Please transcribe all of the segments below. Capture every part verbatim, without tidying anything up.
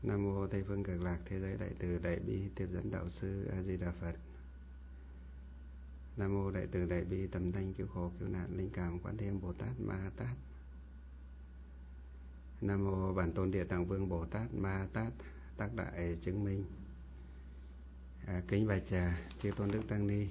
Nam mô Tây phương Cực Lạc Thế giới Đại từ Đại bi Tiếp dẫn Đạo sư A Di Đà Phật. Nam mô Đại từ Đại bi Tầm thanh cứu khổ cứu nạn linh cảm Quán Thế Âm Bồ Tát Ma Ha Tát. Nam mô Bản Tôn Địa Tạng Vương Bồ Tát Ma Ha Tát tác đại chứng minh. À, kính bạch trà chư tôn đức tăng ni.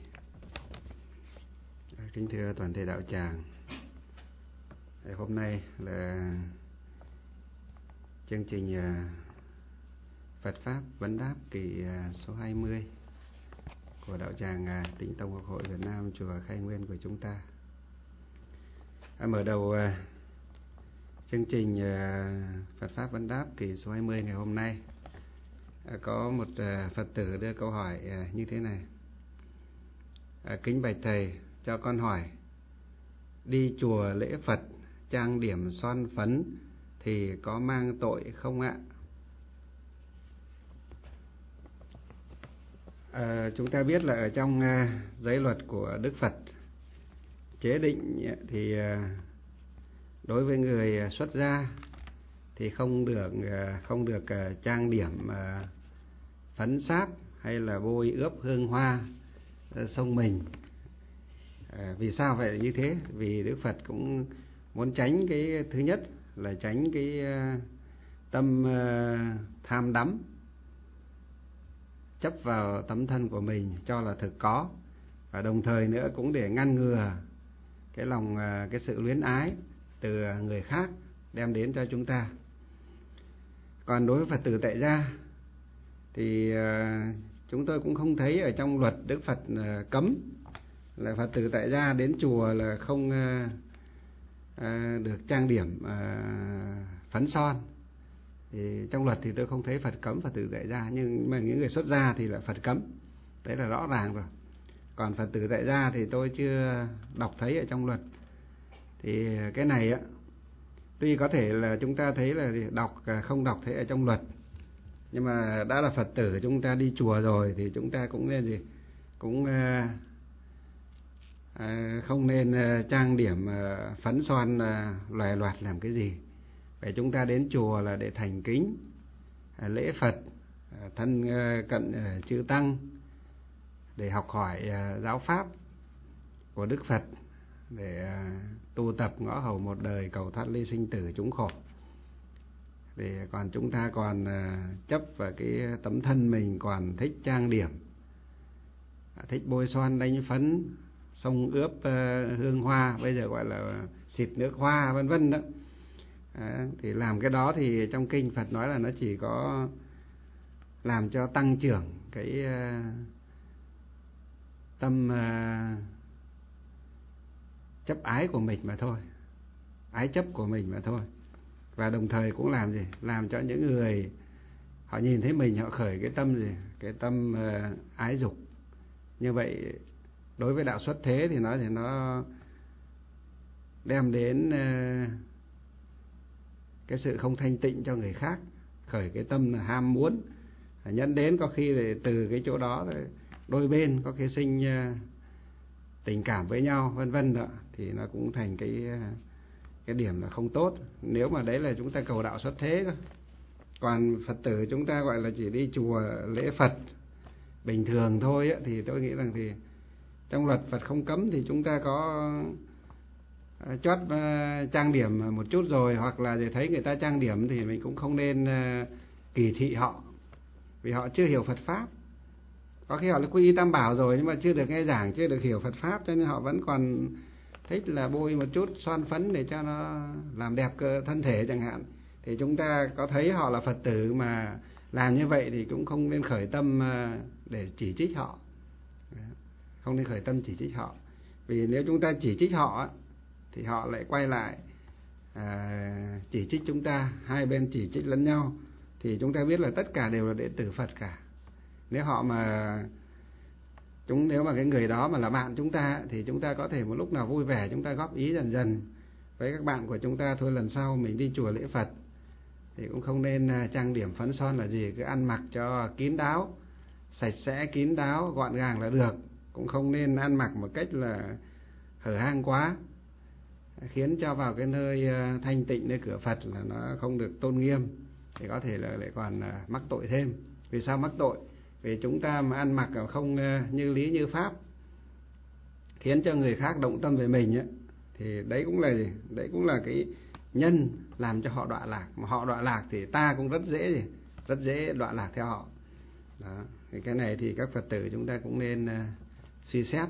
À, kính thưa toàn thể đạo tràng. À, hôm nay là chương trình à, Phật Pháp Vấn Đáp kỳ à, số hai mươi của đạo tràng à, Tịnh Tông Học hội Việt Nam chùa Khai Nguyên của chúng ta. À, mở đầu à, chương trình à, Phật Pháp Vấn Đáp kỳ số hai mươi ngày hôm nay, à, có một à, Phật tử đưa câu hỏi à, như thế này. À, kính bạch thầy, cho con hỏi, đi chùa lễ Phật trang điểm son phấn thì có mang tội không ạ? À, chúng ta biết là ở trong uh, giới luật của Đức Phật chế định thì uh, đối với người xuất gia thì không được uh, không được uh, trang điểm uh, phấn sáp hay là bôi ướp hương hoa uh, xông mình. À, vì sao vậy như thế? Vì Đức Phật cũng muốn tránh cái thứ nhất là tránh cái uh, tâm uh, tham đắm, chấp vào tấm thân của mình cho là thực có, và đồng thời nữa cũng để ngăn ngừa cái lòng cái sự luyến ái từ người khác đem đến cho chúng ta. Còn đối với Phật tử tại gia thì chúng tôi cũng không thấy ở trong luật Đức Phật cấm là Phật tử tại gia đến chùa là không được trang điểm phấn son. Thì trong luật thì tôi không thấy Phật cấm Phật tử tại gia, nhưng mà những người xuất gia thì là Phật cấm, đấy là rõ ràng rồi. Còn Phật tử tại gia thì tôi chưa đọc thấy ở trong luật. Thì cái này á, tuy có thể là chúng ta thấy là đọc không đọc thấy ở trong luật, nhưng mà đã là Phật tử chúng ta đi chùa rồi thì chúng ta cũng nên gì cũng à, à, không nên à, trang điểm à, phấn son à, loài loạt làm cái gì. Vậy chúng ta đến chùa là để thành kính à, lễ Phật, à, thân à, cận à, chư tăng, để học hỏi à, giáo pháp của Đức Phật, để à, tu tập ngõ hầu một đời cầu thoát ly sinh tử chúng khổ. Thì còn chúng ta còn à, chấp vào cái tấm thân mình, còn thích trang điểm, à, thích bôi son đánh phấn, xông ướp à, hương hoa, bây giờ gọi là xịt nước hoa vân vân đó. À, thì làm cái đó thì trong kinh Phật nói là nó chỉ có làm cho tăng trưởng cái uh, tâm uh, chấp ái của mình mà thôi, ái chấp của mình mà thôi. Và đồng thời cũng làm gì làm cho những người họ nhìn thấy mình họ khởi cái tâm gì cái tâm uh, ái dục. Như vậy đối với đạo xuất thế thì nó thì nó đem đến uh, cái sự không thanh tịnh cho người khác, khởi cái tâm là ham muốn, dẫn đến có khi thì từ cái chỗ đó đôi bên có khi sinh tình cảm với nhau vân vân đó, thì nó cũng thành cái cái điểm là không tốt. Nếu mà đấy là chúng ta cầu đạo xuất thế thôi. Còn Phật tử chúng ta gọi là chỉ đi chùa lễ Phật bình thường thôi á, thì tôi nghĩ rằng thì trong luật Phật không cấm thì chúng ta có chót uh, trang điểm một chút rồi, hoặc là để thấy người ta trang điểm thì mình cũng không nên uh, kỳ thị họ, vì họ chưa hiểu Phật Pháp. Có khi họ là quy y Tam Bảo rồi nhưng mà chưa được nghe giảng, chưa được hiểu Phật Pháp, cho nên họ vẫn còn thích là bôi một chút son phấn để cho nó làm đẹp cơ thân thể chẳng hạn. Thì chúng ta có thấy họ là Phật tử mà làm như vậy thì cũng không nên khởi tâm uh, để chỉ trích họ, không nên khởi tâm chỉ trích họ. Vì nếu chúng ta chỉ trích họ thì họ lại quay lại à, chỉ trích chúng ta, hai bên chỉ trích lẫn nhau, thì chúng ta biết là tất cả đều là đệ tử Phật cả. Nếu họ mà chúng nếu mà cái người đó mà là bạn chúng ta thì chúng ta có thể một lúc nào vui vẻ chúng ta góp ý dần dần với các bạn của chúng ta, thôi lần sau mình đi chùa lễ Phật thì cũng không nên trang điểm phấn son là gì, cứ ăn mặc cho kín đáo, sạch sẽ kín đáo, gọn gàng là được, cũng không nên ăn mặc một cách là hở hang quá, khiến cho vào cái nơi thanh tịnh, nơi cửa Phật là nó không được tôn nghiêm. thì có thể là lại còn mắc tội thêm. Vì sao mắc tội? Vì chúng ta mà ăn mặc không như lý như pháp, khiến cho người khác động tâm về mình ấy, thì đấy cũng là gì? Đấy cũng là cái nhân làm cho họ đọa lạc. Mà họ đọa lạc thì ta cũng rất dễ gì? Rất dễ đọa lạc theo họ. Đó. Thì cái này thì các Phật tử chúng ta cũng nên uh, suy xét.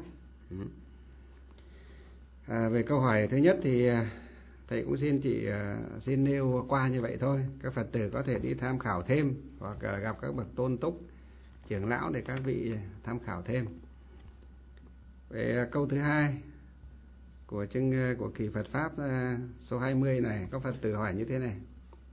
À, về câu hỏi thứ nhất thì uh, thầy cũng xin chị uh, xin nêu qua như vậy thôi. Các Phật tử có thể đi tham khảo thêm, hoặc uh, gặp các bậc tôn túc, trưởng lão để các vị tham khảo thêm. Về uh, câu thứ hai của chương uh, của kỳ Phật pháp uh, số hai mươi này, có Phật tử hỏi như thế này: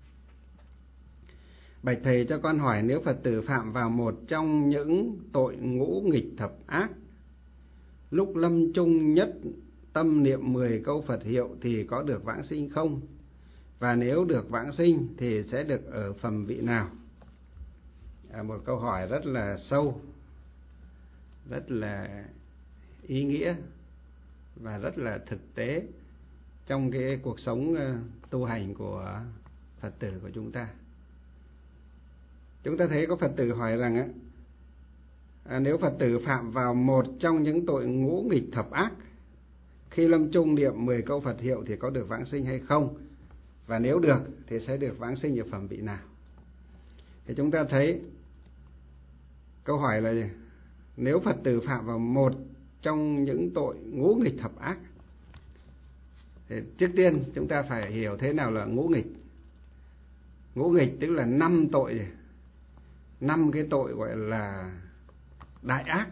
bạch thầy, cho con hỏi, nếu Phật tử phạm vào một trong những tội ngũ nghịch thập ác, lúc lâm chung nhất tâm niệm mười câu Phật hiệu thì có được vãng sinh không? Và nếu được vãng sinh thì sẽ được ở phẩm vị nào? À, một câu hỏi rất là sâu, rất là ý nghĩa và rất là thực tế trong cái cuộc sống tu hành của Phật tử của chúng ta. Chúng ta thấy có Phật tử hỏi rằng á, à, nếu Phật tử phạm vào một trong những tội ngũ nghịch thập ác, khi lâm chung niệm mười câu Phật hiệu thì có được vãng sinh hay không? Và nếu được thì sẽ được vãng sinh ở phẩm vị nào? Thì chúng ta thấy câu hỏi là gì? Nếu Phật tử phạm vào một trong những tội ngũ nghịch thập ác, thì trước tiên chúng ta phải hiểu thế nào là ngũ nghịch. Ngũ nghịch tức là năm tội, năm cái tội gọi là đại ác.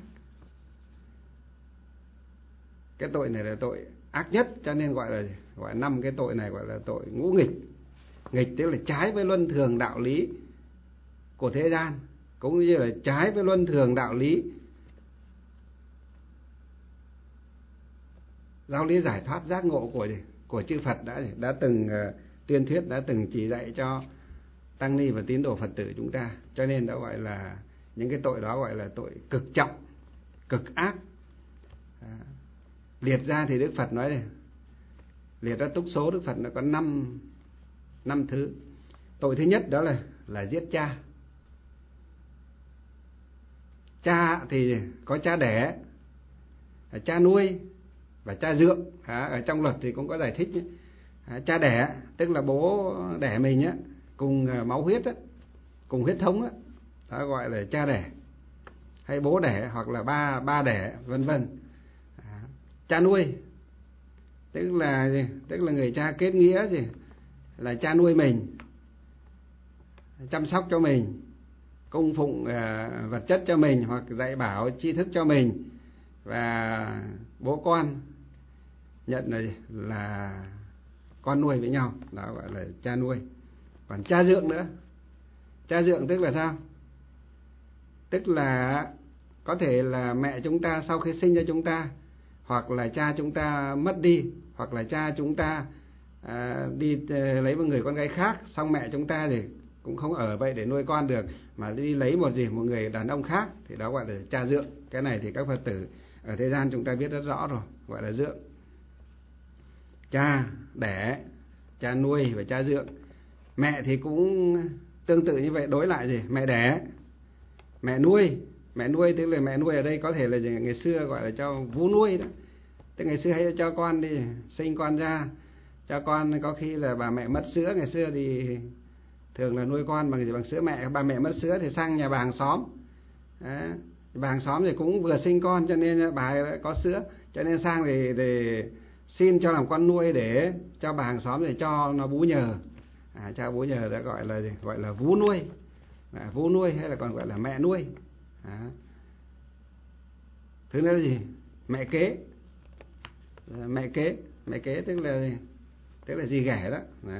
Cái tội này là tội ác nhất, cho nên gọi là gọi năm cái tội này gọi là tội ngũ nghịch. Nghịch tức là trái với luân thường đạo lý của thế gian, cũng như là trái với luân thường đạo lý giáo lý giải thoát giác ngộ của của chư Phật đã đã từng uh, tuyên thuyết, đã từng chỉ dạy cho tăng ni và tín đồ Phật tử chúng ta. Cho nên đã gọi là những cái tội đó gọi là tội cực trọng, cực ác. À, liệt ra thì Đức Phật nói này, liệt ra túc số Đức Phật nó có năm năm thứ. Tội thứ nhất đó là là giết cha. Cha thì có cha đẻ, cha nuôi và cha dượng. À, ở trong luật thì cũng có giải thích. À, cha đẻ tức là bố đẻ mình á, cùng máu huyết á, cùng huyết thống á, đó gọi là cha đẻ. Hay bố đẻ hoặc là ba ba đẻ, vân vân. À, cha nuôi tức là gì? Tức là người cha kết nghĩa gì? Là cha nuôi mình, chăm sóc cho mình, cung phụng uh, vật chất cho mình, hoặc dạy bảo tri thức cho mình. Và bố con nhận là, là con nuôi với nhau, đó gọi là cha nuôi. Còn cha dượng nữa. Cha dượng tức là sao? Tức là có thể là mẹ chúng ta sau khi sinh ra chúng ta, hoặc là cha chúng ta mất đi, hoặc là cha chúng ta à, đi lấy một người con gái khác, xong mẹ chúng ta thì cũng không ở vậy để nuôi con được, mà đi lấy một gì một người đàn ông khác, thì đó gọi là cha dượng. Cái này thì các Phật tử ở thế gian chúng ta biết rất rõ rồi, gọi là dượng. Cha đẻ, cha nuôi và cha dượng. Mẹ thì cũng tương tự như vậy, đối lại gì? Mẹ đẻ, mẹ nuôi. Mẹ nuôi tức là mẹ nuôi ở đây có thể là gì? Ngày xưa gọi là cho vú nuôi đó. Tức ngày xưa hay cho con đi, sinh con ra, cho con có khi là bà mẹ mất sữa. Ngày xưa thì thường là nuôi con bằng gì? Bằng sữa mẹ. Bà mẹ mất sữa thì sang nhà bà hàng xóm. Đó. Bà hàng xóm thì cũng vừa sinh con, cho nên bà có sữa, cho nên sang thì, thì xin cho làm con nuôi để cho bà hàng xóm, để cho nó bú nhờ. À, cho bú nhờ đã gọi là gì? Gọi là vú nuôi. À, vú nuôi hay là còn gọi là mẹ nuôi. À. Thứ nữa là gì? Mẹ kế. À, mẹ kế, mẹ kế tức là tức là dì ghẻ đó. Đó.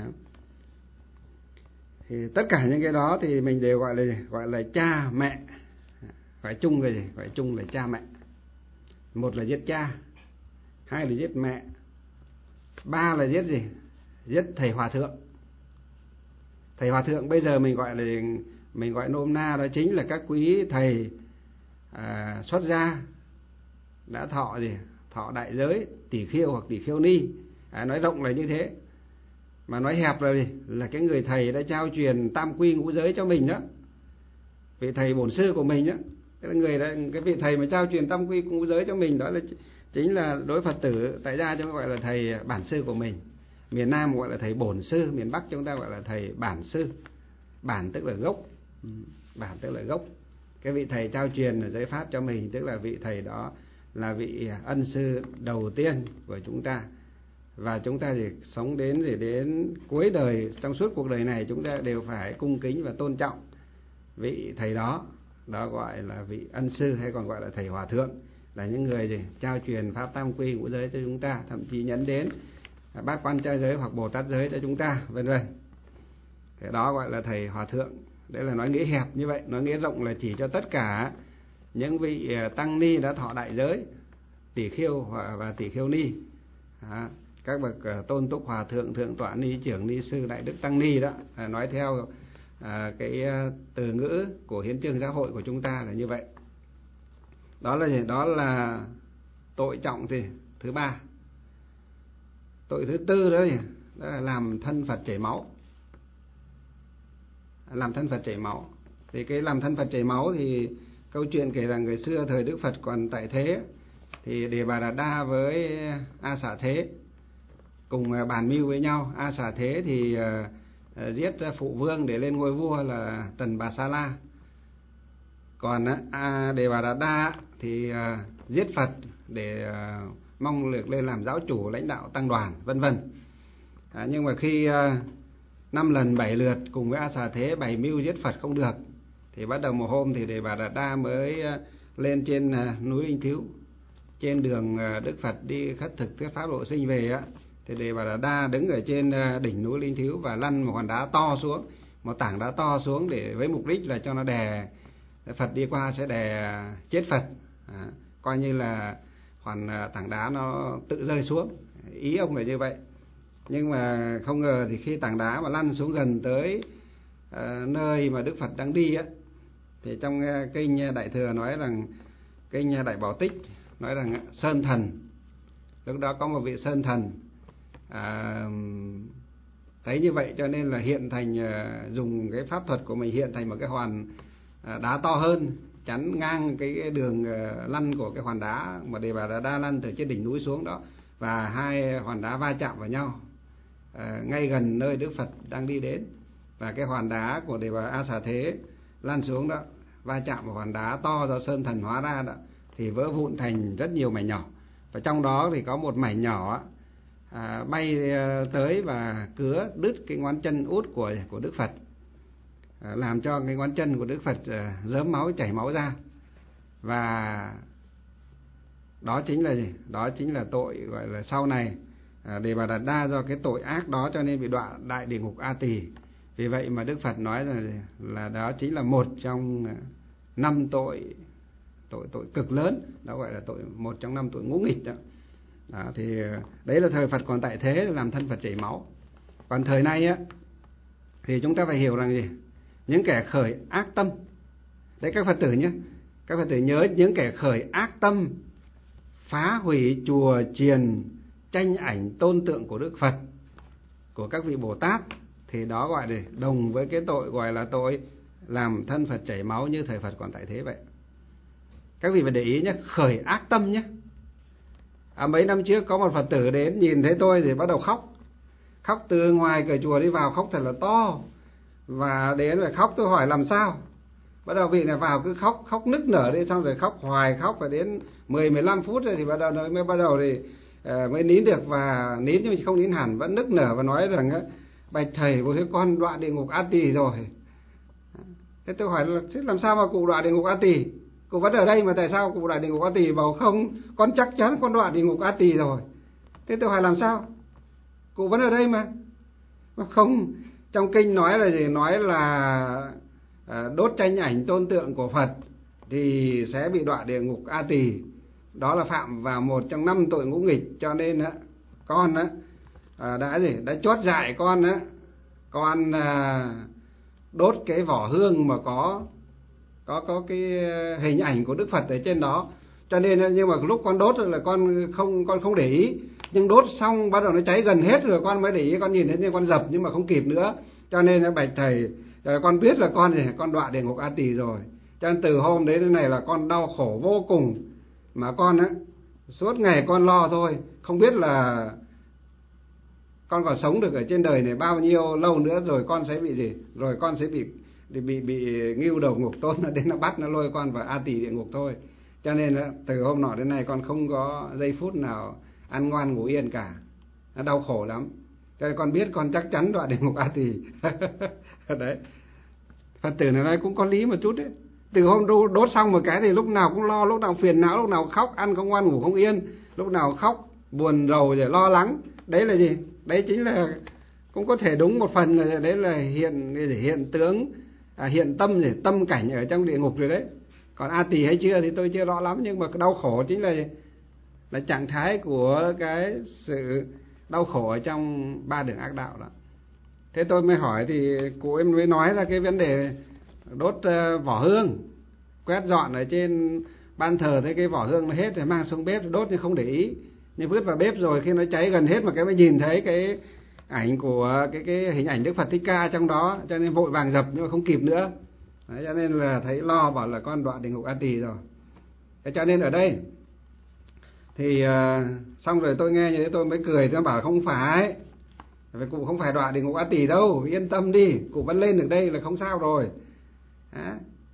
Thì tất cả những cái đó thì mình đều gọi là gì? Gọi là cha mẹ. Gọi chung là gì? Gọi chung là cha mẹ. Một là giết cha, hai là giết mẹ, ba là giết gì? Giết thầy hòa thượng. Thầy hòa thượng bây giờ mình gọi là mình gọi nôm na đó chính là các quý thầy à, xuất gia đã thọ gì? Thọ đại giới tỷ khiêu hoặc tỷ khiêu ni. À, nói rộng là như thế. Mà nói hẹp rồi là cái người thầy đã trao truyền tam quy ngũ giới cho mình đó, vị thầy bổn sư của mình đó, cái người đó, cái vị thầy mà trao truyền tam quy ngũ giới cho mình đó là chính là đối Phật tử tại gia chúng ta gọi là thầy bản sư của mình. Miền Nam gọi là thầy bổn sư, miền Bắc chúng ta gọi là thầy bản sư. Bản tức là gốc, bản tức là gốc. Cái vị thầy trao truyền giới pháp cho mình tức là vị thầy đó là vị ân sư đầu tiên của chúng ta. Và chúng ta thì sống đến thì đến cuối đời, trong suốt cuộc đời này chúng ta đều phải cung kính và tôn trọng vị thầy đó. Đó gọi là vị ân sư, hay còn gọi là thầy hòa thượng, là những người gì trao truyền pháp tam quy ngũ giới cho chúng ta, thậm chí nhấn đến bát quan trai giới hoặc Bồ Tát giới cho chúng ta, vân vân. Cái đó gọi là thầy hòa thượng. Đấy là nói nghĩa hẹp như vậy. Nói nghĩa rộng là chỉ cho tất cả những vị tăng ni đã thọ đại giới, tỷ khiêu và tỷ khiêu ni, à, các bậc tôn túc hòa thượng, thượng tọa ni, trưởng ni sư, đại đức tăng ni đó, à, nói theo à, cái từ ngữ của hiến chương giáo hội của chúng ta là như vậy. Đó là gì? Đó là tội trọng thì thứ ba. Tội thứ tư đó, đó là làm thân Phật chảy máu. Làm thân Phật chảy máu. Thì cái làm thân Phật chảy máu thì câu chuyện kể rằng người xưa thời Đức Phật còn tại thế, thì Đề Bà Đạt Đa với A Xà Thế cùng bàn mưu với nhau. A Xà Thế thì uh, giết phụ vương để lên ngôi vua là Tần Bà Sa La. Còn uh, Đề Bà Đạt Đa thì uh, giết Phật để uh, mong được lên làm giáo chủ, lãnh đạo tăng đoàn, vân vân. À, nhưng mà khi uh, năm lần bảy lượt cùng với A Xà Thế bày mưu giết Phật không được, thì bắt đầu một hôm thì Đề Bà Đạt Đa mới uh, lên trên uh, núi Linh Thiếu. Trên đường uh, Đức Phật đi khất thực thuyết pháp độ sinh về á, thì Đề Bà Đạt Đa đứng ở trên uh, đỉnh núi Linh Thiếu và lăn một hòn đá to xuống, một tảng đá to xuống, để với mục đích là cho nó đè Phật đi qua sẽ đè chết Phật, à, coi như là hòn tảng đá nó tự rơi xuống, ý ông là như vậy. Nhưng mà không ngờ thì khi tảng đá mà lăn xuống gần tới uh, nơi mà Đức Phật đang đi á, thì trong uh, kinh Đại Thừa nói rằng, kinh Đại Bảo Tích nói rằng uh, Sơn Thần, lúc đó có một vị Sơn Thần uh, thấy như vậy cho nên là hiện thành, uh, dùng cái pháp thuật của mình hiện thành một cái hòn uh, đá to hơn, chắn ngang cái đường uh, lăn của cái hòn đá mà Đề Bà Đạt Đa lăn từ trên đỉnh núi xuống đó, và hai hòn đá va chạm vào nhau à, ngay gần nơi Đức Phật đang đi đến. Và cái hòn đá của Đề Bà A Xà Thế lăn xuống đó, va chạm vào hòn đá to do Sơn Thần hóa ra đó, thì vỡ vụn thành rất nhiều mảnh nhỏ. Và trong đó thì có một mảnh nhỏ à, bay tới và cứa đứt cái ngón chân út của của Đức Phật, à, làm cho cái ngón chân của Đức Phật à, rớm máu, chảy máu ra. Và đó chính là gì? Đó chính là tội gọi là sau này à, Đề Bà Đạt Đa do cái tội ác đó cho nên bị đọa đại địa ngục A Tỳ. Vì vậy mà Đức Phật nói là, là đó chính là một trong năm tội tội tội cực lớn, đó gọi là tội một trong năm tội ngũ nghịch đó. Đó thì đấy là thời Phật còn tại thế, làm thân Phật chảy máu. Còn thời nay á thì chúng ta phải hiểu rằng gì? Những kẻ khởi ác tâm, đấy các Phật tử nhé, các Phật tử nhớ, những kẻ khởi ác tâm phá hủy chùa chiền, tranh ảnh tôn tượng của Đức Phật, của các vị Bồ Tát, thì đó gọi là đồng với cái tội gọi là tội làm thân Phật chảy máu như thời Phật còn tại thế vậy. Các vị phải để ý nhé, khởi ác tâm nhé. À, mấy năm trước có một Phật tử đến nhìn thấy tôi thì bắt đầu khóc, khóc từ ngoài cửa chùa đi vào, khóc thật là to, và đến rồi khóc. Tôi hỏi làm sao, bắt đầu vị này vào cứ khóc, khóc nức nở đi, xong rồi khóc hoài, khóc phải đến mười mười lăm phút rồi thì bắt đầu mới bắt đầu thì uh, mới nín được, và nín nhưng mà không nín hẳn, vẫn nức nở và nói rằng uh, bạch thầy, với con đọa địa ngục A Tỳ rồi. Thế tôi hỏi là thế làm sao mà cụ đọa địa ngục A Tỳ? Cụ vẫn ở đây mà tại sao cụ đọa địa ngục A Tỳ? Bảo không, con chắc chắn con đọa địa ngục A Tỳ rồi. Thế tôi hỏi làm sao? Cụ vẫn ở đây mà. Mà không, trong kinh nói là gì? Nói là à, đốt tranh ảnh tôn tượng của Phật thì sẽ bị đọa địa ngục A Tỳ. Đó là phạm vào một trong năm tội ngũ nghịch. Cho nên á, con á à, đã gì? Đã chót dại con á, con à, đốt cái vỏ hương mà có có có cái hình ảnh của Đức Phật ở trên đó. Cho nên nhưng mà lúc con đốt là con không con không để ý, Nhưng đốt xong bắt đầu nó cháy gần hết rồi con mới để ý, con nhìn thấy nên con dập nhưng mà không kịp nữa. Cho nên nó bạch thầy, rồi con biết là con này con đọa địa ngục A Tỳ rồi. Cho nên từ hôm đấy đến này là con đau khổ vô cùng. Mà con á, suốt ngày con lo thôi, không biết là con còn sống được ở trên đời này bao nhiêu lâu nữa, rồi con sẽ bị gì, rồi con sẽ bị bị bị, bị ngưu đầu ngục tốt nó đến nó bắt nó lôi con vào A Tỳ địa ngục thôi. Cho nên là từ hôm nọ đến nay con không có giây phút nào ăn ngoan ngủ yên cả, nó đau khổ lắm. Cho nên con biết con chắc chắn đọa địa ngục A Tỳ. Đấy, Phật tử này nói cũng có lý một chút đấy. Từ hôm đốt xong một cái thì lúc nào cũng lo, lúc nào phiền não, lúc nào khóc, ăn không ngoan ngủ không yên, lúc nào khóc buồn rầu rồi lo lắng. Đấy là gì? Đấy chính là cũng có thể đúng một phần là đấy là hiện hiện tướng, à, hiện tâm gì, tâm cảnh ở trong địa ngục rồi đấy. Còn A Tỳ hay chưa thì tôi chưa rõ lắm, nhưng mà đau khổ chính là là trạng thái của cái sự đau khổ ở trong ba đường ác đạo đó. Thế tôi mới hỏi thì cụ em mới nói là cái vấn đề đốt uh, vỏ hương, quét dọn ở trên ban thờ thấy cái vỏ hương nó hết rồi mang xuống bếp đốt nhưng không để ý, nhưng vứt vào bếp rồi khi nó cháy gần hết mà cái mới nhìn thấy cái ảnh của cái cái hình ảnh Đức Phật Thích Ca trong đó, cho nên vội vàng dập nhưng mà không kịp nữa. Đấy, cho nên là thấy lo, bảo là con đọa địa ngục A Tỳ rồi. Thế cho nên ở đây thì uh, xong rồi tôi nghe như thế tôi mới cười, tôi bảo không phải, vì cụ không phải đọa địa ngục A Tỳ đâu, yên tâm đi, cụ vẫn lên được đây là không sao rồi. Đó.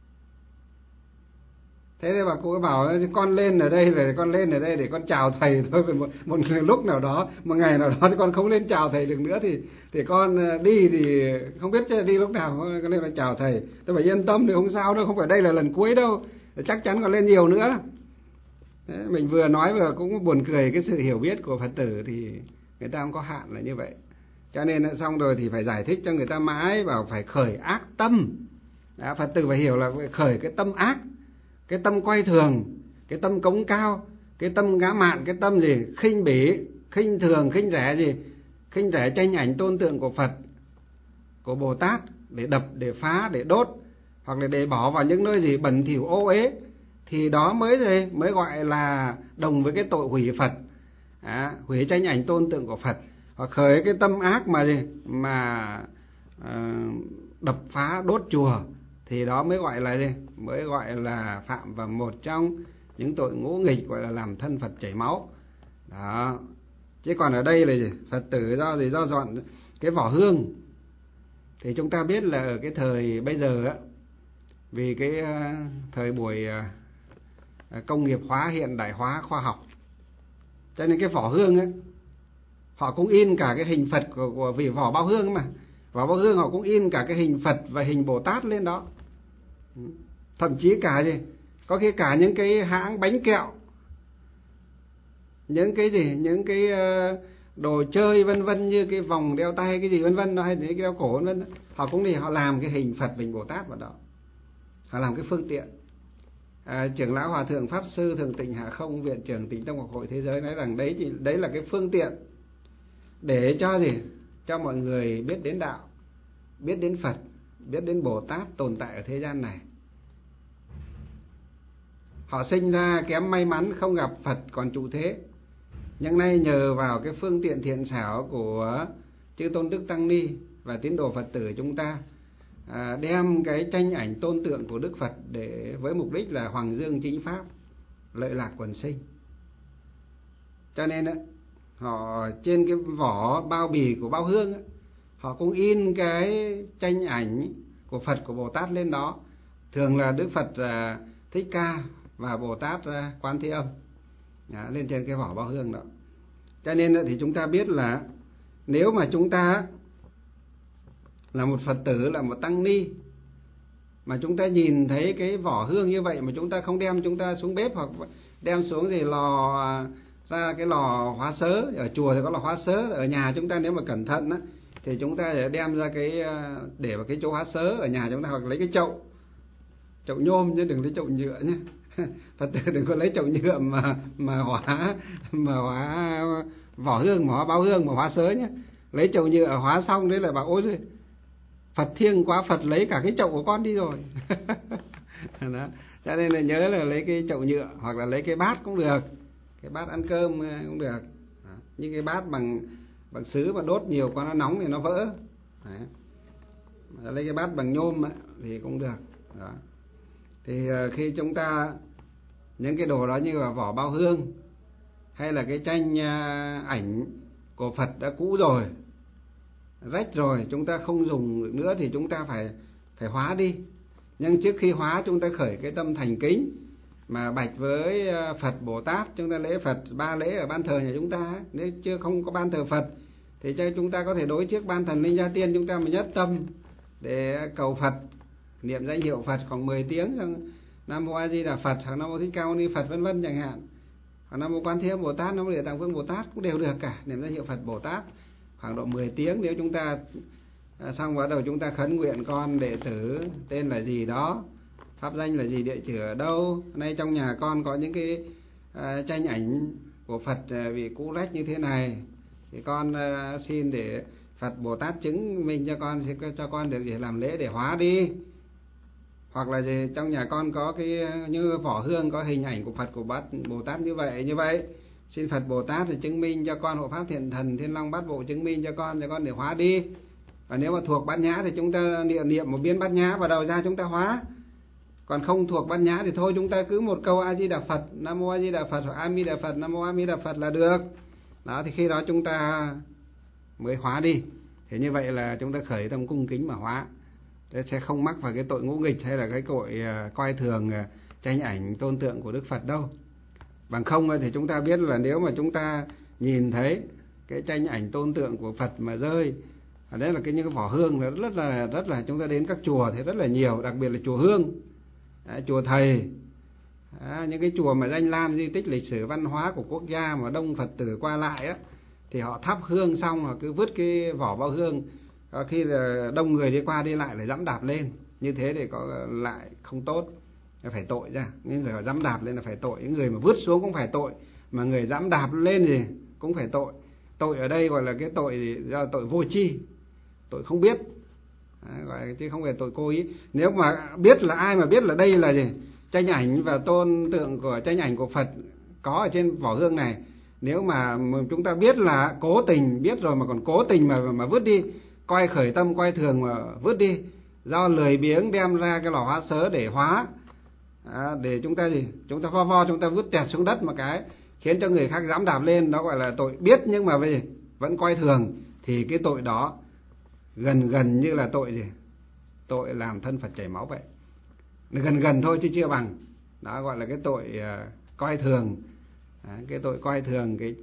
Thế thì bà cụ bảo con lên ở đây rồi, con lên ở đây để con chào thầy thôi, một, một lúc nào đó, một ngày nào đó thì con không lên chào thầy được nữa thì thì con đi thì không biết đi lúc nào con lên là chào thầy. Tôi phải yên tâm thì không sao đâu, không phải đây là lần cuối đâu, chắc chắn còn lên nhiều nữa. Thế, mình vừa nói vừa cũng buồn cười cái sự hiểu biết của Phật tử thì người ta không có hạn là như vậy. Cho nên xong rồi thì phải giải thích cho người ta mãi, bảo phải khởi ác tâm. Đã, Phật tử phải hiểu là phải khởi cái tâm ác, cái tâm quay thường, cái tâm cống cao, cái tâm ngã mạn, cái tâm gì khinh bỉ, khinh thường, khinh rẻ gì, khinh rẻ tranh ảnh tôn tượng của Phật, của Bồ Tát, để đập, để phá, để đốt, hoặc là để bỏ vào những nơi gì bẩn thỉu ô uế, thì đó mới gì mới gọi là đồng với cái tội hủy Phật, à, hủy tranh ảnh tôn tượng của Phật. Hoặc khởi cái tâm ác mà gì mà uh, đập phá đốt chùa, thì đó mới gọi là gì mới gọi là phạm vào một trong những tội ngũ nghịch, gọi là làm thân Phật chảy máu đó. Chứ còn ở đây là gì, Phật tử do gì do dọn cái vỏ hương, thì chúng ta biết là ở cái thời bây giờ á, vì cái uh, thời buổi uh, công nghiệp hóa, hiện đại hóa, khoa học, cho nên cái vỏ hương ấy họ cũng in cả cái hình Phật của, của vì vỏ bao hương mà, vỏ bao hương họ cũng in cả cái hình Phật và hình Bồ Tát lên đó. Thậm chí cả gì có khi cả những cái hãng bánh kẹo, những cái gì những cái uh, đồ chơi vân vân, như cái vòng đeo tay cái gì vân vân, hay những cái đeo cổ vân vân, họ cũng thì họ làm cái hình Phật hình Bồ Tát vào đó, họ làm cái phương tiện. À, trưởng lão Hòa thượng Pháp sư Thường Tịnh Hạ Không, viện trưởng Tịnh Tông Học Hội Thế Giới nói rằng đấy chỉ đấy là cái phương tiện để cho gì cho mọi người biết đến đạo, biết đến Phật, biết đến Bồ Tát tồn tại ở thế gian này. Họ sinh ra kém may mắn không gặp Phật còn trụ thế, nhưng nay nhờ vào cái phương tiện thiện xảo của chư tôn đức tăng ni và tín đồ Phật tử chúng ta, à, đem cái tranh ảnh tôn tượng của Đức Phật để với mục đích là hoàng dương chính pháp, lợi lạc quần sinh. Cho nên á, họ trên cái vỏ bao bì của bao hương á, họ cũng in cái tranh ảnh của Phật, của Bồ Tát lên đó. Thường là Đức Phật à, Thích Ca và Bồ Tát à, Quan Thế Âm à, lên trên cái vỏ bao hương đó. Cho nên thì chúng ta biết là nếu mà chúng ta là một Phật tử, là một tăng ni, mà chúng ta nhìn thấy cái vỏ hương như vậy mà chúng ta không đem chúng ta xuống bếp, hoặc đem xuống thì lò ra cái lò hóa sớ, ở chùa thì có lò hóa sớ, ở nhà chúng ta nếu mà cẩn thận á, thì chúng ta sẽ đem ra cái để vào cái chỗ hóa sớ ở nhà chúng ta, hoặc lấy cái chậu chậu nhôm chứ đừng lấy chậu nhựa nhé. Phật tử đừng có lấy chậu nhựa mà mà hóa mà hóa vỏ hương, mà hóa bao hương, mà hóa sớ nhé. Lấy chậu nhựa hóa xong đấy là bảo ôi rồi Phật thiêng quá, Phật lấy cả cái chậu của con đi rồi. Đó. Cho nên là nhớ là lấy cái chậu nhựa, hoặc là lấy cái bát cũng được, cái bát ăn cơm cũng được. Đó. Những cái bát bằng bằng sứ mà đốt nhiều quá nó nóng thì nó vỡ. Đấy. Lấy cái bát bằng nhôm ấy, thì cũng được. Đó. Thì khi chúng ta những cái đồ đó như là vỏ bao hương hay là cái tranh ảnh của Phật đã cũ rồi, rách rồi, chúng ta không dùng được nữa thì chúng ta phải phải hóa đi. Nhưng trước khi hóa chúng ta khởi cái tâm thành kính mà bạch với Phật Bồ Tát. Chúng ta lễ Phật ba lễ ở ban thờ nhà chúng ta, nếu chưa không có ban thờ Phật thì chúng ta có thể đối trước ban thần linh gia tiên, chúng ta mới nhất tâm để cầu Phật, niệm danh hiệu Phật khoảng mười tiếng, Nam Mô A Di Đà Phật hoặc Nam Mô Thích Ca Mâu Ni Phật vân vân chẳng hạn, hoặc Nam Mô Quan Thế Âm Bồ Tát, Nam Mô Địa Tạng Vương Bồ Tát cũng đều được cả, niệm danh hiệu Phật Bồ Tát khoảng độ mười tiếng. Nếu chúng ta xong bắt đầu chúng ta khấn nguyện con đệ tử tên là gì đó, pháp danh là gì, địa chỉ ở đâu, nay trong nhà con có những cái uh, tranh ảnh của Phật uh, bị cũ rách như thế này thì con uh, xin để Phật Bồ Tát chứng minh cho con, cho con được để làm lễ để hóa đi. Hoặc là gì, trong nhà con có cái như vỏ hương có hình ảnh của Phật của Bát Bồ Tát như vậy như vậy, xin Phật Bồ Tát thì chứng minh cho con, hộ pháp thiện thần Thiên Long Bát Bộ chứng minh cho con, cho con để hóa đi. Và nếu mà thuộc Bát Nhã thì chúng ta niệm niệm một biến Bát Nhã vào đầu ra chúng ta hóa. Còn không thuộc Bát Nhã thì thôi chúng ta cứ một câu A Di Đà Phật, Nam Mô A Di Đà Phật hoặc A Mi Đà Phật, Nam Mô A Mi Đà Phật là được. Đó, thì khi đó chúng ta mới hóa đi. Thế như vậy là chúng ta khởi tâm cung kính mà hóa, sẽ không mắc vào cái tội ngũ nghịch hay là cái tội coi thường tranh ảnh tôn tượng của Đức Phật đâu. Bằng không thì chúng ta biết là nếu mà chúng ta nhìn thấy cái tranh ảnh tôn tượng của Phật mà rơi, đấy là cái những cái vỏ hương nó rất là rất là chúng ta đến các chùa thì rất là nhiều, đặc biệt là chùa Hương, à, chùa Thầy, à, những cái chùa mà danh lam di tích lịch sử văn hóa của quốc gia mà đông Phật tử qua lại á, thì họ thắp hương xong họ cứ vứt cái vỏ bao hương, có khi là đông người đi qua đi lại lại dẫm đạp lên, như thế thì có lại không tốt, phải tội ra. Những người họ dẫm đạp lên là phải tội, những người mà vứt xuống cũng phải tội, mà người dẫm đạp lên thì cũng phải tội. Tội ở đây gọi là cái tội do tội vô tri, tội không biết, à, gọi chứ không phải tội cố ý. Nếu mà biết là ai mà biết là đây là gì, tranh ảnh và tôn tượng của tranh ảnh của Phật có ở trên vỏ hương này, nếu mà chúng ta biết là cố tình biết rồi mà còn cố tình mà mà vứt đi, coi khởi tâm coi thường mà vứt đi, do lười biếng đem ra cái lò hóa sớ để hóa, à, để chúng ta gì chúng ta vo vo chúng ta vứt tẹt xuống đất một cái khiến cho người khác dẫm đạp lên, đó gọi là tội biết nhưng mà về vẫn coi thường, thì cái tội đó gần gần như là tội gì, tội làm thân Phật chảy máu vậy, gần gần thôi chứ chưa bằng. Đó gọi là cái tội uh, coi thường, à, cái tội coi thường cái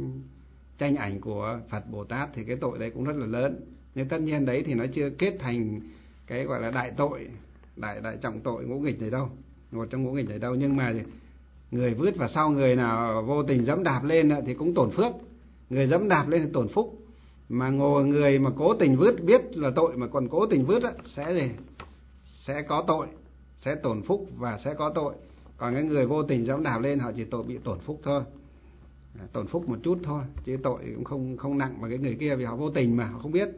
tranh ảnh của Phật Bồ Tát, thì cái tội đấy cũng rất là lớn. Nhưng tất nhiên đấy thì nó chưa kết thành cái gọi là đại tội, đại đại trọng tội ngũ nghịch này đâu, một trong ngũ nghịch này đâu. Nhưng mà người vứt và sau người nào vô tình dẫm đạp lên thì cũng tổn phước, người dẫm đạp lên thì tổn phúc. Mà ngồi người mà cố tình vứt biết là tội mà còn cố tình vứt á, sẽ gì sẽ có tội, sẽ tổn phúc và sẽ có tội. Còn cái người vô tình dẫm đạp lên họ chỉ tội bị tổn phúc thôi, à, tổn phúc một chút thôi, chứ tội cũng không không nặng mà cái người kia, vì họ vô tình mà họ không biết.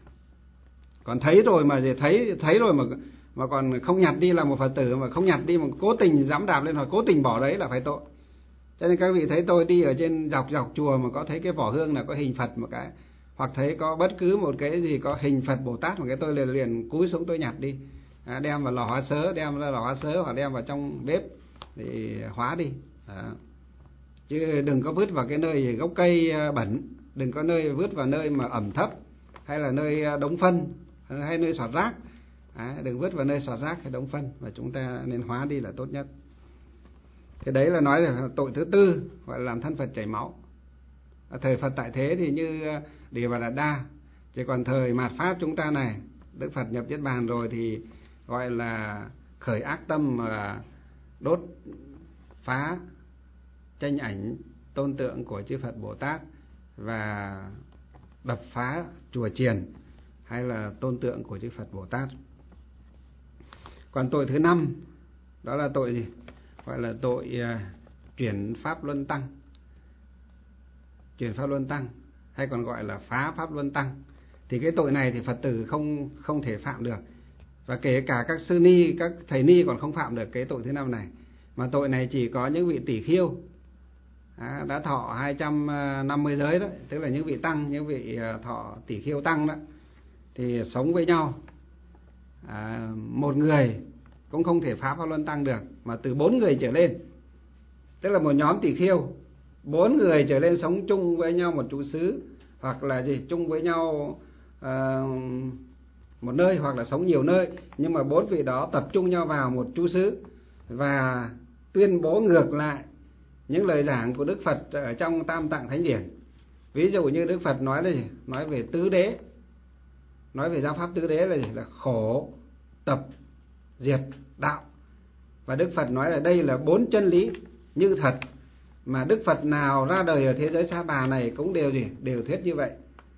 Còn thấy rồi mà gì thấy thấy rồi mà mà còn không nhặt đi là một Phật tử, mà không nhặt đi mà cố tình dẫm đạp lên hoặc cố tình bỏ đấy là phải tội. Cho nên các vị thấy tôi đi ở trên dọc dọc chùa mà có thấy cái vỏ hương là có hình Phật một cái, hoặc thấy có bất cứ một cái gì có hình Phật Bồ Tát một cái, tôi liền liền cúi xuống tôi nhặt đi, à, đem vào lò hóa sớ, đem ra lò hóa sớ hoặc đem vào trong bếp để hóa đi. Đó. Chứ đừng có vứt vào cái nơi gốc cây bẩn, đừng có nơi vứt vào nơi mà ẩm thấp hay là nơi đống phân hay nơi sọt rác, à, đừng vứt vào nơi sọt rác hay đống phân, mà chúng ta nên hóa đi là tốt nhất. Thế đấy là nói là tội thứ tư, gọi là làm thân Phật chảy máu. Thời Phật tại thế thì như Đề Bà Đạt Đa, chỉ còn thời mạt Pháp chúng ta này, Đức Phật nhập Niết Bàn rồi thì gọi là khởi ác tâm mà đốt phá tranh ảnh tôn tượng của chư Phật Bồ Tát và đập phá chùa chiền hay là tôn tượng của chư Phật Bồ Tát. Còn tội thứ năm đó là tội gì? Gọi là tội uh, chuyển pháp luân tăng. Chuyển pháp luân tăng hay còn gọi là phá pháp luân tăng. Thì cái tội này thì Phật tử không không thể phạm được, và kể cả các sư ni, các thầy ni còn không phạm được cái tội thứ năm này, mà tội này chỉ có những vị tỷ khiêu, à, đã thọ hai trăm năm mươi giới đó, tức là những vị tăng, những vị thọ tỷ khiêu tăng đó, thì sống với nhau. À, một người cũng không thể phá pháp luân tăng được, mà từ bốn người trở lên, tức là một nhóm tỷ khiêu, bốn người trở lên sống chung với nhau một trụ xứ, hoặc là gì chung với nhau à, một nơi, hoặc là sống nhiều nơi, nhưng mà bốn vị đó tập trung nhau vào một trụ xứ và tuyên bố ngược lại những lời giảng của Đức Phật ở trong Tam Tạng Thánh Điển. Ví dụ như Đức Phật nói là gì? Nói về tứ đế, nói về giáo pháp tứ đế là gì? Là khổ, tập, diệt, đạo. Và Đức Phật nói là đây là bốn chân lý như thật, mà Đức Phật nào ra đời ở thế giới Sa Bà này cũng đều gì? Đều thuyết như vậy.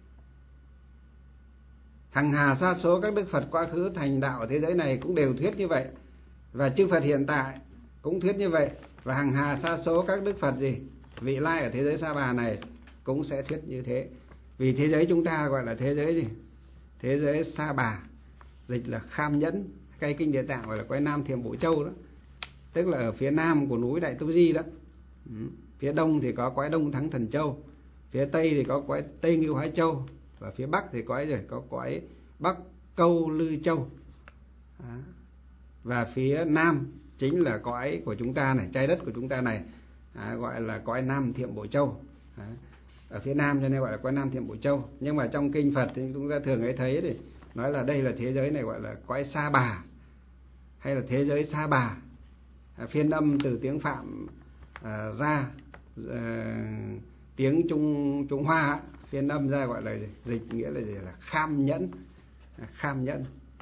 Hằng hà sa số các Đức Phật quá khứ thành đạo ở thế giới này cũng đều thuyết như vậy, và chư Phật hiện tại cũng thuyết như vậy, và hằng hà sa số các Đức Phật gì vị lai ở thế giới Sa Bà này cũng sẽ thuyết như thế. Vì thế giới chúng ta gọi là thế giới gì? Thế giới Sa Bà, dịch là Kham Nhẫn. Cái kinh Địa Tạng gọi là Quái Nam Thiểm Bộ Châu đó, tức là ở phía nam của núi Đại Tu Di đó. Ừ. Phía đông thì có Quái Đông Thắng Thần Châu, phía tây thì có Quái Tây Ngưu Hóa Châu, và phía bắc thì có gì? Có Quái Bắc Câu Lư Châu. Đó. Và phía nam chính là cõi của chúng ta này, trái đất của chúng ta này, à, gọi là cõi Nam Thiểm Bộ Châu. Đó. Ở phía nam cho nên gọi là cõi Nam Thiểm Bộ Châu. Nhưng mà trong kinh Phật thì chúng ta thường ấy thấy thì nói là đây là thế giới này gọi là cõi Sa Bà, hay là thế giới Sa Bà. À, phiên âm từ tiếng Phạm à, ra à, tiếng Trung Trung Hoa, phiên âm ra gọi là dịch nghĩa là gì? Là Kham Nhẫn. À, Kham Nhẫn.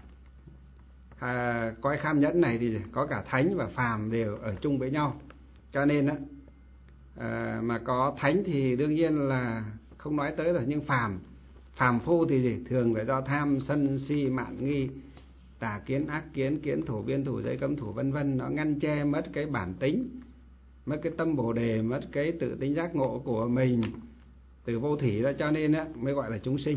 À, cõi Kham Nhẫn này thì có cả thánh và phàm đều ở chung với nhau, cho nên á à, mà có thánh thì đương nhiên là không nói tới rồi, nhưng phàm phàm phu thì gì? Thường là do tham sân si mạn nghi, tà kiến ác kiến, kiến thủ biên thủ giới cấm thủ vân vân, nó ngăn che mất cái bản tính, mất cái tâm bồ đề, mất cái tự tính giác ngộ của mình từ vô thủy đó, cho nên á mới gọi là chúng sinh.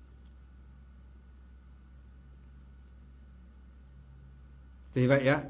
Vì vậy á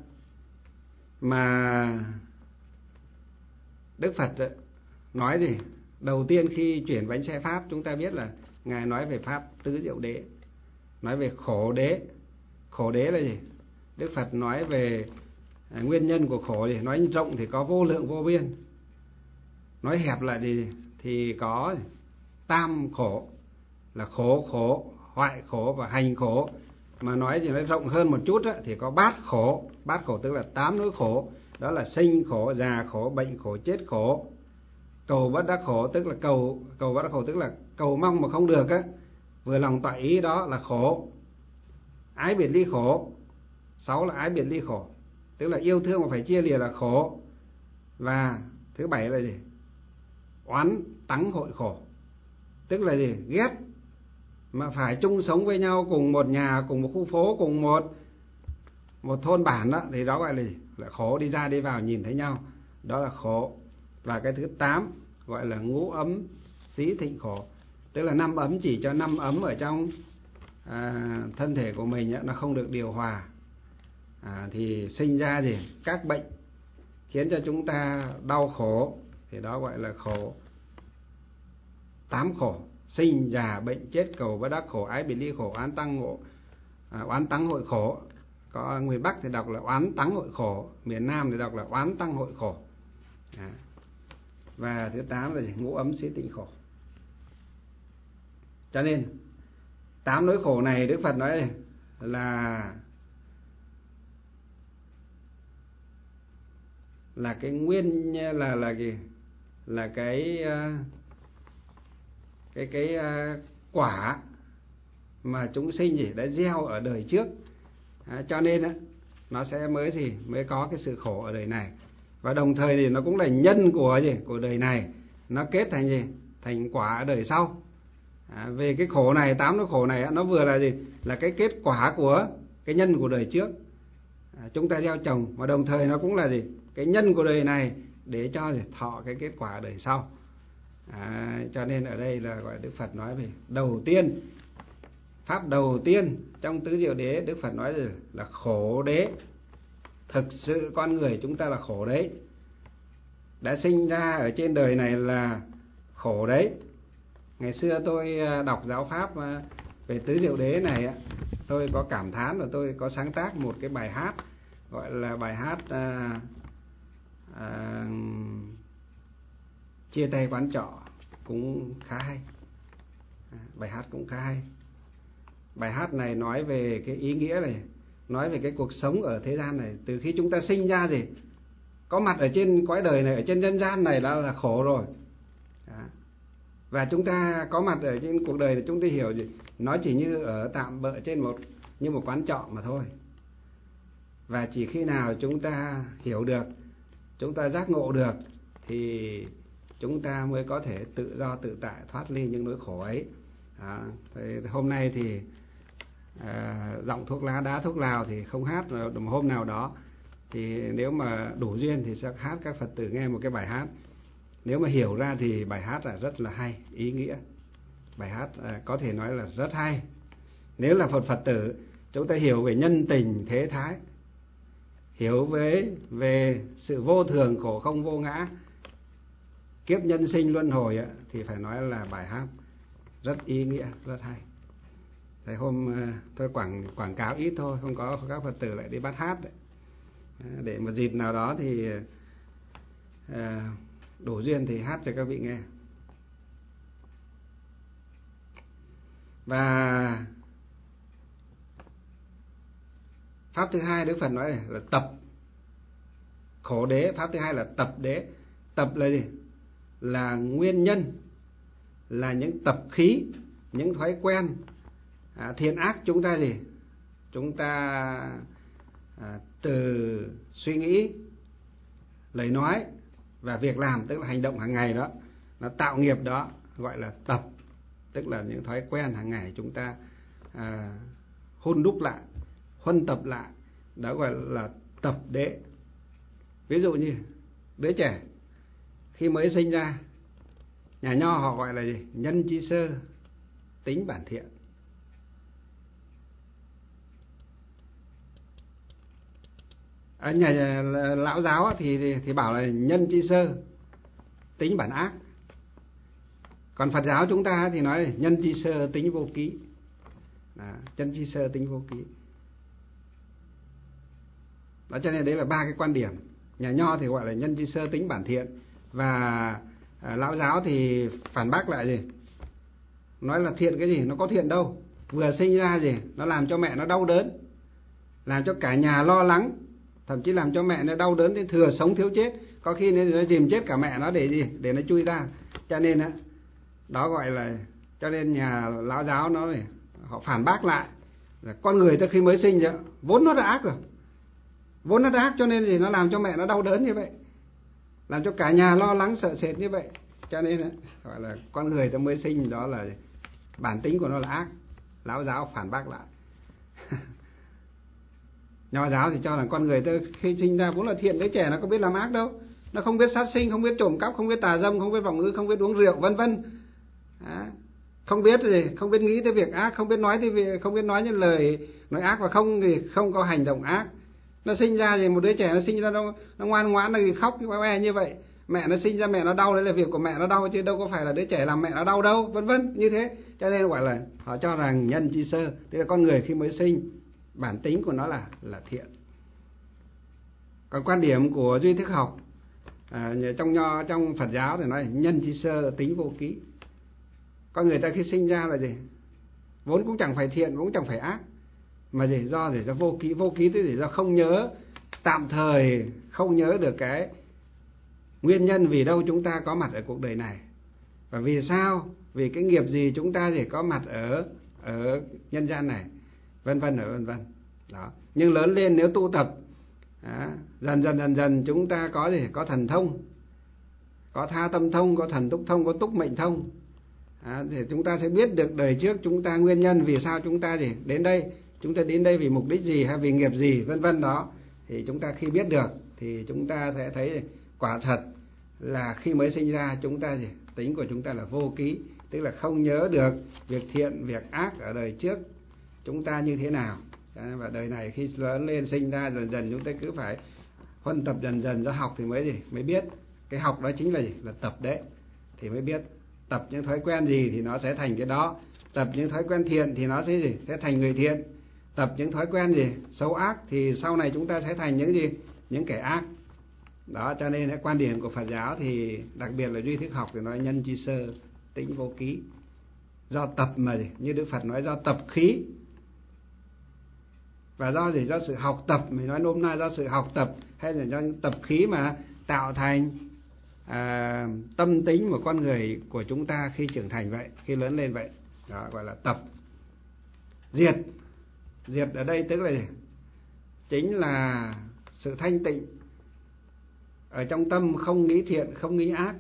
mà Đức Phật nói gì? Đầu tiên khi chuyển bánh xe pháp, chúng ta biết là Ngài nói về pháp tứ diệu đế, nói về khổ đế. Khổ đế là gì? Đức Phật nói về nguyên nhân của khổ gì? Nói rộng thì có vô lượng vô biên, nói hẹp là gì? Thì có tam khổ, là khổ, khổ, hoại khổ và hành khổ. Mà nói thì nói rộng hơn một chút á, thì có bát khổ. Bát khổ tức là tám nỗi khổ, đó là sinh khổ, già khổ, bệnh khổ, chết khổ. Cầu bất đắc khổ tức là cầu cầu bất đắc khổ tức là cầu mong mà không được á, vừa lòng tọa ý đó là khổ. Ái biệt ly khổ. Sáu là ái biệt ly khổ, tức là yêu thương mà phải chia lìa là khổ. Và thứ bảy là gì? Oán tắng hội khổ, tức là gì? Ghét mà phải chung sống với nhau, cùng một nhà, cùng một khu phố, cùng một một thôn bản đó, thì đó gọi là gì? Là khổ, đi ra đi vào nhìn thấy nhau, đó là khổ. Và cái thứ tám gọi là ngũ ấm xí thịnh khổ, tức là năm ấm chỉ cho năm ấm ở trong à, thân thể của mình ấy, nó không được điều hòa, à, thì sinh ra gì? Các bệnh khiến cho chúng ta đau khổ, thì đó gọi là khổ. Tám khổ: sinh, già, bệnh, chết, cầu bất đắc khổ, ái biệt ly khổ, oán tăng ngộ à, oán tắng hội khổ. Có miền Bắc thì đọc là oán tắng hội khổ, miền Nam thì đọc là oán tăng hội khổ. À. Và thứ tám là gì? Ngũ ấm xí tịnh khổ. Cho nên tám nỗi khổ này Đức Phật nói là là cái nguyên là là gì? Là cái cái cái quả mà chúng sinh gì đã gieo ở đời trước. À, cho nên á nó sẽ mới gì? Mới có cái sự khổ ở đời này. Và đồng thời thì nó cũng là nhân của gì? Của đời này, nó kết thành gì? Thành quả ở đời sau. À, về cái khổ này, tám nỗi khổ này nó vừa là gì? Là cái kết quả của cái nhân của đời trước. À, chúng ta gieo trồng, và đồng thời nó cũng là gì? Cái nhân của đời này để cho gì? Thọ cái kết quả ở đời sau. À, cho nên ở đây là gọi Đức Phật nói về đầu tiên, pháp đầu tiên trong tứ diệu đế, Đức Phật nói là khổ đế. Thực sự con người chúng ta là khổ đấy. đã sinh ra ở trên đời này là khổ đấy. Ngày xưa tôi đọc giáo pháp về tứ diệu đế này, tôi có cảm thán và tôi có sáng tác một cái bài hát gọi là bài hát à, à, chia tay quán trọ, cũng khá hay. À, bài hát cũng khá hay. Bài hát này nói về cái ý nghĩa này, nói về cái cuộc sống ở thế gian này. Từ khi chúng ta sinh ra thì có mặt ở trên cõi đời này, ở trên nhân gian này đã là khổ rồi. Đó. Và chúng ta có mặt ở trên cuộc đời thì chúng ta hiểu gì? Nó chỉ như ở tạm bợ trên một như một quán trọ mà thôi. Và chỉ khi nào chúng ta hiểu được, chúng ta giác ngộ được thì chúng ta mới có thể tự do tự tại thoát ly những nỗi khổ ấy. Đó. Thì hôm nay thì à, giọng thuốc lá đá thuốc lào thì không hát, một hôm nào đó thì nếu mà đủ duyên thì sẽ hát các Phật tử nghe một cái bài hát. Nếu mà hiểu ra thì bài hát là rất là hay, ý nghĩa. Bài hát à, có thể nói là rất hay. Nếu là Phật Phật tử, chúng ta hiểu về nhân tình thế thái, hiểu về, về sự vô thường khổ không vô ngã, kiếp nhân sinh luân hồi á, thì phải nói là bài hát rất ý nghĩa, rất hay. Thế hôm tôi quảng quảng cáo ít thôi, không có các Phật tử lại đi bắt hát đấy. Để một dịp nào đó thì à, đủ duyên thì hát cho các vị nghe. Và pháp thứ hai Đức Phật nói là tập khổ đế. Pháp thứ hai là tập đế. Tập là gì? Là nguyên nhân, là những tập khí, những thói quen à, thiện ác chúng ta gì? Chúng ta à, từ suy nghĩ, lời nói và việc làm, tức là hành động hàng ngày đó, nó tạo nghiệp đó, gọi là tập, tức là những thói quen hàng ngày chúng ta à, hun đúc lại, huân tập lại, đó gọi là tập đế. Ví dụ như đứa trẻ khi mới sinh ra, nhà nho họ gọi là gì? Nhân chi sơ, tính bản thiện. Ở nhà, nhà lão giáo thì, thì thì bảo là nhân chi sơ, tính bản ác. Còn Phật giáo chúng ta thì nói là nhân chi sơ, tính vô ký. Đó, nhân chi sơ, tính vô ký. Đó, cho nên đấy là ba cái quan điểm. Nhà nho thì gọi là nhân chi sơ, tính bản thiện. Và à, lão giáo thì phản bác lại gì? Nói là thiện cái gì? Nó có thiện đâu. Vừa sinh ra gì? Nó làm cho mẹ nó đau đớn, làm cho cả nhà lo lắng, thậm chí làm cho mẹ nó đau đớn đến thừa sống thiếu chết. Có khi nó dìm chết cả mẹ nó để gì? Để nó chui ra. Cho nên á, đó gọi là, cho nên nhà lão giáo nó này, họ phản bác lại là con người ta khi mới sinh ra vốn nó đã ác rồi, vốn nó đã ác, cho nên gì? Nó làm cho mẹ nó đau đớn như vậy, làm cho cả nhà lo lắng sợ sệt như vậy. Cho nên á, gọi là con người ta mới sinh đó là bản tính của nó là ác. Lão giáo phản bác lại. Nho giáo thì cho rằng con người ta khi sinh ra vốn là thiện. Đứa trẻ nó có biết làm ác đâu, nó không biết sát sinh, không biết trộm cắp, không biết tà dâm, không biết vọng ngữ, không biết uống rượu, vân vân. Không biết gì, không biết nghĩ tới việc ác, không biết nói tới việc, không biết nói những lời nói ác, và không thì không có hành động ác. Nó sinh ra thì một đứa trẻ nó sinh ra nó, nó ngoan ngoãn, nó khóc oe như vậy. Mẹ nó sinh ra mẹ nó đau, đấy là việc của mẹ nó đau, chứ đâu có phải là đứa trẻ làm mẹ nó đau đâu, vân vân như thế. Cho nên gọi là họ cho rằng nhân chi sơ, tức là con người khi mới sinh bản tính của nó là là thiện. Còn quan điểm của duy thức học à, trong nho trong Phật giáo thì nói nhân chi sơ, tính vô ký. Con người ta khi sinh ra là gì? Vốn cũng chẳng phải thiện, vốn chẳng phải ác, mà gì? Do gì? Do vô ký. Vô ký tức là do không nhớ, tạm thời không nhớ được cái nguyên nhân vì đâu chúng ta có mặt ở cuộc đời này, và vì sao, vì cái nghiệp gì chúng ta gì có mặt ở ở nhân gian này, vân vân ở vân vân. Đó. Nhưng lớn lên nếu tu tập đó, dần dần dần dần chúng ta có gì? Có thần thông, có tha tâm thông, có thần túc thông, có túc mệnh thông. À, thì chúng ta sẽ biết được đời trước chúng ta nguyên nhân vì sao chúng ta gì đến đây, chúng ta đến đây vì mục đích gì hay vì nghiệp gì, vân vân đó. Thì chúng ta khi biết được thì chúng ta sẽ thấy quả thật là khi mới sinh ra chúng ta gì tính của chúng ta là vô ký, tức là không nhớ được việc thiện việc ác ở đời trước chúng ta như thế nào. Và đời này khi lớn lên sinh ra dần dần chúng ta cứ phải huân tập dần dần ra học thì mới gì mới biết Cái học đó chính là gì? Là tập đấy. Thì mới biết tập những thói quen gì thì nó sẽ thành cái đó. Tập những thói quen thiện thì nó sẽ gì? Sẽ thành người thiện. Tập những thói quen gì? Xấu ác thì sau này chúng ta sẽ thành những gì? Những kẻ ác. Đó, cho nên cái quan điểm của Phật giáo thì đặc biệt là duy thức học thì nói nhân chi sơ, tĩnh vô ký. Do tập mà gì? Như Đức Phật nói do tập khí. Và do gì? Do sự học tập, mình nói nôm na do sự học tập hay là do tập khí mà tạo thành à, tâm tính của con người của chúng ta khi trưởng thành vậy, khi lớn lên vậy. Đó gọi là tập. Diệt. Diệt ở đây tức là gì? Chính là sự thanh tịnh. Ở trong tâm không nghĩ thiện, không nghĩ ác,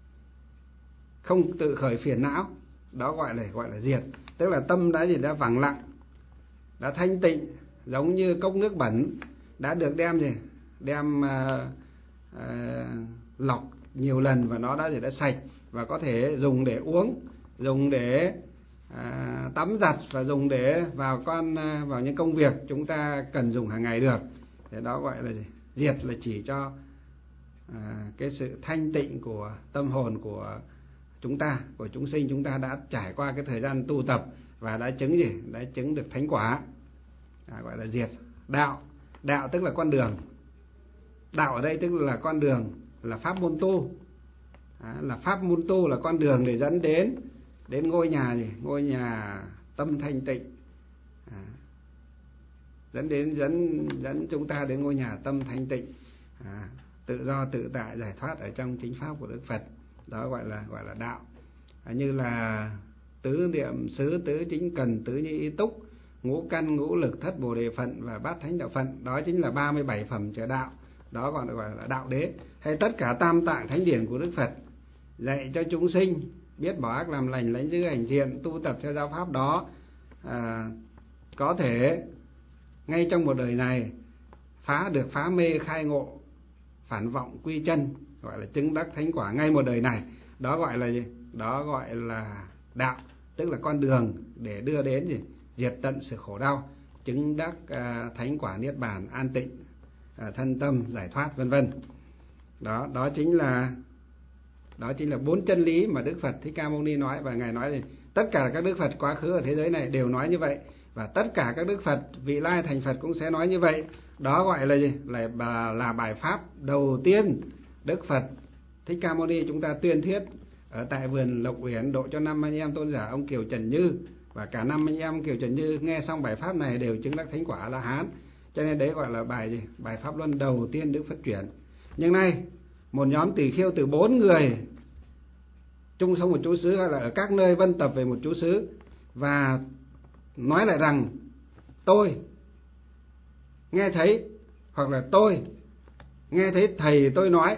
không tự khởi phiền não. Đó gọi là gọi là diệt. Tức là tâm đã gì? Đã vắng lặng, đã thanh tịnh, giống như cốc nước bẩn đã được đem gì? Đem uh, uh, lọc nhiều lần và nó đã gì? Đã sạch và có thể dùng để uống, dùng để uh, tắm giặt và dùng để vào con uh, vào những công việc chúng ta cần dùng hàng ngày được. Thế đó gọi là gì? Diệt là chỉ cho À, cái sự thanh tịnh của tâm hồn của chúng ta, của chúng sinh chúng ta đã trải qua cái thời gian tu tập và đã chứng gì? Đã chứng được thánh quả. À, gọi là diệt. Đạo. Đạo tức là con đường. Đạo ở đây tức là con đường, là pháp môn tu. À, là pháp môn tu là con đường để dẫn đến đến ngôi nhà gì? Ngôi nhà tâm thanh tịnh. À, dẫn đến dẫn dẫn chúng ta đến ngôi nhà tâm thanh tịnh. À, tự do tự tại giải thoát ở trong chính pháp của Đức Phật. Đó gọi là gọi là đạo. À, như là tứ niệm xứ, tứ chính cần, tứ như ý túc, ngũ căn, ngũ lực, thất bồ đề phận và bát thánh đạo phận. Đó chính là ba mươi bảy phẩm trợ đạo. Đó gọi là, gọi là đạo đế. Hay tất cả tam tạng thánh điển của Đức Phật dạy cho chúng sinh biết bỏ ác làm lành, lãnh giữ hành thiện, tu tập theo giáo pháp đó, à, có thể ngay trong một đời này phá được phá mê khai ngộ, phản vọng quy chân, gọi là chứng đắc thánh quả ngay một đời này. Đó gọi là gì? Đó gọi là đạo, tức là con đường để đưa đến gì? Diệt tận sự khổ đau, chứng đắc à, thánh quả niết bàn, an tịnh à, thân tâm, giải thoát vân vân. Đó, đó chính là đó chính là bốn chân lý mà Đức Phật Thích Ca Mâu Ni nói. Và ngài nói gì? Tất cả các Đức Phật quá khứ ở thế giới này đều nói như vậy, và tất cả các Đức Phật vị lai thành Phật cũng sẽ nói như vậy. Đó gọi là gì? Là, là bài pháp đầu tiên Đức Phật Thích Ca Mâu Ni chúng ta tuyên thuyết ở tại vườn Lộc Uyển, độ cho năm anh em tôn giả ông Kiều Trần Như. Và cả năm anh em Kiều Trần Như nghe xong bài pháp này đều chứng đắc thánh quả La Hán. Cho nên đấy gọi là bài gì? Bài pháp luân đầu tiên Đức Phật chuyển. Nhưng nay một nhóm tỳ kheo từ bốn người chung sống một trú xứ hay là ở các nơi vân tập về một trú xứ và nói lại rằng tôi nghe thấy, hoặc là tôi nghe thấy thầy tôi nói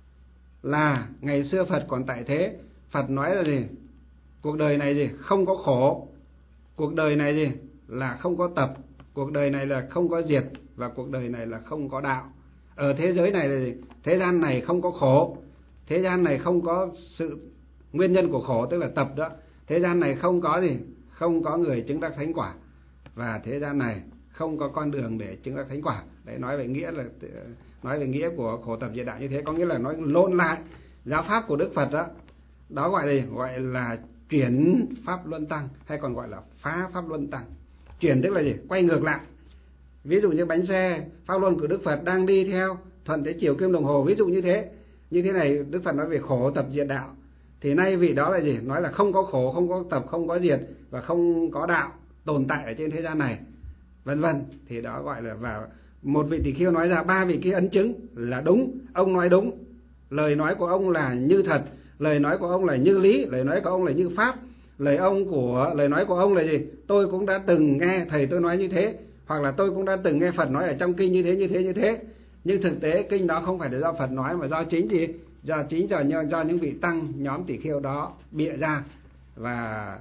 là ngày xưa Phật còn tại thế, Phật nói là gì? Cuộc đời này gì? Không có khổ, cuộc đời này gì? Là không có tập, cuộc đời này là không có diệt, và cuộc đời này là không có đạo. Ở thế giới này là gì? Thế gian này không có khổ, thế gian này không có sự nguyên nhân của khổ, tức là tập đó. Thế gian này không có gì? Không có người chứng đắc thánh quả, và thế gian này không có con đường để chứng đắc thánh quả. Đấy, nói về nghĩa là nói về nghĩa của khổ tập diệt đạo như thế, có nghĩa là nói lộn lại giáo pháp của Đức Phật đó. Đó gọi là gọi là chuyển pháp luân tăng, hay còn gọi là phá pháp luân tăng. Chuyển tức là gì? Quay ngược lại. Ví dụ như bánh xe pháp luân của Đức Phật đang đi theo thuận thế chiều kim đồng hồ, ví dụ như thế. Như thế này Đức Phật nói về khổ tập diệt đạo, thì nay vị đó là gì? Nói là không có khổ, không có tập, không có diệt, và không có đạo tồn tại ở trên thế gian này, vân vân. Thì đó gọi là, và một vị tỳ kheo nói ra ba vị kia ấn chứng là đúng, ông nói đúng, lời nói của ông là như thật, lời nói của ông là như lý, lời nói của ông là như pháp, lời ông của lời nói của ông là gì? Tôi cũng đã từng nghe thầy tôi nói như thế, hoặc là tôi cũng đã từng nghe Phật nói ở trong kinh như thế như thế như thế. Nhưng thực tế kinh đó không phải là do Phật nói, mà do chính gì? Do chính do, do những vị tăng nhóm tỳ kheo đó bịa ra, và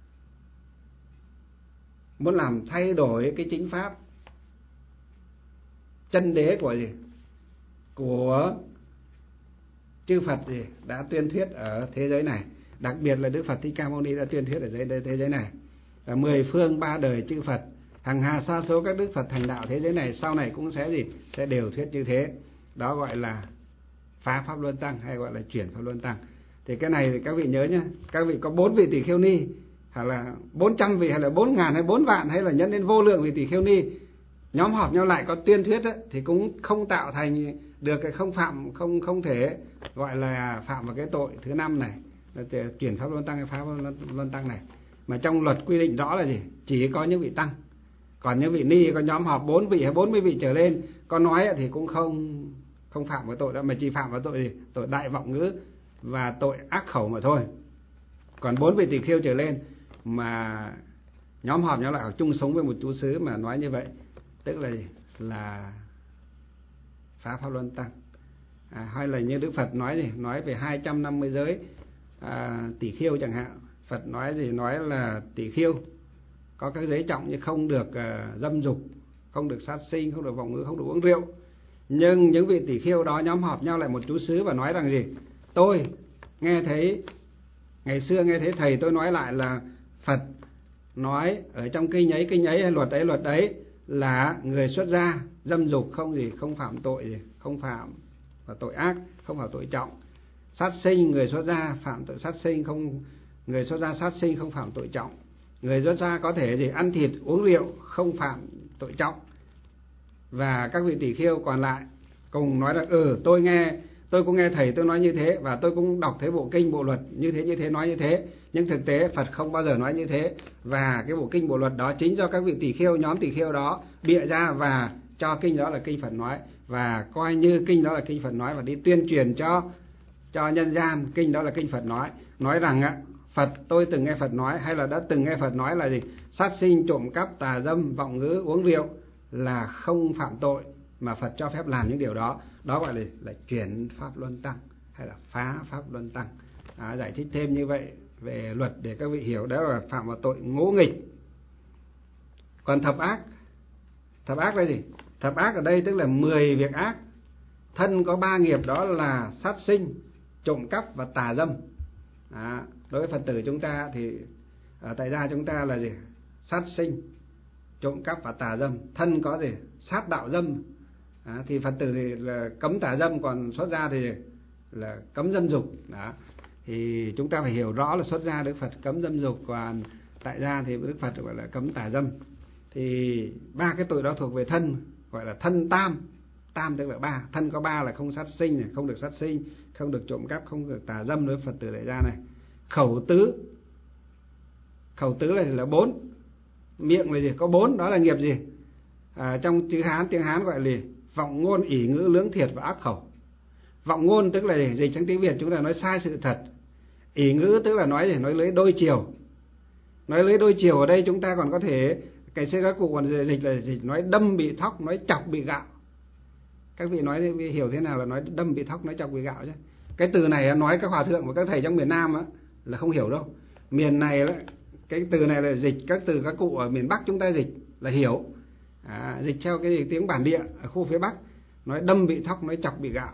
muốn làm thay đổi cái chính pháp chân đế của gì? Của chư Phật gì? Đã tuyên thuyết ở thế giới này. Đặc biệt là Đức Phật Thích Ca Mâu Ni đã tuyên thuyết ở thế, thế giới này. Và mười phương ba đời chư Phật, hằng hà sa số các Đức Phật thành đạo thế giới này sau này cũng sẽ gì? Sẽ đều thuyết như thế. Đó gọi là phá pháp luân tăng hay gọi là chuyển pháp luân tăng. Thì cái này thì các vị nhớ nhé, các vị có bốn vị tỷ khưu ni, hay là bốn trăm vị, hay là bốn ngàn, hay bốn vạn, hay là nhân đến vô lượng vị tỷ khưu ni, nhóm họp nhau lại có tuyên thuyết ấy, thì cũng không tạo thành được cái không phạm, không không thể gọi là phạm vào cái tội thứ năm này, là chuyển pháp luân tăng hay phá pháp luân tăng này. Mà trong luật quy định rõ là gì? Chỉ có những vị tăng. Còn những vị ni có nhóm họp bốn vị hay bốn mươi vị trở lên, có nói thì cũng không không phạm vào tội đó, mà chỉ phạm vào tội gì? Tội đại vọng ngữ và tội ác khẩu mà thôi. Còn bốn vị tỷ khưu trở lên mà nhóm họp nhau lại hoặc chung sống với một chú xứ mà nói như vậy, tức là gì? Là phá pháp luân tăng. À, hay là như Đức Phật nói gì? Nói về hai trăm năm mươi giới à, tỷ khưu chẳng hạn. Phật nói gì? Nói là tỷ khưu có các giới trọng như không được uh, dâm dục, không được sát sinh, không được vọng ngữ, không được uống rượu. Nhưng những vị tỷ khưu đó nhóm họp nhau lại một chú xứ và nói rằng gì? Tôi nghe thấy, ngày xưa nghe thấy thầy tôi nói lại là Phật nói ở trong kinh ấy, kinh ấy hay luật ấy, luật ấy là người xuất gia dâm dục không gì, không phạm tội gì, không phạm và tội ác, không phạm tội trọng. Sát sinh, người xuất gia phạm tội sát sinh, không, người xuất gia sát sinh không phạm tội trọng. Người xuất gia có thể gì ăn thịt uống rượu không phạm tội trọng. Và các vị tỷ khưu còn lại cùng nói là ừ tôi nghe, tôi cũng nghe thầy tôi nói như thế, và tôi cũng đọc thấy bộ kinh bộ luật như thế như thế nói như thế, nhưng thực tế Phật không bao giờ nói như thế. Và cái bộ kinh bộ luật đó chính do các vị tỷ khưu, nhóm tỷ khưu đó bịa ra và cho kinh đó là kinh Phật nói, và coi như kinh đó là kinh Phật nói, và đi tuyên truyền cho cho nhân gian kinh đó là kinh Phật nói. Nói rằng á, Phật tôi từng nghe Phật nói, hay là đã từng nghe Phật nói là gì? Sát sinh, trộm cắp, tà dâm, vọng ngữ, uống rượu là không phạm tội, mà Phật cho phép làm những điều đó. Đó gọi là, là chuyển pháp luân tăng hay là phá pháp luân tăng. À, giải thích thêm như vậy về luật để các vị hiểu, đó là phạm vào tội ngỗ nghịch. Còn thập ác, thập ác là gì? Thập ác ở đây tức là mười việc ác. Thân có ba nghiệp, đó là sát sinh, trộm cắp và tà dâm. À, đối với Phật tử chúng ta thì ở tại gia chúng ta là gì? Sát sinh, trộm cắp và tà dâm. Thân có gì? Sát đạo dâm. À, thì Phật tử thì là cấm tà dâm, còn xuất gia thì là cấm dâm dục. Đó. Thì chúng ta phải hiểu rõ là xuất gia Đức Phật cấm dâm dục, còn tại gia thì Đức Phật gọi là cấm tà dâm. Thì ba cái tội đó thuộc về thân, gọi là thân tam. Tam tức là ba, thân có ba là không sát sinh này, không được sát sinh, không được trộm cắp, không được tà dâm đối với Phật tử tại gia này. Khẩu tứ, khẩu tứ là là bốn, miệng là gì? Có bốn, đó là nghiệp gì? À, trong chữ Hán, tiếng Hán gọi là vọng ngôn, ỷ ngữ, lưỡng thiệt và ác khẩu. Vọng ngôn tức là gì? Dịch trong tiếng Việt chúng ta nói sai sự thật. Ỷ ngữ tức là nói gì? Nói lưới đôi chiều. Nói lưới đôi chiều ở đây chúng ta còn có thể, cái xưa các cụ còn dịch là dịch nói đâm bị thóc, nói chọc bị gạo. Các vị nói hiểu thế nào là nói đâm bị thóc, nói chọc bị gạo chứ? Cái từ này nói các hòa thượng và các thầy trong miền Nam á là không hiểu đâu. Miền này đó, cái từ này là dịch các từ các cụ ở miền Bắc chúng ta dịch là hiểu. À, dịch theo cái gì tiếng bản địa ở khu phía Bắc, nói đâm bị thóc, nói chọc bị gạo.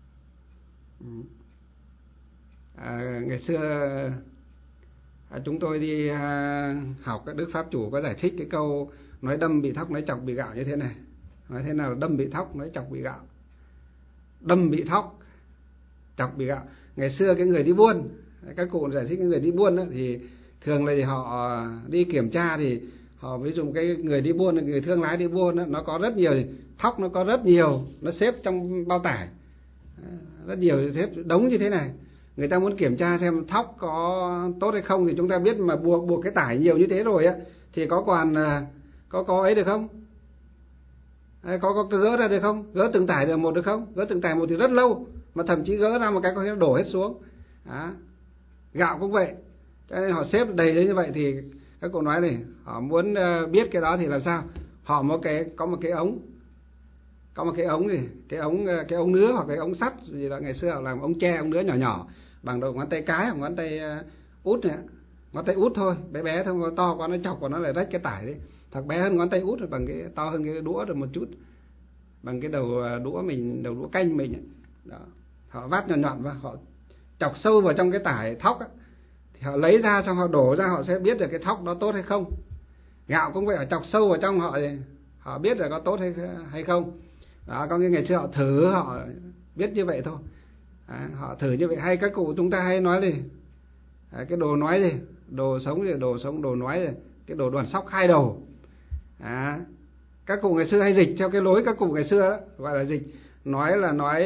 À, ngày xưa à, chúng tôi đi à, học, các đức pháp chủ có giải thích cái câu nói đâm bị thóc, nói chọc bị gạo như thế này. Nói thế nào là đâm bị thóc, nói chọc bị gạo? Đâm bị thóc, chọc bị gạo. Ngày xưa cái người đi buôn, các cụ giải thích cái người đi buôn đó, thì thường là thì họ đi kiểm tra thì họ ví dụ cái người đi buôn, người thương lái đi buôn đó, nó có rất nhiều thóc, nó có rất nhiều, nó xếp trong bao tải rất nhiều, xếp đống như thế này. Người ta muốn kiểm tra xem thóc có tốt hay không thì chúng ta biết mà buộc buộc cái tải nhiều như thế rồi á thì có còn có có ấy được không? Có, có gỡ ra được không? Gỡ từng tải được một được không? Gỡ từng tải một thì rất lâu, mà thậm chí gỡ ra một cái có thể đổ hết xuống. Đó. Gạo cũng vậy, cho nên họ xếp đầy đến như vậy thì các cụ nói này, họ muốn biết cái đó thì làm sao? Họ một cái có một cái ống, có một cái ống gì, cái ống cái ống nứa hoặc cái ống sắt gì đó, ngày xưa họ làm ống tre, ống nứa nhỏ nhỏ bằng đầu ngón tay cái hoặc ngón tay út này, ngón tay út thôi, bé bé thôi, to quá nó chọc vào nó lại rách cái tải đấy. Thật bé hơn ngón tay út rồi, bằng cái to hơn cái đũa được một chút, bằng cái đầu đũa mình, đầu đũa canh mình ấy. Đó. Họ vắt nhọn nhọn và họ chọc sâu vào trong cái tải thóc ấy. Thì họ lấy ra xong họ đổ ra, họ sẽ biết được cái thóc đó tốt hay không. Gạo cũng vậy, họ chọc sâu vào trong họ thì họ biết là có tốt hay hay không. Đó, có cái ngày xưa họ thử, họ biết như vậy thôi. À, họ thử như vậy. Hay các cụ chúng ta hay nói gì, à, cái đồ nói gì, đồ sống gì, đồ sống đồ nói gì, cái đồ đoàn sóc hai đầu. À, các cụ ngày xưa hay dịch theo cái lối các cụ ngày xưa đó, gọi là dịch, nói là nói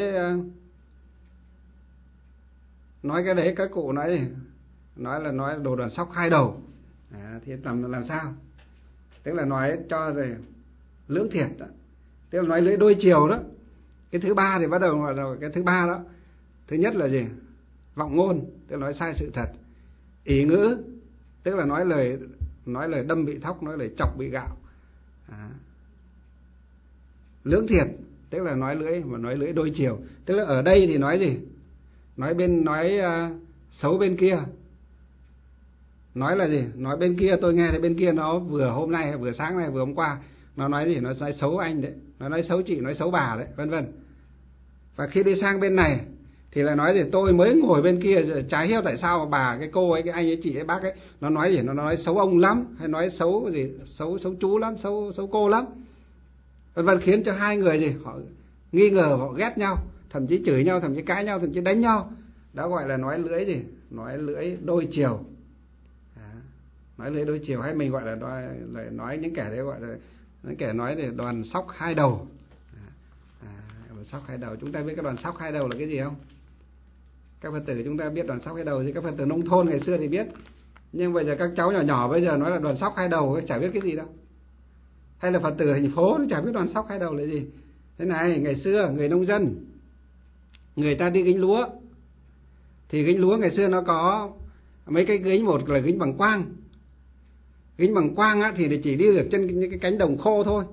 nói cái đấy các cụ nói gì, nói là nói đồ đoàn sóc hai đầu. À, thì làm làm sao, tức là nói cho rồi lưỡng thiệt đó, tức là nói lưỡi đôi chiều đó. Cái thứ ba thì bắt đầu gọi là cái thứ ba đó. Thứ nhất là gì, vọng ngôn, tức là nói sai sự thật. Ỷ ngữ, tức là nói lời nói lời đâm bị thóc, nói lời chọc bị gạo. À. Lưỡng thiệt, tức là nói lưỡi mà nói lưỡi đôi chiều, tức là ở đây thì nói gì, nói bên nói uh, xấu bên kia. Nói là gì, nói bên kia tôi nghe thì bên kia nó vừa hôm nay vừa sáng nay vừa hôm qua nó nói gì, nó nói xấu anh đấy, nó nói xấu chị, nói xấu bà đấy, vân vân. Và khi đi sang bên này thì lại nói gì, tôi mới ngồi bên kia trái hiếu tại sao mà bà cái cô ấy, cái anh ấy, chị ấy, bác ấy nó nói gì, nó nói xấu ông lắm, hay nói xấu gì, xấu xấu chú lắm, xấu xấu cô lắm, vân vân, khiến cho hai người gì họ nghi ngờ, họ ghét nhau, thậm chí chửi nhau, thậm chí cãi nhau, thậm chí đánh nhau. Đó gọi là nói lưỡi gì, nói lưỡi đôi chiều. Đó. Nói lưỡi đôi chiều, hay mình gọi là nói, là nói những kẻ đấy gọi là những kẻ nói thì đoàn sóc hai đầu. À, đoàn sóc hai đầu, chúng ta biết cái đoàn sóc hai đầu là cái gì không? Các Phật tử chúng ta biết đoàn sóc hai đầu thì các Phật tử nông thôn ngày xưa thì biết, nhưng bây giờ các cháu nhỏ nhỏ bây giờ nói là đoàn sóc hai đầu chả biết cái gì đâu. Hay là Phật tử thành phố nó chả biết đoàn sóc hai đầu là gì. Thế này, ngày xưa người nông dân, người ta đi gánh lúa, thì gánh lúa ngày xưa nó có mấy cái gánh, một là gánh bằng quang. Gánh bằng quang á, thì chỉ đi được trên những cái cánh đồng khô thôi.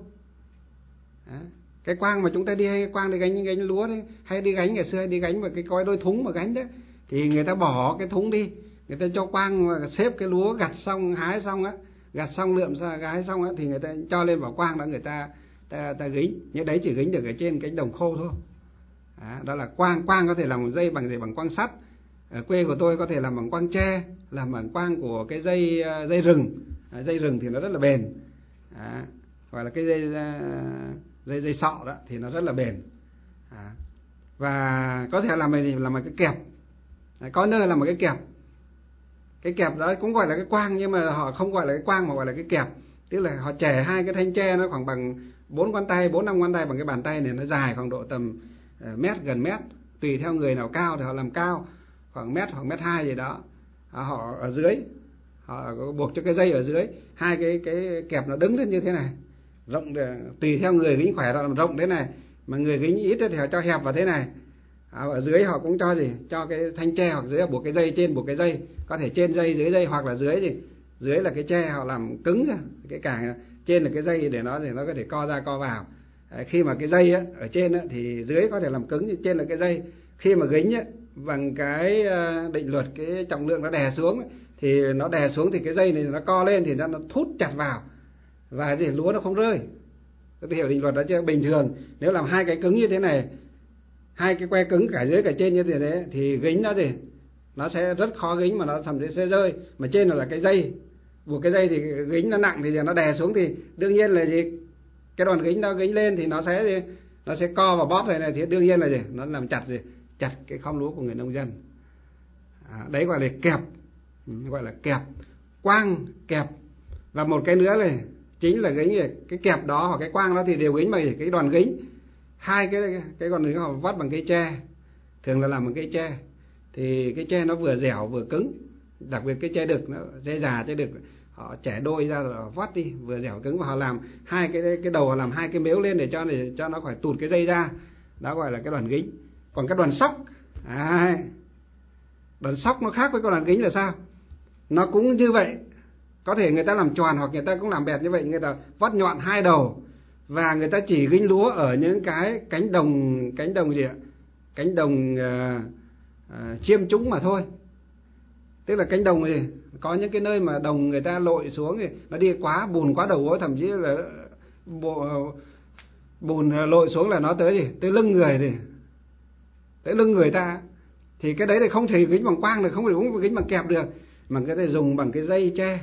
Đó. Cái quang mà chúng ta đi hay quang đi gánh gánh lúa đấy, hay đi gánh ngày xưa hay đi gánh vào cái coi đôi thúng mà gánh đấy, thì người ta bỏ cái thúng đi, người ta cho quang xếp cái lúa gặt xong hái xong á, gặt xong lượm ra hái xong á, thì người ta cho lên vào quang đó, người ta ta, ta gánh. Nhưng đấy chỉ gánh được ở trên cánh đồng khô thôi. Đó, đó là quang. Quang có thể làm bằng dây bằng gì, bằng quang sắt. Ở quê của tôi có thể làm bằng quang tre, làm bằng quang của cái dây dây rừng. À, dây rừng thì nó rất là bền. À, gọi là cái dây dây dây sọ đó thì nó rất là bền. À, và có thể làm bằng gì, làm bằng cái kẹp. À, có nơi làm bằng cái kẹp. Cái kẹp đó cũng gọi là cái quang, nhưng mà họ không gọi là cái quang mà gọi là cái kẹp. Tức là họ chẻ hai cái thanh tre nó khoảng bằng bốn ngón tay, bốn năm ngón tay bằng cái bàn tay này, nó dài khoảng độ tầm uh, mét, gần mét, tùy theo người nào cao thì họ làm cao khoảng mét hoặc mét hai gì đó. À, họ ở dưới họ buộc cho cái dây ở dưới, hai cái cái kẹp nó đứng lên như thế này, rộng để, tùy theo người gánh khỏe họ làm rộng thế này, mà người gánh ít thì họ cho hẹp vào thế này. À, ở dưới họ cũng cho gì, cho cái thanh tre, hoặc dưới buộc cái dây, trên buộc cái dây, có thể trên dây dưới dây, hoặc là dưới gì, dưới là cái tre họ làm cứng ra, cái cả trên là cái dây để nó để nó có thể co ra co vào. À, khi mà cái dây á, ở trên á, thì dưới có thể làm cứng, trên là cái dây. Khi mà gánh á, bằng cái định luật cái trọng lượng nó đè xuống, thì nó đè xuống thì cái dây này nó co lên thì nó thút chặt vào, và gì lúa nó không rơi. Tôi hiểu định luật đó chứ. Bình thường nếu làm hai cái cứng như thế này, hai cái que cứng cả dưới cả trên như thế đấy, thì gánh nó gì, nó sẽ rất khó gánh, mà nó thậm chí sẽ rơi. Mà trên là cái dây, buộc cái dây thì gánh nó nặng, thì nó đè xuống thì đương nhiên là gì, cái đoàn gánh nó gánh lên thì nó sẽ gì, nó sẽ co vào bóp này này, thì đương nhiên là gì, nó làm chặt gì, chặt cái khóm lúa của người nông dân. À, đấy gọi là kẹp, gọi là kẹp, quang, kẹp. Và một cái nữa này chính là gánh gì, cái kẹp đó hoặc cái quang đó thì đều gánh bằng cái đoàn gánh. Hai cái cái đoàn gánh họ vắt bằng cây tre, thường là làm bằng cây tre, thì cái tre nó vừa dẻo vừa cứng, đặc biệt cái tre đực, nó tre già tre đực họ chẻ đôi ra rồi vắt đi, vừa dẻo cứng, và họ làm hai cái cái đầu, họ làm hai cái mếu lên để cho để cho nó khỏi tụt cái dây ra, đó gọi là cái đoàn gánh. Còn cái đoàn sóc, à, đoàn sóc nó khác với cái đoàn gánh là sao? Nó cũng như vậy, có thể người ta làm tròn hoặc người ta cũng làm bẹt như vậy, người ta vắt nhọn hai đầu, và người ta chỉ gánh lúa ở những cái cánh đồng cánh đồng gì ạ, cánh đồng uh, uh, chiêm trũng mà thôi. Tức là cánh đồng gì, có những cái nơi mà đồng người ta lội xuống thì nó đi quá bùn quá đầu gối, thậm chí là bộ, bùn lội xuống là nó tới gì, tới lưng người thì tới lưng người ta, thì cái đấy thì không thể gánh bằng quang được, không thể cũng gánh bằng kẹp được, mà cái này dùng bằng cái dây tre,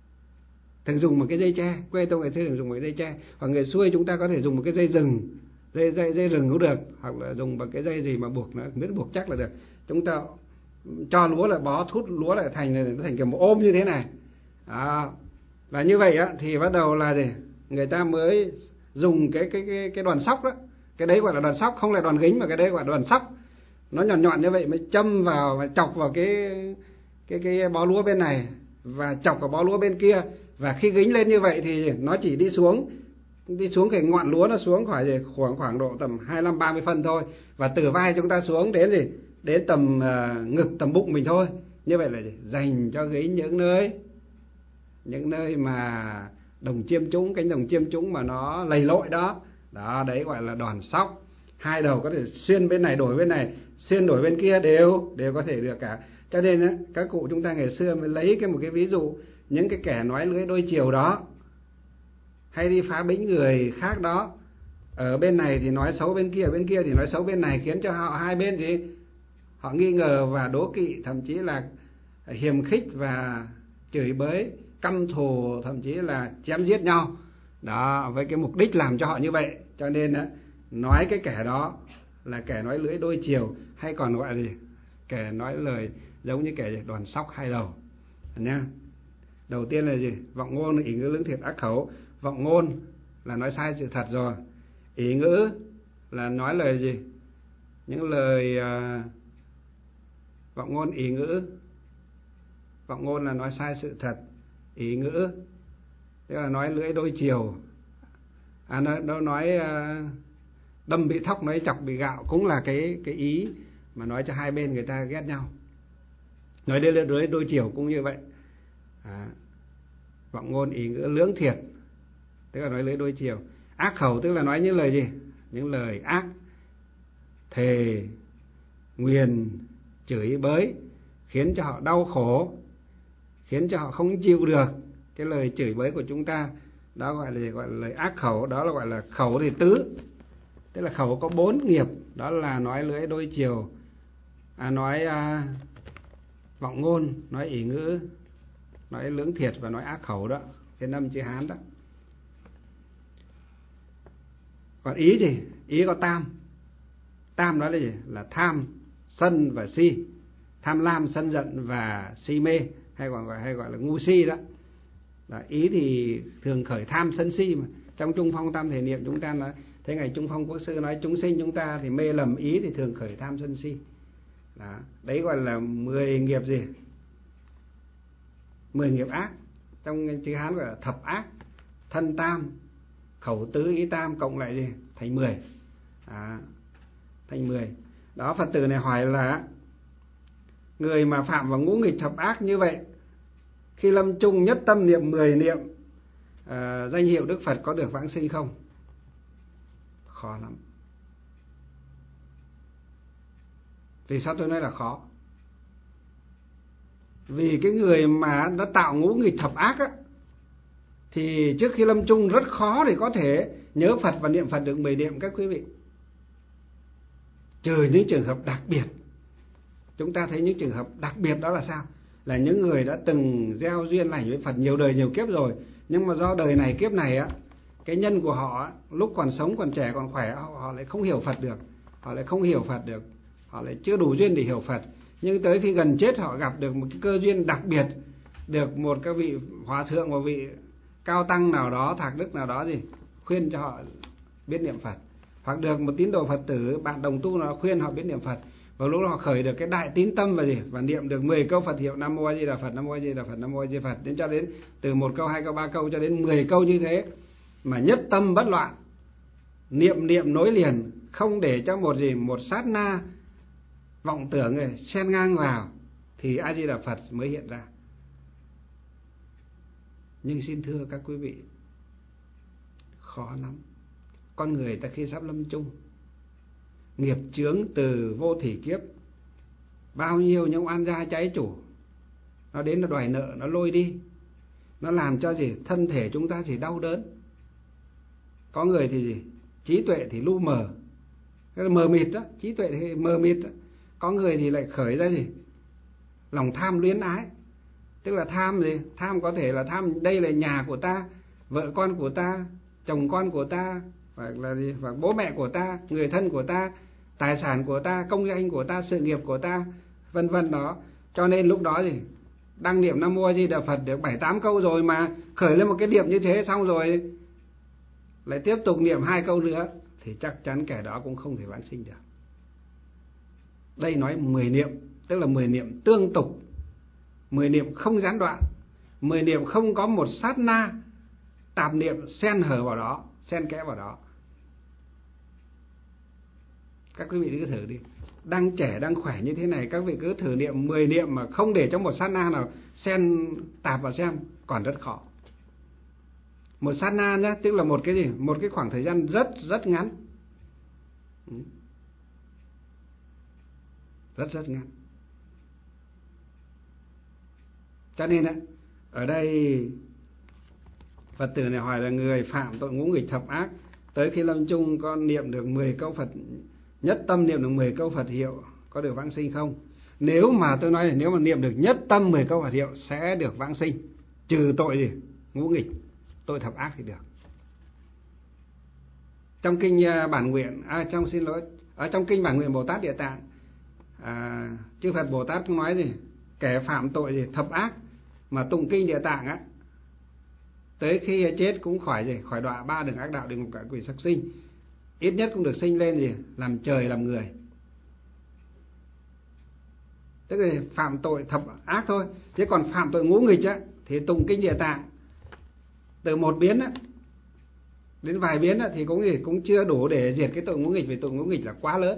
thường dùng một cái dây tre. Quê tôi ngày xưa thường dùng một cái dây tre, hoặc người xuôi chúng ta có thể dùng một cái dây rừng, dây dây dây rừng cũng được, hoặc là dùng bằng cái dây gì mà buộc nó miễn buộc chắc là được. Chúng ta cho lúa lại bó thút lúa lại thành nó thành kiểu một ôm như thế này. Đó. Và như vậy á thì bắt đầu là gì? Người ta mới dùng cái cái cái cái đoàn sóc đó. Cái đấy gọi là đoàn sóc, không là đoàn gính mà cái đấy gọi là đoàn sóc. Nó nhọn nhọn như vậy mới châm vào và chọc vào cái cái cái bó lúa bên này và chọc vào bó lúa bên kia, và khi gính lên như vậy thì nó chỉ đi xuống đi xuống cái ngọn lúa nó xuống khoảng gì khoảng khoảng độ tầm hai mươi lăm ba mươi phân thôi, và từ vai chúng ta xuống đến gì đến tầm uh, ngực tầm bụng mình thôi. Như vậy là gì? Dành cho gính những nơi những nơi mà đồng chiêm trũng, cánh đồng chiêm trũng mà nó lầy lội đó. Đó, đấy gọi là đoàn sóc. Hai đầu có thể xuyên bên này đổi bên này, xuyên đổi bên kia đều đều có thể được cả. Cho nên á, các cụ chúng ta ngày xưa mới lấy cái một cái ví dụ, những cái kẻ nói lưỡi đôi chiều đó, hay đi phá bĩnh người khác đó, ở bên này thì nói xấu bên kia, ở bên kia thì nói xấu bên này, khiến cho họ hai bên thì họ nghi ngờ và đố kỵ, thậm chí là hiềm khích và chửi bới, căm thù, thậm chí là chém giết nhau. Đó, với cái mục đích làm cho họ như vậy. Cho nên á, nói cái kẻ đó là kẻ nói lưỡi đôi chiều, hay còn gọi là gì? Kẻ nói lời giống như kẻ đoàn sóc hai đầu nhá. Đầu tiên là gì? Vọng ngôn, ý ngữ, lưỡng thiệt, ác khẩu. Vọng ngôn là nói sai sự thật rồi. Ý ngữ là nói lời gì? Những lời uh, vọng ngôn, ý ngữ. Vọng ngôn là nói sai sự thật. Ý ngữ tức là nói lưỡi đôi chiều. À, nó, nó nói uh, đâm bị thóc, nói chọc bị gạo, cũng là cái cái ý mà nói cho hai bên người ta ghét nhau. Nói đây là lưỡi đôi chiều cũng như vậy. À, vọng ngôn, ý ngữ, lưỡng thiệt tức là nói lưỡi đôi chiều. Ác khẩu tức là nói những lời gì? Những lời ác, thề, nguyền, chửi bới, khiến cho họ đau khổ, khiến cho họ không chịu được cái lời chửi bới của chúng ta. Đó gọi là gì? Gọi là lời ác khẩu. Đó là gọi là khẩu thì tứ, tức là khẩu có bốn nghiệp. Đó là nói lưỡi đôi chiều, à, nói à, vọng ngôn, nói ỷ ngữ, nói lưỡng thiệt và nói ác khẩu. Đó, cái năm chữ Hán đó. Còn ý gì? Ý có tam. Tam đó là gì? Là tham, sân và si. Tham lam, sân giận và si mê, hay còn gọi hay gọi là ngu si đó. Đó, ý thì thường khởi tham sân si mà. Trong Trung Phong Tam Thể Niệm chúng ta nói, thế ngày Trung Phong Quốc sư nói chúng sinh chúng ta thì mê lầm ý thì thường khởi tham sân si. Đó, đấy gọi là mười nghiệp gì? Mười nghiệp ác. Trong chữ Hán gọi là thập ác. Thân tam, khẩu tứ, ý tam cộng lại gì? Thành mười. Đó, thành mười. Đó, Phật tử này hỏi là người mà phạm vào ngũ nghịch thập ác như vậy, khi lâm chung nhất tâm niệm mười niệm à, danh hiệu Đức Phật có được vãng sinh không? Khó lắm. Vì sao tôi nói là khó? Vì cái người mà đã tạo ngũ nghịch thập ác á, thì trước khi lâm chung rất khó để có thể nhớ Phật và niệm Phật được mười niệm các quý vị. Trừ những trường hợp đặc biệt. Chúng ta thấy những trường hợp đặc biệt đó là sao? Là những người đã từng gieo duyên lành với Phật nhiều đời nhiều kiếp rồi, nhưng mà do đời này kiếp này á, cái nhân của họ á, lúc còn sống còn trẻ còn khỏe, họ, họ lại không hiểu Phật được. Họ lại không hiểu Phật được. Họ lại chưa đủ duyên để hiểu Phật. Nhưng tới khi gần chết họ gặp được một cái cơ duyên đặc biệt, được một các vị hòa thượng, một vị cao tăng nào đó, thạc đức nào đó gì khuyên cho họ biết niệm Phật, hoặc được một tín đồ Phật tử bạn đồng tu nào đó khuyên họ biết niệm Phật. Và lúc đó họ khởi được cái đại tín tâm và gì và niệm được mười câu Phật hiệu Nam Mô A Di Đà Phật, Nam Mô A Di Đà Phật, Nam Mô A Di Đà Phật, đến cho đến từ một câu, hai câu, ba câu cho đến mười câu như thế, mà nhất tâm bất loạn, niệm niệm nối liền, không để cho một gì một sát na vọng tưởng này xen ngang vào, thì A Di Đà Phật mới hiện ra. Nhưng xin thưa các quý vị, khó lắm. Con người ta khi sắp lâm chung, nghiệp chướng từ vô thỉ kiếp, bao nhiêu những oan gia trái chủ, nó đến nó đòi nợ, nó lôi đi, nó làm cho gì thân thể chúng ta chỉ đau đớn. Có người thì gì trí tuệ thì lu mờ, mờ mịt đó, trí tuệ thì mờ mịt đó. Có người thì lại khởi ra gì lòng tham luyến ái, tức là tham gì tham có thể là tham đây là nhà của ta, vợ con của ta, chồng con của ta, hoặc là gì, hoặc bố mẹ của ta, người thân của ta, tài sản của ta, công danh của ta, sự nghiệp của ta, vân vân đó. Cho nên lúc đó gì, đăng niệm Nam Mô A Di Đà Phật được bảy tám câu rồi mà khởi lên một cái niệm như thế, xong rồi lại tiếp tục niệm hai câu nữa, thì chắc chắn kẻ đó cũng không thể vãng sinh được. Đây nói mười niệm, tức là mười niệm tương tục, mười niệm không gián đoạn, mười niệm không có một sát na tạp niệm xen hở vào đó, xen kẽ vào đó. Các quý vị cứ thử đi, đang trẻ đang khỏe như thế này, các vị cứ thử niệm mười niệm mà không để cho một sát na nào xen tạp vào xem, còn rất khó. Một sát na nhé, tức là một cái gì, một cái khoảng thời gian rất rất ngắn, rất rất ngắn. Cho nên á, ở đây Phật tử này hỏi là người phạm tội ngũ nghịch thập ác, tới khi lâm chung có niệm được mười câu Phật, nhất tâm niệm được mười câu Phật hiệu, có được vãng sinh không? Nếu mà tôi nói là nếu mà niệm được nhất tâm mười câu Phật hiệu sẽ được vãng sinh, trừ tội gì? Ngũ nghịch, tội thập ác thì được. Trong kinh bản nguyện, à, trong xin lỗi, ở trong kinh bản nguyện Bồ Tát Địa Tạng, à, chư Phật Bồ Tát nói gì? Kẻ phạm tội gì? Thập ác mà tụng kinh Địa Tạng á, tới khi chết cũng khỏi gì? Khỏi đọa ba đường ác đạo, địa ngục, ngạ quỷ, súc sinh, ít nhất cũng được sinh lên gì? Làm trời làm người. Tức là phạm tội thập ác thôi. Chứ còn phạm tội ngũ nghịch á, thì tụng kinh Địa Tạng từ một biến á đến vài biến á, thì cũng gì cũng chưa đủ để diệt cái tội ngũ nghịch, vì tội ngũ nghịch là quá lớn.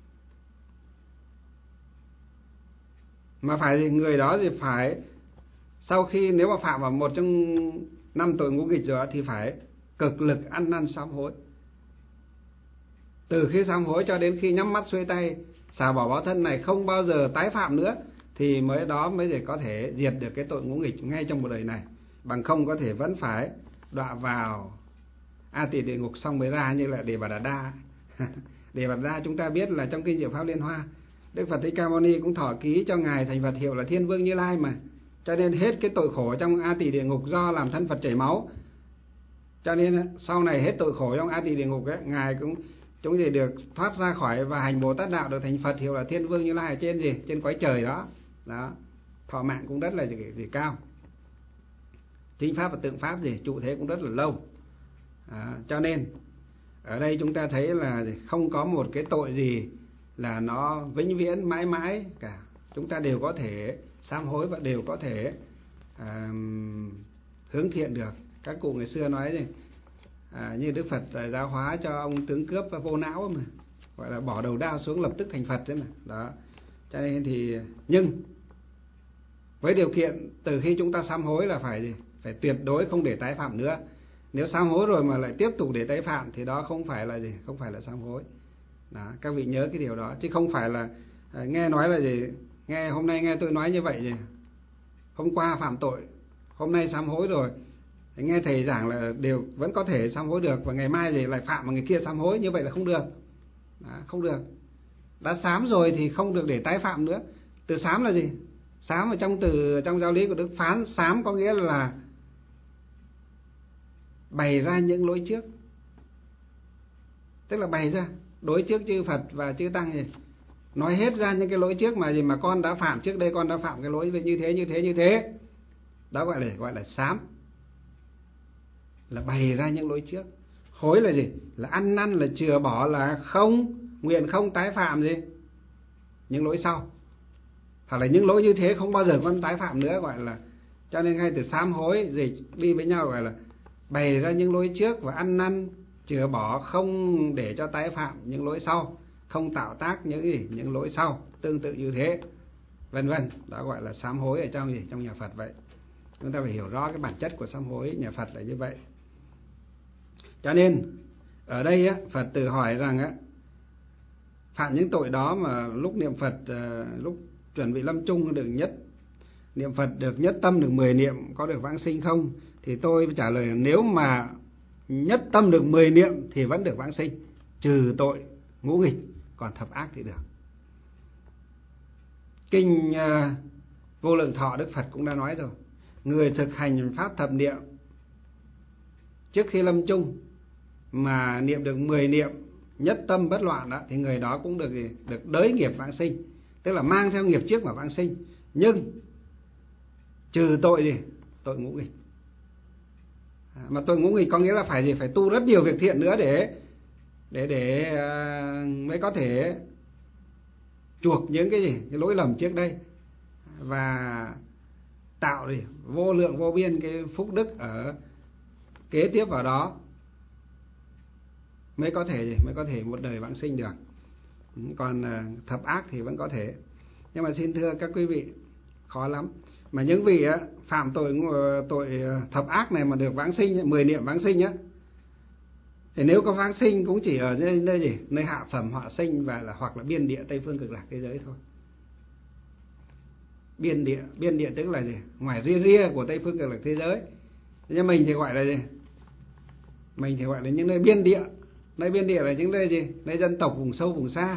Mà phải gì? Người đó thì phải sau khi nếu mà phạm vào một trong năm tội ngũ nghịch rồi thì phải cực lực ăn năn sám hối. Từ khi sám hối cho đến khi nhắm mắt xuôi tay xả bỏ báo thân này, không bao giờ tái phạm nữa, thì mới đó mới để có thể diệt được cái tội ngũ nghịch ngay trong một đời này. Bằng không có thể vẫn phải đọa vào A Tỳ địa ngục xong mới ra, như là Đề Bà Đạt Đa. Đề Bà Đạt Đa chúng ta biết là trong kinh Diệu Pháp Liên Hoa, Đức Phật Thích Ca Mâu Ni cũng thọ ký cho ngài thành Phật hiệu là Thiên Vương Như Lai mà. Cho nên hết cái tội khổ trong A Tỳ địa ngục do làm thân Phật chảy máu. Cho nên sau này hết tội khổ trong A Tỳ địa ngục ấy, ngài cũng chúng gì được thoát ra khỏi và hành Bồ Tát đạo, được thành Phật hiệu là Thiên Vương Như Lai ở trên gì? Trên cõi trời đó. Đó. Thọ mạng cũng rất là gì, gì cao. Chính pháp và tượng pháp gì trụ thế cũng rất là lâu. À, cho nên ở đây chúng ta thấy là không có một cái tội gì là nó vĩnh viễn mãi mãi cả. Chúng ta đều có thể sám hối và đều có thể à, hướng thiện được. Các cụ ngày xưa nói gì? À, như Đức Phật giáo hóa cho ông tướng cướp vô não mà, gọi là bỏ đầu đao xuống lập tức thành Phật đấy mà. Đó. Cho nên thì nhưng với điều kiện từ khi chúng ta sám hối là phải gì? Phải tuyệt đối không để tái phạm nữa. Nếu sám hối rồi mà lại tiếp tục để tái phạm thì đó không phải là gì? Không phải là sám hối. Đó, các vị nhớ cái điều đó, chứ không phải là à, nghe nói là gì? Nghe hôm nay nghe tôi nói như vậy gì? Hôm qua phạm tội, hôm nay sám hối rồi, nghe thầy giảng là đều vẫn có thể sám hối được, và ngày mai thì lại phạm mà người kia sám hối, như vậy là không được. Đó, không được. Đã sám rồi thì không được để tái phạm nữa. Từ sám là gì? Sám ở trong từ trong giáo lý của Đức Phán, sám có nghĩa là bày ra những lỗi trước. Tức là bày ra đối trước chư Phật và chư Tăng gì, nói hết ra những cái lỗi trước mà gì mà con đã phạm trước đây, con đã phạm cái lỗi như thế như thế như thế. Đó gọi là gọi là sám. Là bày ra những lỗi trước. Hối là gì? Là ăn năn, là chừa bỏ, là không nguyện không tái phạm gì những lỗi sau. Hoặc là những lỗi như thế không bao giờ con tái phạm nữa, gọi là. Cho nên ngay từ sám hối gì đi với nhau gọi là bày ra những lỗi trước và ăn năn chừa bỏ, không để cho tái phạm những lỗi sau, không tạo tác những gì những lỗi sau tương tự như thế, vân vân. Đó gọi là sám hối ở trong gì trong nhà Phật vậy. Chúng ta phải hiểu rõ cái bản chất của sám hối nhà Phật là như vậy. Cho nên ở đây á, Phật tử hỏi rằng á, phạm những tội đó mà lúc niệm Phật, lúc chuẩn bị lâm chung được nhất niệm Phật được nhất tâm được mười niệm có được vãng sinh không? Thì tôi trả lời là nếu mà nhất tâm được mười niệm thì vẫn được vãng sinh, trừ tội ngũ nghịch, còn thập ác thì được. Kinh uh, Vô Lượng Thọ Đức Phật cũng đã nói rồi, người thực hành pháp thập niệm trước khi lâm chung mà niệm được mười niệm nhất tâm bất loạn đó, thì người đó cũng được được đới nghiệp vãng sinh, tức là mang theo nghiệp trước mà vãng sinh, nhưng trừ tội gì? Tội ngũ nghịch. À, mà tội ngũ nghịch có nghĩa là phải gì? Phải tu rất nhiều việc thiện nữa để để để uh, mới có thể chuộc những cái gì, cái lỗi lầm trước đây, và tạo gì vô lượng vô biên cái phúc đức ở kế tiếp vào đó, mới có thể gì? Mới có thể một đời vãng sinh được. Còn uh, thập ác thì vẫn có thể. Nhưng mà xin thưa các quý vị, khó lắm. Mà những vị á, phạm tội tội thập ác này mà được vãng sinh, mười niệm vãng sinh á, thì nếu có vãng sinh cũng chỉ ở nơi, nơi gì? Nơi hạ phẩm họa sinh, và là hoặc là biên địa Tây Phương Cực Lạc thế giới thôi. Biên địa, biên địa tức là gì? Ngoài ria ria của Tây Phương Cực Lạc thế giới. Nhưng mình thì gọi là gì? Mình thì gọi là những nơi biên địa. Nơi biên địa là những nơi gì? Nơi dân tộc vùng sâu vùng xa.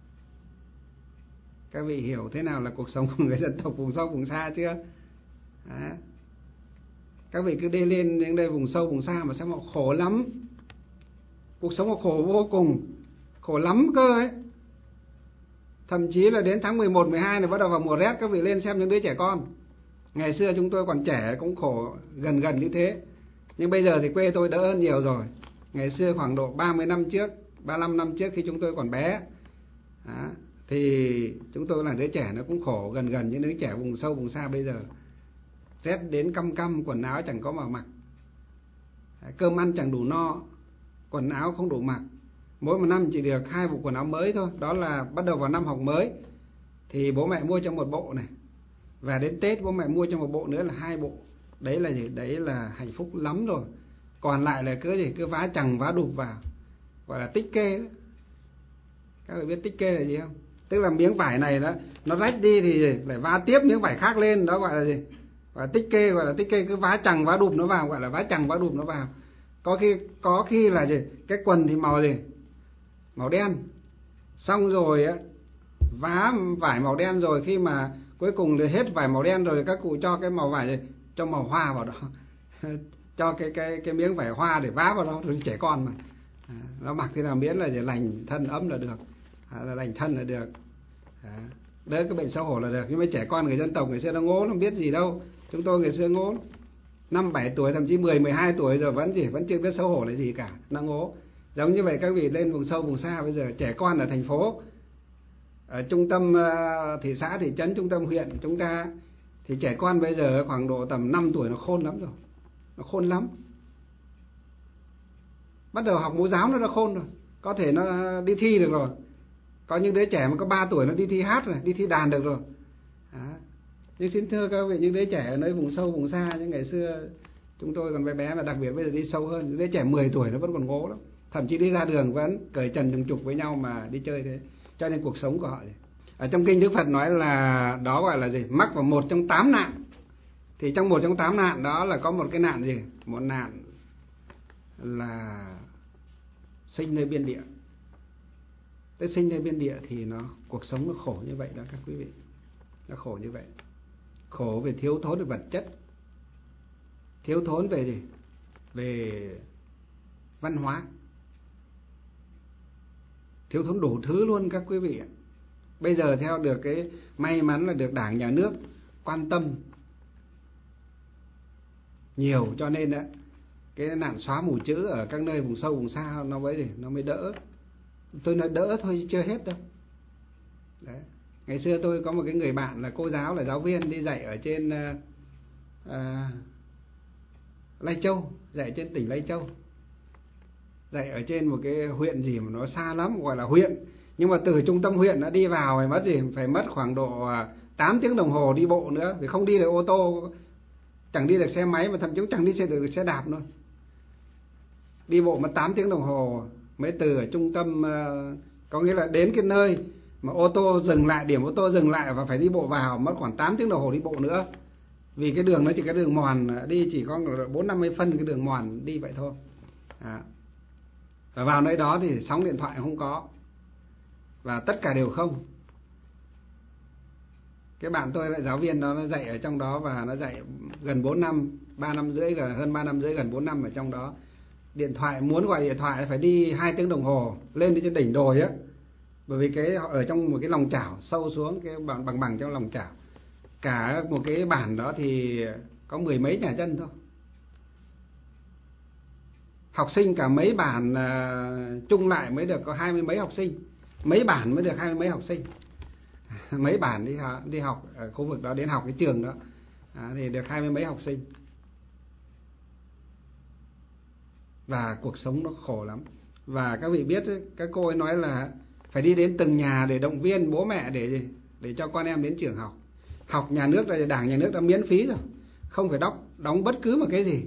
Các vị hiểu thế nào là cuộc sống của người dân tộc vùng sâu vùng xa chưa? Đó. Các vị cứ đi lên những nơi vùng sâu vùng xa mà xem họ khổ lắm. Cuộc sống họ khổ vô cùng, khổ lắm cơ ấy. Thậm chí là đến tháng mười một, mười hai này bắt đầu vào mùa rét, các vị lên xem những đứa trẻ con. Ngày xưa chúng tôi còn trẻ cũng khổ gần gần như thế. Nhưng bây giờ thì quê tôi đỡ hơn nhiều rồi. Ngày xưa khoảng độ ba mươi năm trước, ba mươi lăm năm trước khi chúng tôi còn bé, đó, thì chúng tôi là đứa trẻ nó cũng khổ gần gần những đứa trẻ vùng sâu vùng xa bây giờ. Rét đến căm căm, quần áo chẳng có mà mặc, cơm ăn chẳng đủ no, quần áo không đủ mặc. Mỗi một năm chỉ được hai bộ quần áo mới thôi. Đó là bắt đầu vào năm học mới thì bố mẹ mua cho một bộ này, và đến Tết bố mẹ mua cho một bộ nữa là hai bộ. Đấy là gì? Đấy là hạnh phúc lắm rồi. Còn lại là cứ gì? Cứ vá chằng vá đụp vào, gọi là tích kê đó. Các bạn biết tích kê là gì không? Tức là miếng vải này đó, nó rách đi thì phải vá tiếp miếng vải khác lên. Đó gọi là gì? Gọi là tích kê, gọi là tích kê. Cứ vá chằng vá đụp nó vào, gọi là vá chằng vá đụp nó vào. Có khi có khi là gì? Cái quần thì màu gì? Màu đen. Xong rồi á, vá vải màu đen rồi, khi mà cuối cùng là hết vải màu đen rồi, các cụ cho cái màu vải gì? Cho màu hoa vào đó. Cho cái cái cái miếng vải hoa để vá vào đó, rồi trẻ con mà. À, nó mặc thì nào miễn là để lành thân ấm là được. À, là lành thân là được. À, đỡ cái bệnh xấu hổ là được. Nhưng mà trẻ con người dân tộc ngày xưa nó ngố, nó biết gì đâu. Chúng tôi ngày xưa ngố năm bảy tuổi, thậm chí mười, mười hai tuổi rồi vẫn gì, vẫn chưa biết xấu hổ là gì cả, nó ngố. Giống như vậy các vị lên vùng sâu vùng xa bây giờ, trẻ con ở thành phố, ở trung tâm thị xã, thị trấn, trung tâm huyện chúng ta, thì trẻ con bây giờ khoảng độ tầm năm tuổi nó khôn lắm rồi. Nó khôn lắm. Bắt đầu học mẫu giáo nó đã khôn rồi. Có thể nó đi thi được rồi. Có những đứa trẻ mà có ba tuổi nó đi thi hát rồi, đi thi đàn được rồi. Đó. Nhưng xin thưa các vị, những đứa trẻ ở nơi vùng sâu vùng xa, như ngày xưa chúng tôi còn bé bé, mà đặc biệt bây giờ đi sâu hơn, những đứa trẻ mười tuổi nó vẫn còn ngố lắm. Thậm chí đi ra đường vẫn cởi trần trùng trục với nhau mà đi chơi thế. Cho nên cuộc sống của họ gì? Ở trong kinh Đức Phật nói là đó gọi là gì? Mắc vào một trong tám nạn. Thì trong một trong tám nạn đó là có một cái nạn gì? Một nạn là sinh nơi biên địa. Tới sinh nơi biên địa thì nó cuộc sống nó khổ như vậy đó các quý vị. Nó khổ như vậy. Khổ về thiếu thốn về vật chất, thiếu thốn về gì? Về văn hóa, thiếu thốn đủ thứ luôn các quý vị ạ. Bây giờ theo được cái may mắn là được Đảng Nhà nước quan tâm nhiều, cho nên đó, cái nạn xóa mù chữ ở các nơi vùng sâu vùng xa nó mới gì? Nó mới đỡ. Tôi nói đỡ thôi chưa hết đâu. Đấy. Ngày xưa tôi có một cái người bạn là cô giáo, là giáo viên, đi dạy ở trên uh, uh, Lai Châu, dạy trên tỉnh Lai Châu, dạy ở trên một cái huyện gì mà nó xa lắm, gọi là huyện, nhưng mà từ trung tâm huyện nó đi vào phải mất gì? Phải mất khoảng độ tám tiếng đồng hồ đi bộ nữa, vì không đi được ô tô, chẳng đi được xe máy, mà thậm chí chẳng đi được xe đạp nữa. Đi bộ mất tám tiếng đồng hồ mới từ ở trung tâm, uh, có nghĩa là đến cái nơi mà ô tô dừng lại, điểm ô tô dừng lại và phải đi bộ vào, mất khoảng tám tiếng đồng hồ đi bộ nữa. Vì cái đường nó chỉ cái đường mòn đi, chỉ có bốn năm mươi phân cái đường mòn đi vậy thôi. À. Và vào nơi đó thì sóng điện thoại không có, và tất cả đều không. Cái bạn tôi là giáo viên đó, nó dạy ở trong đó, và nó dạy gần bốn năm, ba năm rưỡi, hơn ba năm rưỡi, gần bốn năm ở trong đó. Điện thoại, muốn gọi điện thoại phải đi hai tiếng đồng hồ lên đến trên đỉnh đồi á, bởi vì cái ở trong một cái lòng chảo sâu xuống, cái bằng bằng bằng trong lòng chảo. Cả một cái bản đó thì có mười mấy nhà dân thôi. Học sinh cả mấy bản uh, chung lại mới được có hai mươi mấy học sinh, mấy bản mới được hai mươi mấy học sinh. Mấy bản đi học, đi học ở khu vực đó, đến học cái trường đó à, thì được hai mươi mấy học sinh. Và cuộc sống nó khổ lắm. Và các vị biết ấy, các cô ấy nói là phải đi đến từng nhà để động viên bố mẹ để gì? Để cho con em đến trường học. Học nhà nước là Đảng nhà nước đã miễn phí rồi, không phải đóng đóng bất cứ một cái gì.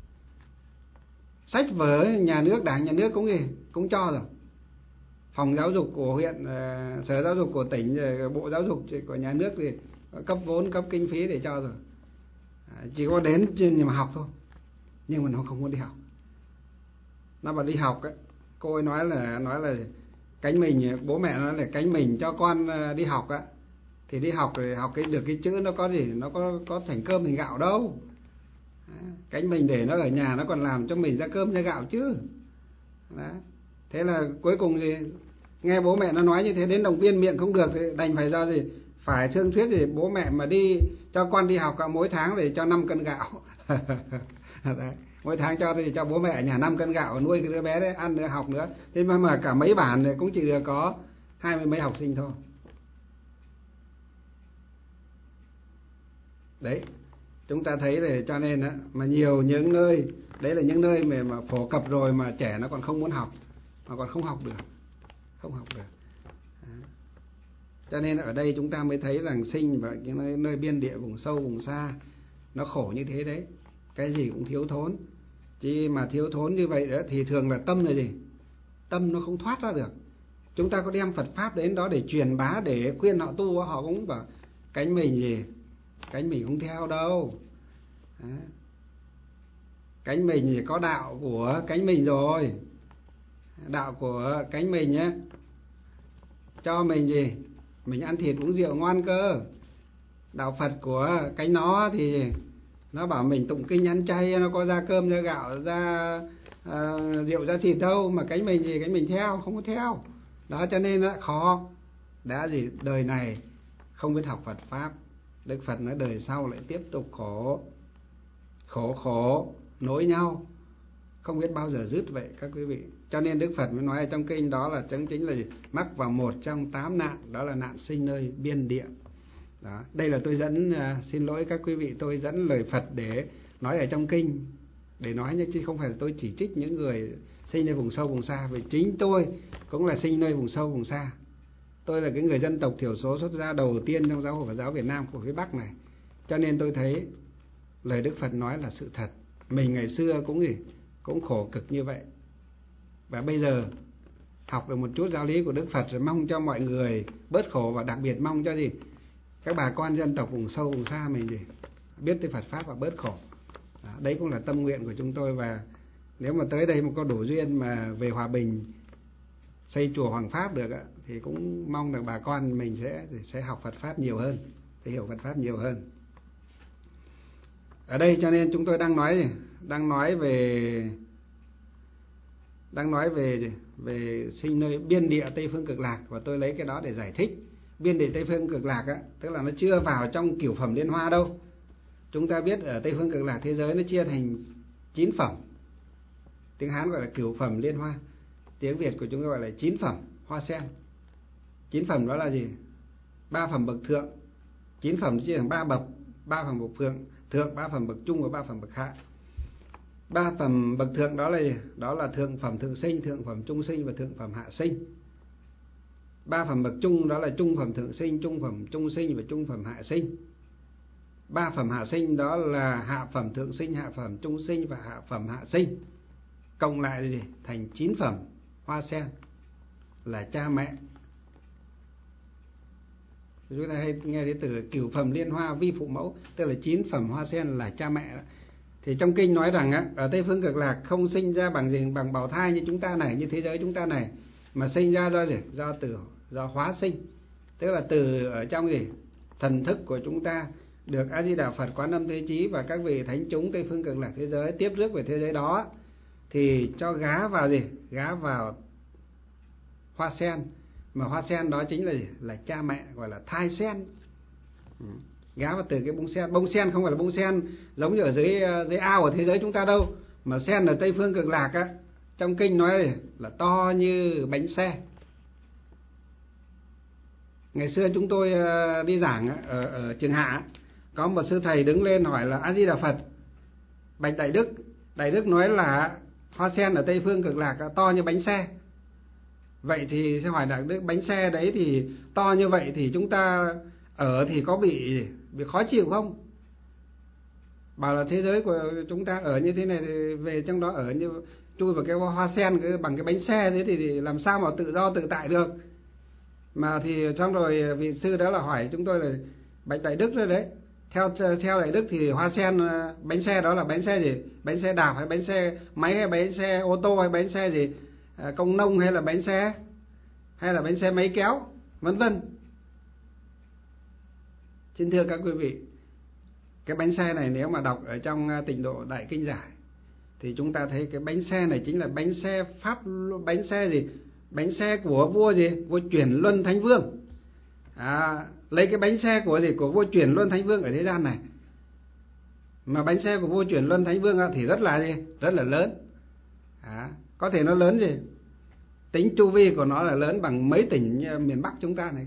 Sách vở nhà nước, Đảng nhà nước cũng gì cũng cho rồi. Phòng giáo dục của huyện, sở giáo dục của tỉnh, bộ giáo dục của nhà nước thì cấp vốn, cấp kinh phí để cho rồi. Chỉ có đến trên mà học thôi, nhưng mà nó không muốn đi học. Nó bảo đi học ấy, cô ấy nói là nói là cánh mình, bố mẹ nói là cánh mình cho con đi học á, thì đi học rồi học cái được cái chữ nó có gì, nó có có thành cơm thành gạo đâu. Cánh mình để nó ở nhà nó còn làm cho mình ra cơm ra gạo chứ. Đó. Thế là cuối cùng thì nghe bố mẹ nó nói như thế, đến động viên miệng không được thì đành phải ra gì, phải thương thuyết gì bố mẹ mà đi cho con đi học cả mỗi tháng để cho năm cân gạo. Đấy. Mỗi tháng cho thì cho bố mẹ ở nhà năm cân gạo nuôi cái đứa bé đấy, ăn nữa, học nữa. Thế mà, mà cả mấy bản này cũng chỉ được có hai mươi mấy học sinh thôi. Đấy, chúng ta thấy rồi, cho nên á, mà nhiều những nơi, đấy là những nơi mà, mà phổ cập rồi mà trẻ nó còn không muốn học, mà còn không học được, không học được. Đó. Cho nên ở đây chúng ta mới thấy rằng sinh và những nơi, nơi biên địa vùng sâu vùng xa nó khổ như thế đấy, cái gì cũng thiếu thốn. Chỉ mà thiếu thốn như vậy đó thì thường là tâm là gì? Tâm nó không thoát ra được. Chúng ta có đem Phật Pháp đến đó để truyền bá, để khuyên họ tu, họ cũng bảo cánh mình gì? Cánh mình không theo đâu. Đó. Cánh mình thì có đạo của cánh mình rồi. Đạo của cánh mình nhé, cho mình gì? Mình ăn thịt uống rượu ngon cơ. Đạo Phật của cánh nó thì nó bảo mình tụng kinh ăn chay, nó có ra cơm ra gạo ra uh, rượu ra thịt đâu, mà cánh mình gì? Cánh mình theo, không có theo. Đó, cho nên nó khó. Đã gì đời này không biết học Phật Pháp, Đức Phật nói đời sau lại tiếp tục khổ. Khổ khổ nối nhau, không biết bao giờ dứt vậy các quý vị. Cho nên Đức Phật mới nói ở trong kinh đó là chính chính là gì? Mắc vào một trong tám nạn, đó là nạn sinh nơi biên địa. Đó. Đây là tôi dẫn, uh, xin lỗi các quý vị, tôi dẫn lời Phật để nói ở trong kinh, để nói nhé, chứ không phải là tôi chỉ trích những người sinh nơi vùng sâu vùng xa. Vì chính tôi cũng là sinh nơi vùng sâu vùng xa. Tôi là cái người dân tộc thiểu số xuất gia đầu tiên trong giáo hội Phật giáo Việt Nam của phía Bắc này. Cho nên tôi thấy lời Đức Phật nói là sự thật. Mình ngày xưa cũng gì cũng khổ cực như vậy. Và bây giờ học được một chút giáo lý của Đức Phật rồi, mong cho mọi người bớt khổ, và đặc biệt mong cho gì? Các bà con dân tộc vùng sâu vùng xa mình gì biết tới Phật Pháp và bớt khổ. Đó, đấy cũng là tâm nguyện của chúng tôi. Và nếu mà tới đây mà có đủ duyên mà về Hòa Bình xây chùa Hoàng Pháp được ạ, thì cũng mong là bà con mình sẽ sẽ học Phật Pháp nhiều hơn, sẽ hiểu Phật Pháp nhiều hơn. Ở đây cho nên chúng tôi đang nói gì? Đang nói về đang nói về gì? Về sinh nơi biên địa Tây Phương Cực Lạc, và tôi lấy cái đó để giải thích. Biên địa Tây Phương Cực Lạc á, tức là nó chưa vào trong cửu phẩm liên hoa đâu. Chúng ta biết ở Tây Phương Cực Lạc thế giới nó chia thành chín phẩm. Tiếng Hán gọi là cửu phẩm liên hoa, tiếng Việt của chúng ta gọi là chín phẩm hoa sen. Chín phẩm đó là gì? Ba phẩm bậc thượng. Chín phẩm chia thành ba bậc, ba phẩm bậc thượng, thượng, ba phẩm bậc trung và ba phẩm bậc hạ. Ba phẩm bậc thượng đó là gì? Đó là thượng phẩm thượng sinh, thượng phẩm trung sinh và thượng phẩm hạ sinh. Ba phẩm bậc trung đó là trung phẩm thượng sinh, trung phẩm trung sinh và trung phẩm hạ sinh. Ba phẩm hạ sinh đó là hạ phẩm thượng sinh, hạ phẩm trung sinh và hạ phẩm hạ sinh. Cộng lại là gì? Thành chín phẩm hoa sen là cha mẹ. Chúng ta hay nghe thấy từ cửu phẩm liên hoa vi phụ mẫu, tức là chín phẩm hoa sen là cha mẹ. Thì trong kinh nói rằng á, ở Tây Phương Cực Lạc không sinh ra bằng gì, bằng bào thai như chúng ta này, như thế giới chúng ta này, mà sinh ra do gì? Do từ do hóa sinh, tức là từ ở trong gì? Thần thức của chúng ta được A Di Đà Phật, Quán Âm Thế Chí và các vị thánh chúng Tây Phương Cực Lạc thế giới tiếp rước về thế giới đó, thì cho gá vào gì? Gá vào hoa sen. Mà hoa sen đó chính là gì? Là cha mẹ, gọi là thai sen. Ừ. Gá vào từ cái bông sen. Bông sen không phải là bông sen giống như ở dưới dưới ao ở thế giới chúng ta đâu, mà sen ở Tây phương Cực Lạc á, trong kinh nói là to như bánh xe. Ngày xưa chúng tôi đi giảng ở, ở trường Hạ, có một sư thầy đứng lên hỏi là A Di Đà Phật, bạch Đại Đức, Đại Đức nói là hoa sen ở Tây phương Cực Lạc to như bánh xe. Vậy thì sẽ hỏi Đại Đức, bánh xe đấy thì to như vậy thì chúng ta ở thì có bị bị khó chịu không? Bảo là thế giới của chúng ta ở như thế này thì về trong đó ở như chui vào cái hoa sen cái, bằng cái bánh xe thế thì, thì làm sao mà tự do tự tại được. Mà thì xong rồi vị sư đó là hỏi chúng tôi là bạch Đại Đức rồi đấy, theo theo Đại Đức thì hoa sen bánh xe đó là bánh xe gì? Bánh xe đạp hay bánh xe máy hay bánh xe ô tô hay bánh xe gì? À, công nông hay là bánh xe hay là bánh xe máy kéo, vân vân. Xin thưa các quý vị, cái bánh xe này nếu mà đọc ở trong Tịnh Độ Đại Kinh Giải thì chúng ta thấy cái bánh xe này chính là bánh xe pháp, bánh xe gì? Bánh xe của vua gì? Vua Chuyển Luân Thánh Vương. À, lấy cái bánh xe của gì? Của vua Chuyển Luân Thánh Vương ở thế gian này. Mà bánh xe của vua Chuyển Luân Thánh Vương thì rất là gì? Rất là lớn. À, có thể nó lớn gì? Tính chu vi của nó là lớn bằng mấy tỉnh miền Bắc chúng ta này.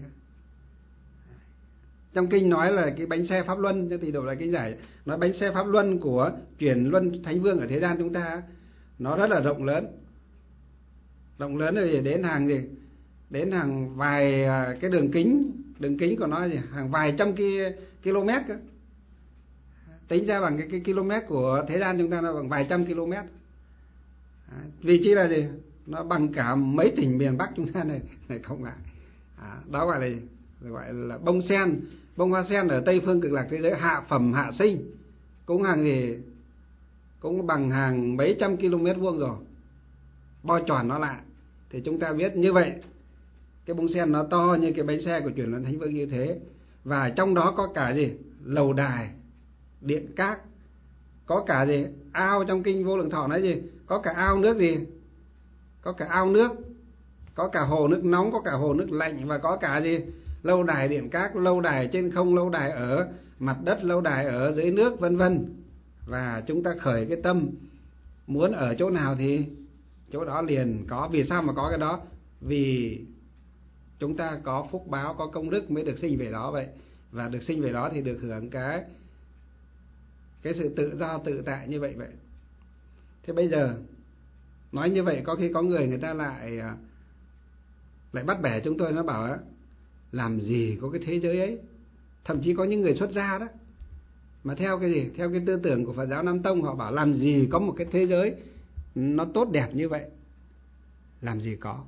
Trong kinh nói là cái bánh xe Pháp Luân, cho Tịnh Độ Đại Kinh Giải nói bánh xe Pháp Luân của Chuyển Luân Thánh Vương ở thế gian chúng ta nó rất là rộng lớn. Rộng lớn rồi đến hàng gì? Đến hàng vài cái đường kính, đường kính của nó gì? Hàng vài trăm km. Tính ra bằng cái, cái km của thế gian chúng ta nó bằng vài trăm km. Vì chỉ là gì? Nó bằng cả mấy tỉnh miền Bắc chúng ta này, này không ạ. À, đó gọi là gì? Gọi là bông sen. Bông hoa sen ở Tây phương Cực Lạc thế giới hạ phẩm hạ sinh cũng hàng gì? Cũng bằng hàng mấy trăm km vuông rồi, bo tròn nó lại. Thì chúng ta biết như vậy, cái bông sen nó to như cái bánh xe của Chuyển Luân Thánh Vương như thế. Và trong đó có cả gì? Lầu đài, điện các, có cả gì? Ao. Trong kinh Vô Lượng Thọ nói gì? Có cả ao nước gì? Có cả ao nước, có cả hồ nước nóng, có cả hồ nước lạnh, và có cả gì? Lâu đài điện các, lâu đài trên không, lâu đài ở mặt đất, lâu đài ở dưới nước, vân vân. Và chúng ta khởi cái tâm muốn ở chỗ nào thì chỗ đó liền có. Vì sao mà có cái đó? Vì chúng ta có phúc báo, có công đức mới được sinh về đó vậy. Và được sinh về đó thì được hưởng cái cái sự tự do tự tại như vậy vậy. Thế bây giờ nói như vậy có khi có người người ta lại lại bắt bẻ chúng tôi, nó bảo á, làm gì có cái thế giới ấy. Thậm chí có những người xuất gia đó mà theo cái gì? Theo cái tư tưởng của Phật giáo Nam Tông, họ bảo làm gì có một cái thế giới nó tốt đẹp như vậy. Làm gì có.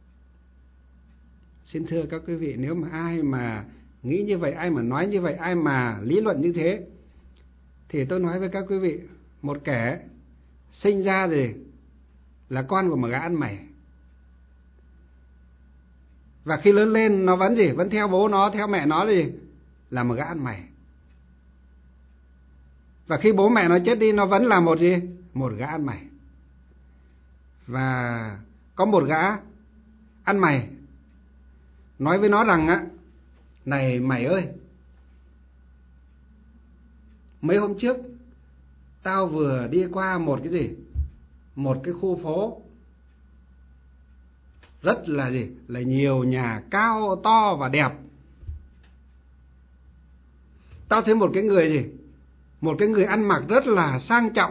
Xin thưa các quý vị, nếu mà ai mà nghĩ như vậy, ai mà nói như vậy, ai mà lý luận như thế, thì tôi nói với các quý vị, một kẻ sinh ra gì là con của một gã ăn mày, và khi lớn lên nó vẫn gì? Vẫn theo bố nó, theo mẹ nó là gì? Là một gã ăn mày. Và khi bố mẹ nó chết đi, nó vẫn là một gì? Một gã ăn mày. Và có một gã ăn mày nói với nó rằng á, này mày ơi, mấy hôm trước tao vừa đi qua một cái gì? Một cái khu phố rất là gì? Là nhiều nhà cao to và đẹp. Tao thấy một cái người gì? Một cái người ăn mặc rất là sang trọng.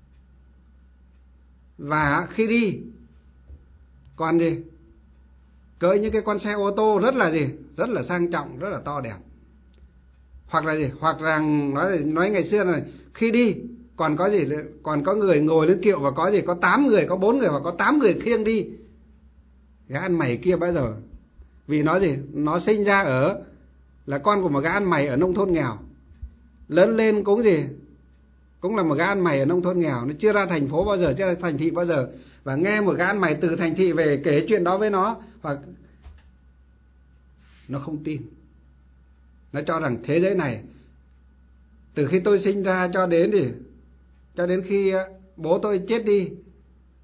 Và khi đi còn gì? Cưỡi những cái con xe ô tô rất là gì? Rất là sang trọng, rất là to đẹp. Hoặc là gì? Hoặc rằng nói nói ngày xưa này, khi đi còn có gì? Còn có người ngồi lên kiệu và có gì? Có tám người, có bốn người hoặc có tám người khiêng đi. Gã ăn mày kia bao giờ? Vì nó gì? Nó sinh ra ở là con của một gã ăn mày ở nông thôn nghèo. Lớn lên cũng gì? Cũng là một gã ăn mày ở nông thôn nghèo. Nó chưa ra thành phố bao giờ, chưa ra thành thị bao giờ. Và nghe một gã ăn mày từ thành thị về kể chuyện đó với nó, hoặc nó không tin. Nó cho rằng thế giới này, từ khi tôi sinh ra cho đến gì? Cho đến khi bố tôi chết đi,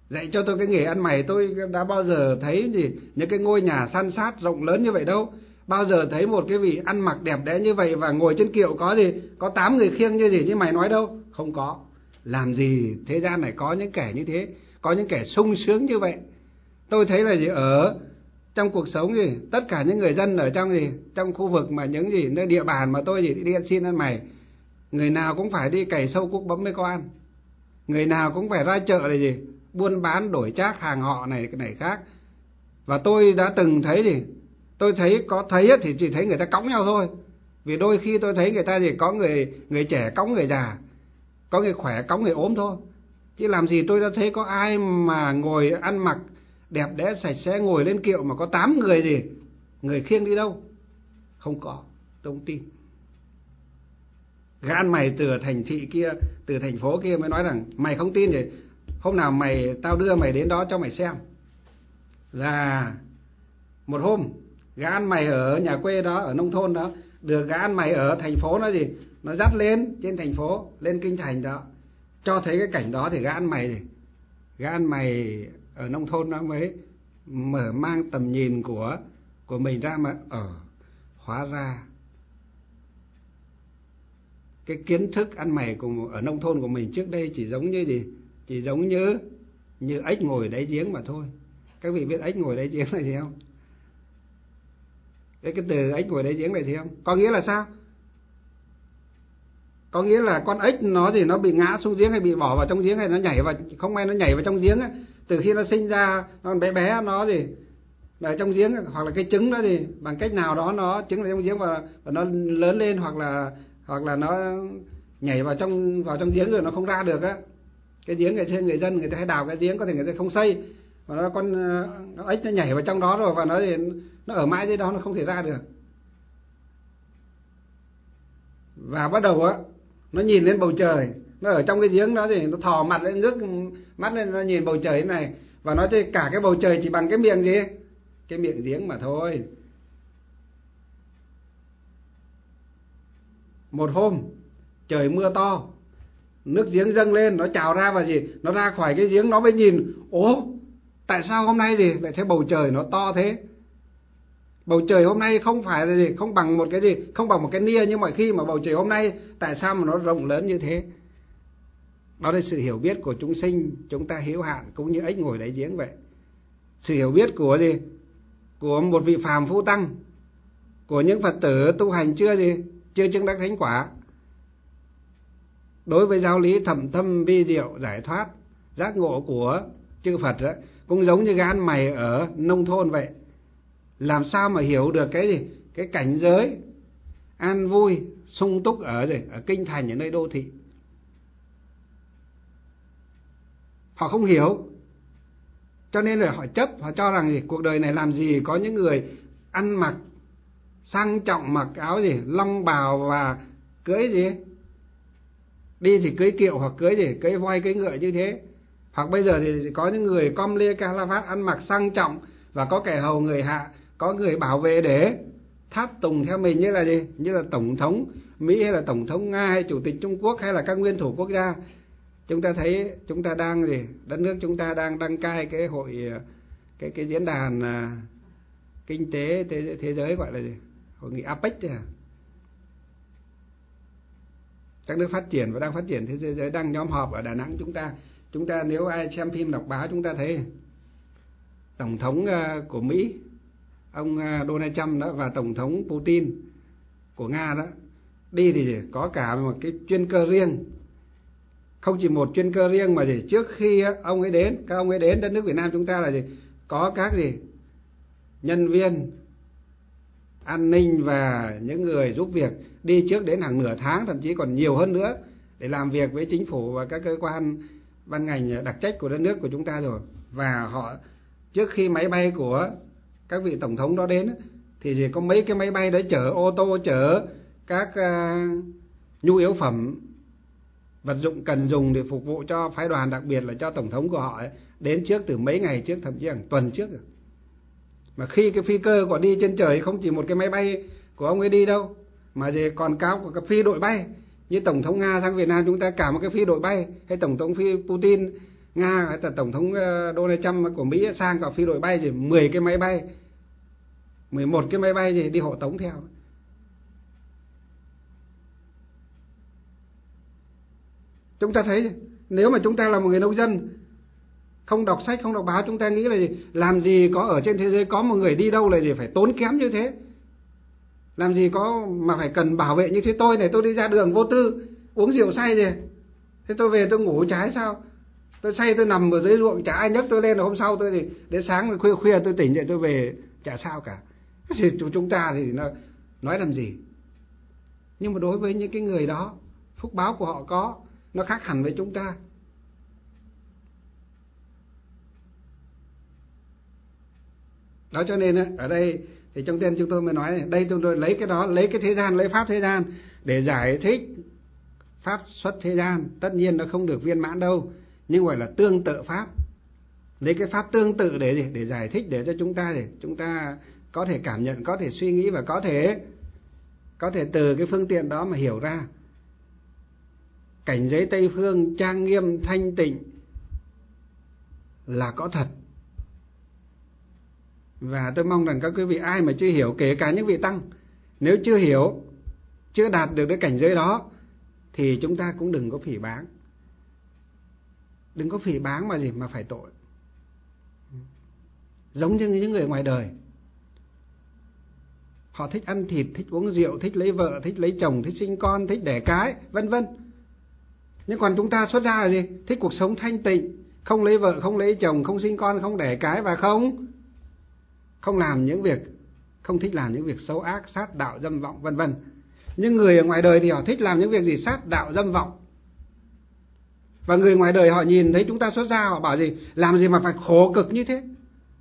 Dạy cho tôi cái nghề ăn mày. Tôi đã bao giờ thấy gì những cái ngôi nhà san sát rộng lớn như vậy đâu. Bao giờ thấy một cái vị ăn mặc đẹp đẽ như vậy và ngồi trên kiệu có gì, có tám người khiêng như gì như mày nói đâu. Không có. Làm gì thế gian này có những kẻ như thế, có những kẻ sung sướng như vậy. Tôi thấy là gì, ở trong cuộc sống gì, tất cả những người dân ở trong gì, trong khu vực mà những gì nơi địa bàn mà tôi gì đi ăn xin ăn mày, người nào cũng phải đi cày sâu cuốc bấm mới có ăn. Người nào cũng phải ra chợ để gì, buôn bán đổi trác hàng họ này cái này khác. Và tôi đã từng thấy gì, tôi thấy có thấy thì chỉ thấy người ta cõng nhau thôi. Vì đôi khi tôi thấy người ta gì có người người trẻ cõng người già, có người khỏe cõng người ốm thôi. Chứ làm gì tôi đã thấy có ai mà ngồi ăn mặc đẹp đẽ sạch sẽ ngồi lên kiệu mà có tám người gì người khiêng đi đâu. Không có, tôi không tin. Gã ăn mày từ thành thị kia, từ thành phố kia mới nói rằng mày không tin thì hôm nào mày tao đưa mày đến đó cho mày xem. Là một hôm gã ăn mày ở nhà quê đó, ở nông thôn đó, được gã ăn mày ở thành phố nó gì, nó dắt lên trên thành phố, lên kinh thành đó, cho thấy cái cảnh đó thì gã ăn mày gì, gã ăn mày ở nông thôn nó mới mở mang tầm nhìn của của mình ra mà ở hóa ra cái kiến thức ăn mày của ở nông thôn của mình trước đây chỉ giống như gì, chỉ giống như như ếch ngồi đáy giếng mà thôi. Các vị biết ếch ngồi đáy giếng là gì không? Cái cái từ ếch ngồi đáy giếng là gì không? Có nghĩa là sao? Có nghĩa là con ếch nó gì, nó bị ngã xuống giếng hay bị bỏ vào trong giếng hay nó nhảy vào, không may nó nhảy vào trong giếng ấy. Từ khi nó sinh ra nó bé bé nó gì ở trong giếng, hoặc là cái trứng đó thì bằng cách nào đó nó trứng ở trong giếng và, và nó lớn lên, hoặc là hoặc là nó nhảy vào trong vào trong giếng rồi nó không ra được á. Cái giếng người trên người dân người ta hay đào cái giếng, có thể người ta không xây, và nó con nó ếch nó nhảy vào trong đó rồi và nó thì nó ở mãi dưới đó, nó không thể ra được. Và bắt đầu á nó nhìn lên bầu trời, nó ở trong cái giếng đó thì nó thò mặt lên, ngước mắt lên, nó nhìn bầu trời thế này và nói thì cả cái bầu trời chỉ bằng cái miệng gì, cái miệng giếng mà thôi. Một hôm trời mưa to, nước giếng dâng lên, nó trào ra và gì, nó ra khỏi cái giếng nó mới nhìn, ố tại sao hôm nay gì lại thấy bầu trời nó to thế. Bầu trời hôm nay không phải là gì, không bằng một cái gì, không bằng một cái nia như mọi khi, mà bầu trời hôm nay tại sao mà nó rộng lớn như thế. Đó là sự hiểu biết của chúng sinh, chúng ta hữu hạn cũng như ếch ngồi đáy giếng vậy. Sự hiểu biết của gì, của một vị phàm phu tăng, của những Phật tử tu hành chưa gì, chưa chứng đắc thánh quả, đối với giáo lý thầm thâm vi diệu giải thoát giác ngộ của chư Phật đó, cũng giống như gã ăn mày ở nông thôn vậy. Làm sao mà hiểu được cái gì, cái cảnh giới an vui sung túc ở gì, ở kinh thành, ở nơi đô thị. Họ không hiểu, cho nên là họ chấp, họ cho rằng gì, cuộc đời này làm gì có những người ăn mặc sang trọng, mặc áo gì long bào và cưới gì, đi thì cưới kiệu hoặc cưới gì, cưới voi cưới ngựa như thế. Hoặc bây giờ thì có những người com lê ca la vát ăn mặc sang trọng và có kẻ hầu người hạ, có người bảo vệ để tháp tùng theo mình, như là gì, như là tổng thống Mỹ hay là tổng thống Nga hay chủ tịch Trung Quốc hay là các nguyên thủ quốc gia. Chúng ta thấy chúng ta đang gì, đất nước chúng ta đang đăng cai cái hội cái cái diễn đàn uh, kinh tế thế, thế giới gọi là gì, hội nghị a pếch à. Các nước phát triển và đang phát triển thế giới đang nhóm họp ở Đà Nẵng. Chúng ta chúng ta nếu ai xem phim đọc báo, chúng ta thấy tổng thống uh, của Mỹ ông uh, Donald Trump đó và tổng thống Putin của Nga đó đi thì có cả một cái chuyên cơ riêng. Không chỉ một chuyên cơ riêng mà gì, trước khi ông ấy đến, các ông ấy đến đất nước Việt Nam chúng ta là gì, có các gì nhân viên an ninh và những người giúp việc đi trước đến hàng nửa tháng, thậm chí còn nhiều hơn nữa, để làm việc với chính phủ và các cơ quan ban ngành đặc trách của đất nước của chúng ta rồi. Và họ trước khi máy bay của các vị tổng thống đó đến thì chỉ có mấy cái máy bay đấy chở ô tô, chở các uh, nhu yếu phẩm, vật dụng cần dùng để phục vụ cho phái đoàn, đặc biệt là cho tổng thống của họ ấy, đến trước từ mấy ngày trước, thậm chí hàng tuần trước rồi. Mà khi cái phi cơ của đi trên trời không chỉ một cái máy bay của ông ấy đi đâu, mà thì còn cao của cái phi đội bay. Như tổng thống Nga sang Việt Nam chúng ta cả một cái phi đội bay, hay tổng thống phi Putin Nga hay là Tổng thống Donald Trump của Mỹ sang cả phi đội bay thì mười cái máy bay, mười một cái máy bay gì đi hộ tống theo. Chúng ta thấy nếu mà chúng ta là một người nông dân, không đọc sách, không đọc báo, chúng ta nghĩ là gì? Làm gì có ở trên thế giới có một người đi đâu là gì phải tốn kém như thế. Làm gì có mà phải cần bảo vệ như thế. Tôi này, tôi đi ra đường vô tư, uống rượu say gì, thế tôi về tôi ngủ trái sao? Tôi say tôi nằm ở dưới ruộng, chả ai nhấc tôi lên, là hôm sau tôi thì đến sáng khuya khuya tôi tỉnh dậy tôi về chả sao cả. Thì chúng ta thì nó nói làm gì? Nhưng mà đối với những cái người đó, phúc báo của họ có, nó khác hẳn với chúng ta. Đó cho nên ở đây thì trong tiên chúng tôi mới nói này, đây chúng tôi lấy cái đó, lấy cái thế gian, lấy pháp thế gian để giải thích pháp xuất thế gian. Tất nhiên nó không được viên mãn đâu, nhưng gọi là tương tự pháp. Lấy cái pháp tương tự để gì? Để giải thích, để cho chúng ta để chúng ta có thể cảm nhận, có thể suy nghĩ và có thể có thể từ cái phương tiện đó mà hiểu ra. Cảnh giới Tây phương trang nghiêm thanh tịnh là có thật. Và tôi mong rằng các quý vị ai mà chưa hiểu, kể cả những vị tăng, nếu chưa hiểu, chưa đạt được cái cảnh giới đó, thì chúng ta cũng đừng có phỉ báng. Đừng có phỉ báng mà gì mà phải tội. Giống như những người ngoài đời, họ thích ăn thịt, thích uống rượu, thích lấy vợ, thích lấy chồng, thích sinh con, thích đẻ cái, vân vân. Nhưng còn chúng ta xuất gia là gì? Thích cuộc sống thanh tịnh, không lấy vợ, không lấy chồng, không sinh con, không đẻ cái, và không không làm những việc, không thích làm những việc xấu ác, sát đạo, dâm vọng, vân vân. Nhưng người ở ngoài đời thì họ thích làm những việc gì? Sát đạo, dâm vọng. Và người ngoài đời họ nhìn thấy chúng ta xuất gia, họ bảo gì? Làm gì mà phải khổ cực như thế?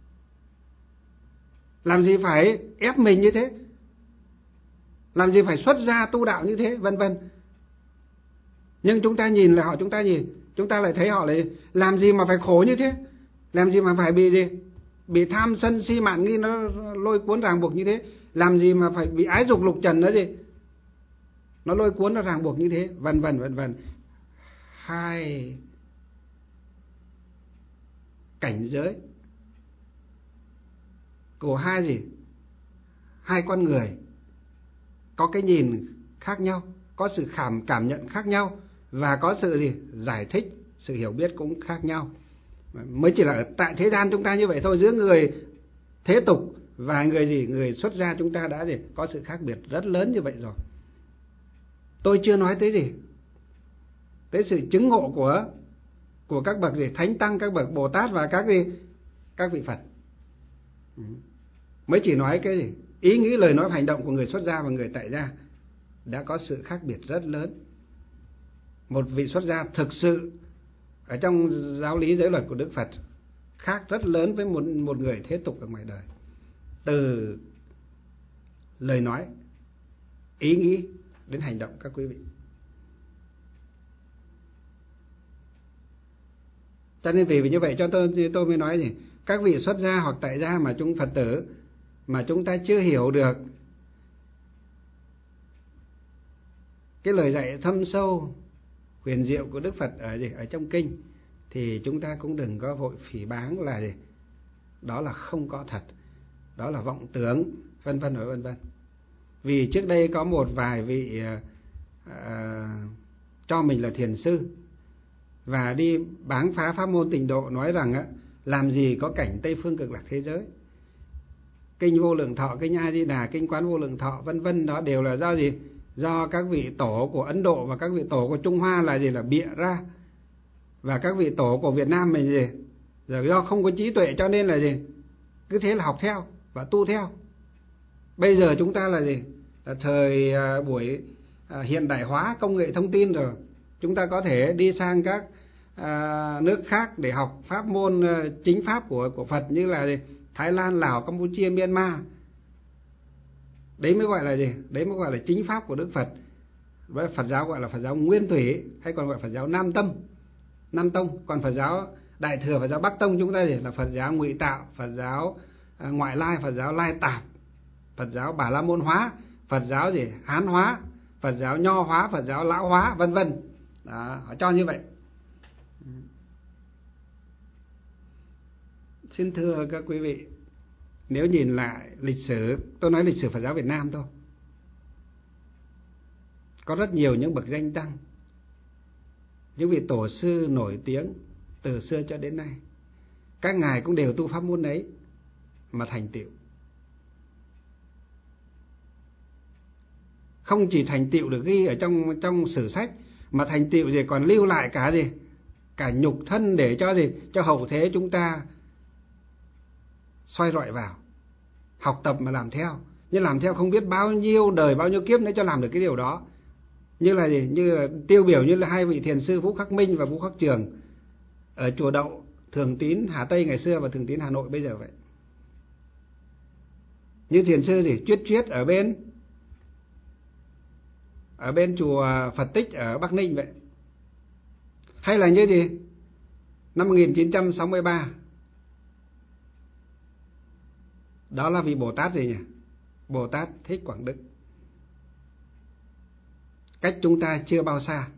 Làm gì phải ép mình như thế? Làm gì phải xuất gia tu đạo như thế? Vân vân. Nhưng chúng ta nhìn lại họ, chúng ta nhìn, chúng ta lại thấy họ lại làm gì mà phải khổ như thế? Làm gì mà phải bị gì? Bị tham sân si mạn nghi nó lôi cuốn ràng buộc như thế? Làm gì mà phải bị ái dục lục trần đó gì? Nó lôi cuốn, nó ràng buộc như thế, vân vân vân vân. Hai cảnh giới của hai gì? Hai con người có cái nhìn khác nhau, có sự cảm cảm nhận khác nhau, và có sự gì? Giải thích, sự hiểu biết cũng khác nhau. Mới chỉ là tại thế gian chúng ta như vậy thôi. Giữa người thế tục và người gì? Người xuất gia chúng ta đã gì? Có sự khác biệt rất lớn như vậy rồi. Tôi chưa nói tới gì? Tới sự chứng ngộ của của các bậc gì? Thánh tăng, các bậc Bồ Tát và các gì? Các vị Phật. Mới chỉ nói cái gì? Ý nghĩ, lời nói và hành động của người xuất gia và người tại gia đã có sự khác biệt rất lớn. Một vị xuất gia thực sự ở trong giáo lý giới luật của Đức Phật khác rất lớn với một, một người thế tục ở ngoài đời. Từ lời nói, ý nghĩ đến hành động các quý vị. Cho nên vì như vậy cho tôi tôi mới nói gì? Các vị xuất gia hoặc tại gia mà chúng Phật tử mà chúng ta chưa hiểu được cái lời dạy thâm sâu huyền diệu của Đức Phật ở gì? Ở trong kinh, thì chúng ta cũng đừng có vội phỉ báng là gì? Đó là không có thật, đó là vọng tưởng, vân vân và vân vân. Vì trước đây có một vài vị uh, cho mình là thiền sư và đi báng phá pháp môn tịnh độ, nói rằng á, làm gì có cảnh Tây phương cực lạc thế giới. Kinh Vô Lượng Thọ, kinh A Di Đà, kinh Quán Vô Lượng Thọ, vân vân, đó đều là do gì? Do các vị tổ của Ấn Độ và các vị tổ của Trung Hoa là gì? Là bịa ra. Và các vị tổ của Việt Nam mình gì? Giờ do không có trí tuệ cho nên là gì? Cứ thế là học theo và tu theo. Bây giờ chúng ta là gì? Là thời uh, buổi uh, hiện đại hóa công nghệ thông tin rồi. Chúng ta có thể đi sang các uh, nước khác để học pháp môn uh, chính pháp của của Phật, như là gì? Thái Lan, Lào, Campuchia, Myanmar. Đấy mới gọi là gì? Đấy mới gọi là chính pháp của Đức Phật. Với Phật giáo gọi là Phật giáo Nguyên Thủy, hay còn gọi Phật giáo Nam Tâm, Nam Tông. Còn Phật giáo Đại Thừa, Phật giáo Bắc Tông chúng ta thì là Phật giáo Ngụy Tạo, Phật giáo uh, Ngoại Lai, Phật giáo Lai Tạp, Phật giáo Bà La Môn hóa, Phật giáo gì? Hán hóa, Phật giáo Nho hóa, Phật giáo Lão hóa, vân vân. Đó, họ cho như vậy. Xin thưa các quý vị, nếu nhìn lại lịch sử, tôi nói lịch sử Phật giáo Việt Nam thôi, có rất nhiều những bậc danh tăng, những vị tổ sư nổi tiếng từ xưa cho đến nay. Các ngài cũng đều tu pháp môn ấy mà thành tựu. Không chỉ thành tựu được ghi ở trong trong sử sách, mà thành tựu gì còn lưu lại cả gì? Cả nhục thân để cho gì? Cho hậu thế chúng ta soi rọi vào, học tập mà làm theo. Nhưng làm theo không biết bao nhiêu đời, bao nhiêu kiếp nữa cho làm được cái điều đó. Như là gì? Như là tiêu biểu như là hai vị thiền sư Vũ Khắc Minh và Vũ Khắc Trường ở chùa Đậu, Thường Tín Hà Tây ngày xưa và Thường Tín Hà Nội bây giờ vậy. Như thiền sư gì? Chuyết Chuyết ở bên ở bên chùa Phật Tích ở Bắc Ninh vậy. Hay là như gì? Năm một nghìn chín trăm sáu mươi ba, đó là vị Bồ Tát gì nhỉ? Bồ Tát Thích Quảng Đức. Cách chúng ta chưa bao xa.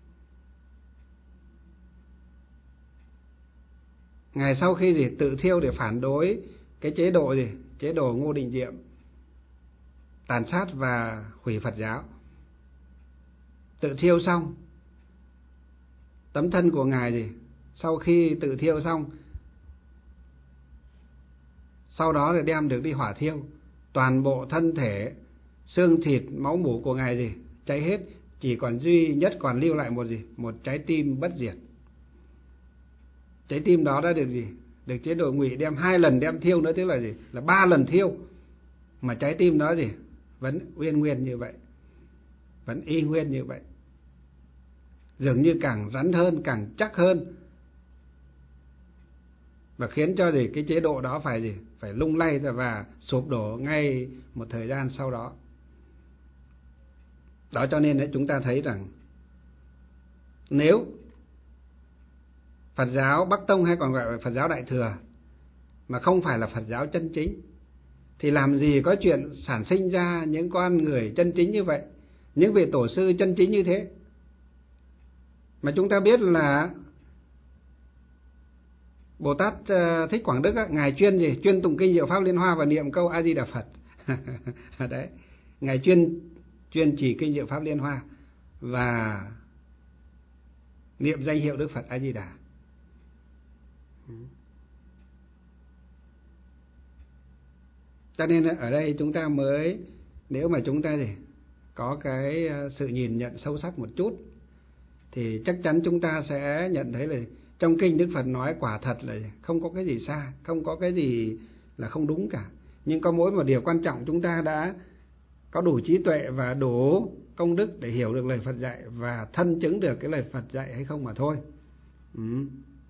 Ngài sau khi gì? Tự thiêu để phản đối cái chế độ gì? Chế độ Ngô Đình Diệm, tàn sát và hủy Phật giáo. Tự thiêu xong, tấm thân của Ngài gì? Sau khi tự thiêu xong, sau đó thì đem được đi hỏa thiêu. Toàn bộ thân thể, xương thịt, máu mủ của Ngài gì? Cháy hết. Chỉ còn duy nhất còn lưu lại một gì? Một trái tim bất diệt. Trái tim đó đã được gì? Được chế độ Ngụy đem hai lần đem thiêu nữa, tức là gì? Là ba lần thiêu. Mà trái tim đó gì? Vẫn uyên nguyên như vậy, vẫn y nguyên như vậy. Dường như càng rắn hơn, càng chắc hơn. Và khiến cho gì? Cái chế độ đó phải gì? Phải lung lay ra và sụp đổ ngay một thời gian sau đó. Đó cho nên đấy, chúng ta thấy rằng nếu Phật giáo Bắc Tông hay còn gọi là Phật giáo Đại Thừa mà không phải là Phật giáo chân chính, thì làm gì có chuyện sản sinh ra những con người chân chính như vậy, những vị tổ sư chân chính như thế. Mà chúng ta biết là Bồ Tát Thích Quảng Đức á, Ngài chuyên gì? Chuyên tụng kinh Diệu Pháp Liên Hoa và niệm câu A Di Đà Phật. Đấy, Ngài chuyên chuyên chỉ kinh Diệu Pháp Liên Hoa và niệm danh hiệu Đức Phật A Di Đà. Cho nên ở đây chúng ta mới, nếu mà chúng ta gì có cái sự nhìn nhận sâu sắc một chút, thì chắc chắn chúng ta sẽ nhận thấy là trong kinh Đức Phật nói quả thật là không có cái gì sai, không có cái gì là không đúng cả. Nhưng có mỗi một điều quan trọng, chúng ta đã có đủ trí tuệ và đủ công đức để hiểu được lời Phật dạy và thân chứng được cái lời Phật dạy hay không mà thôi. Ừ.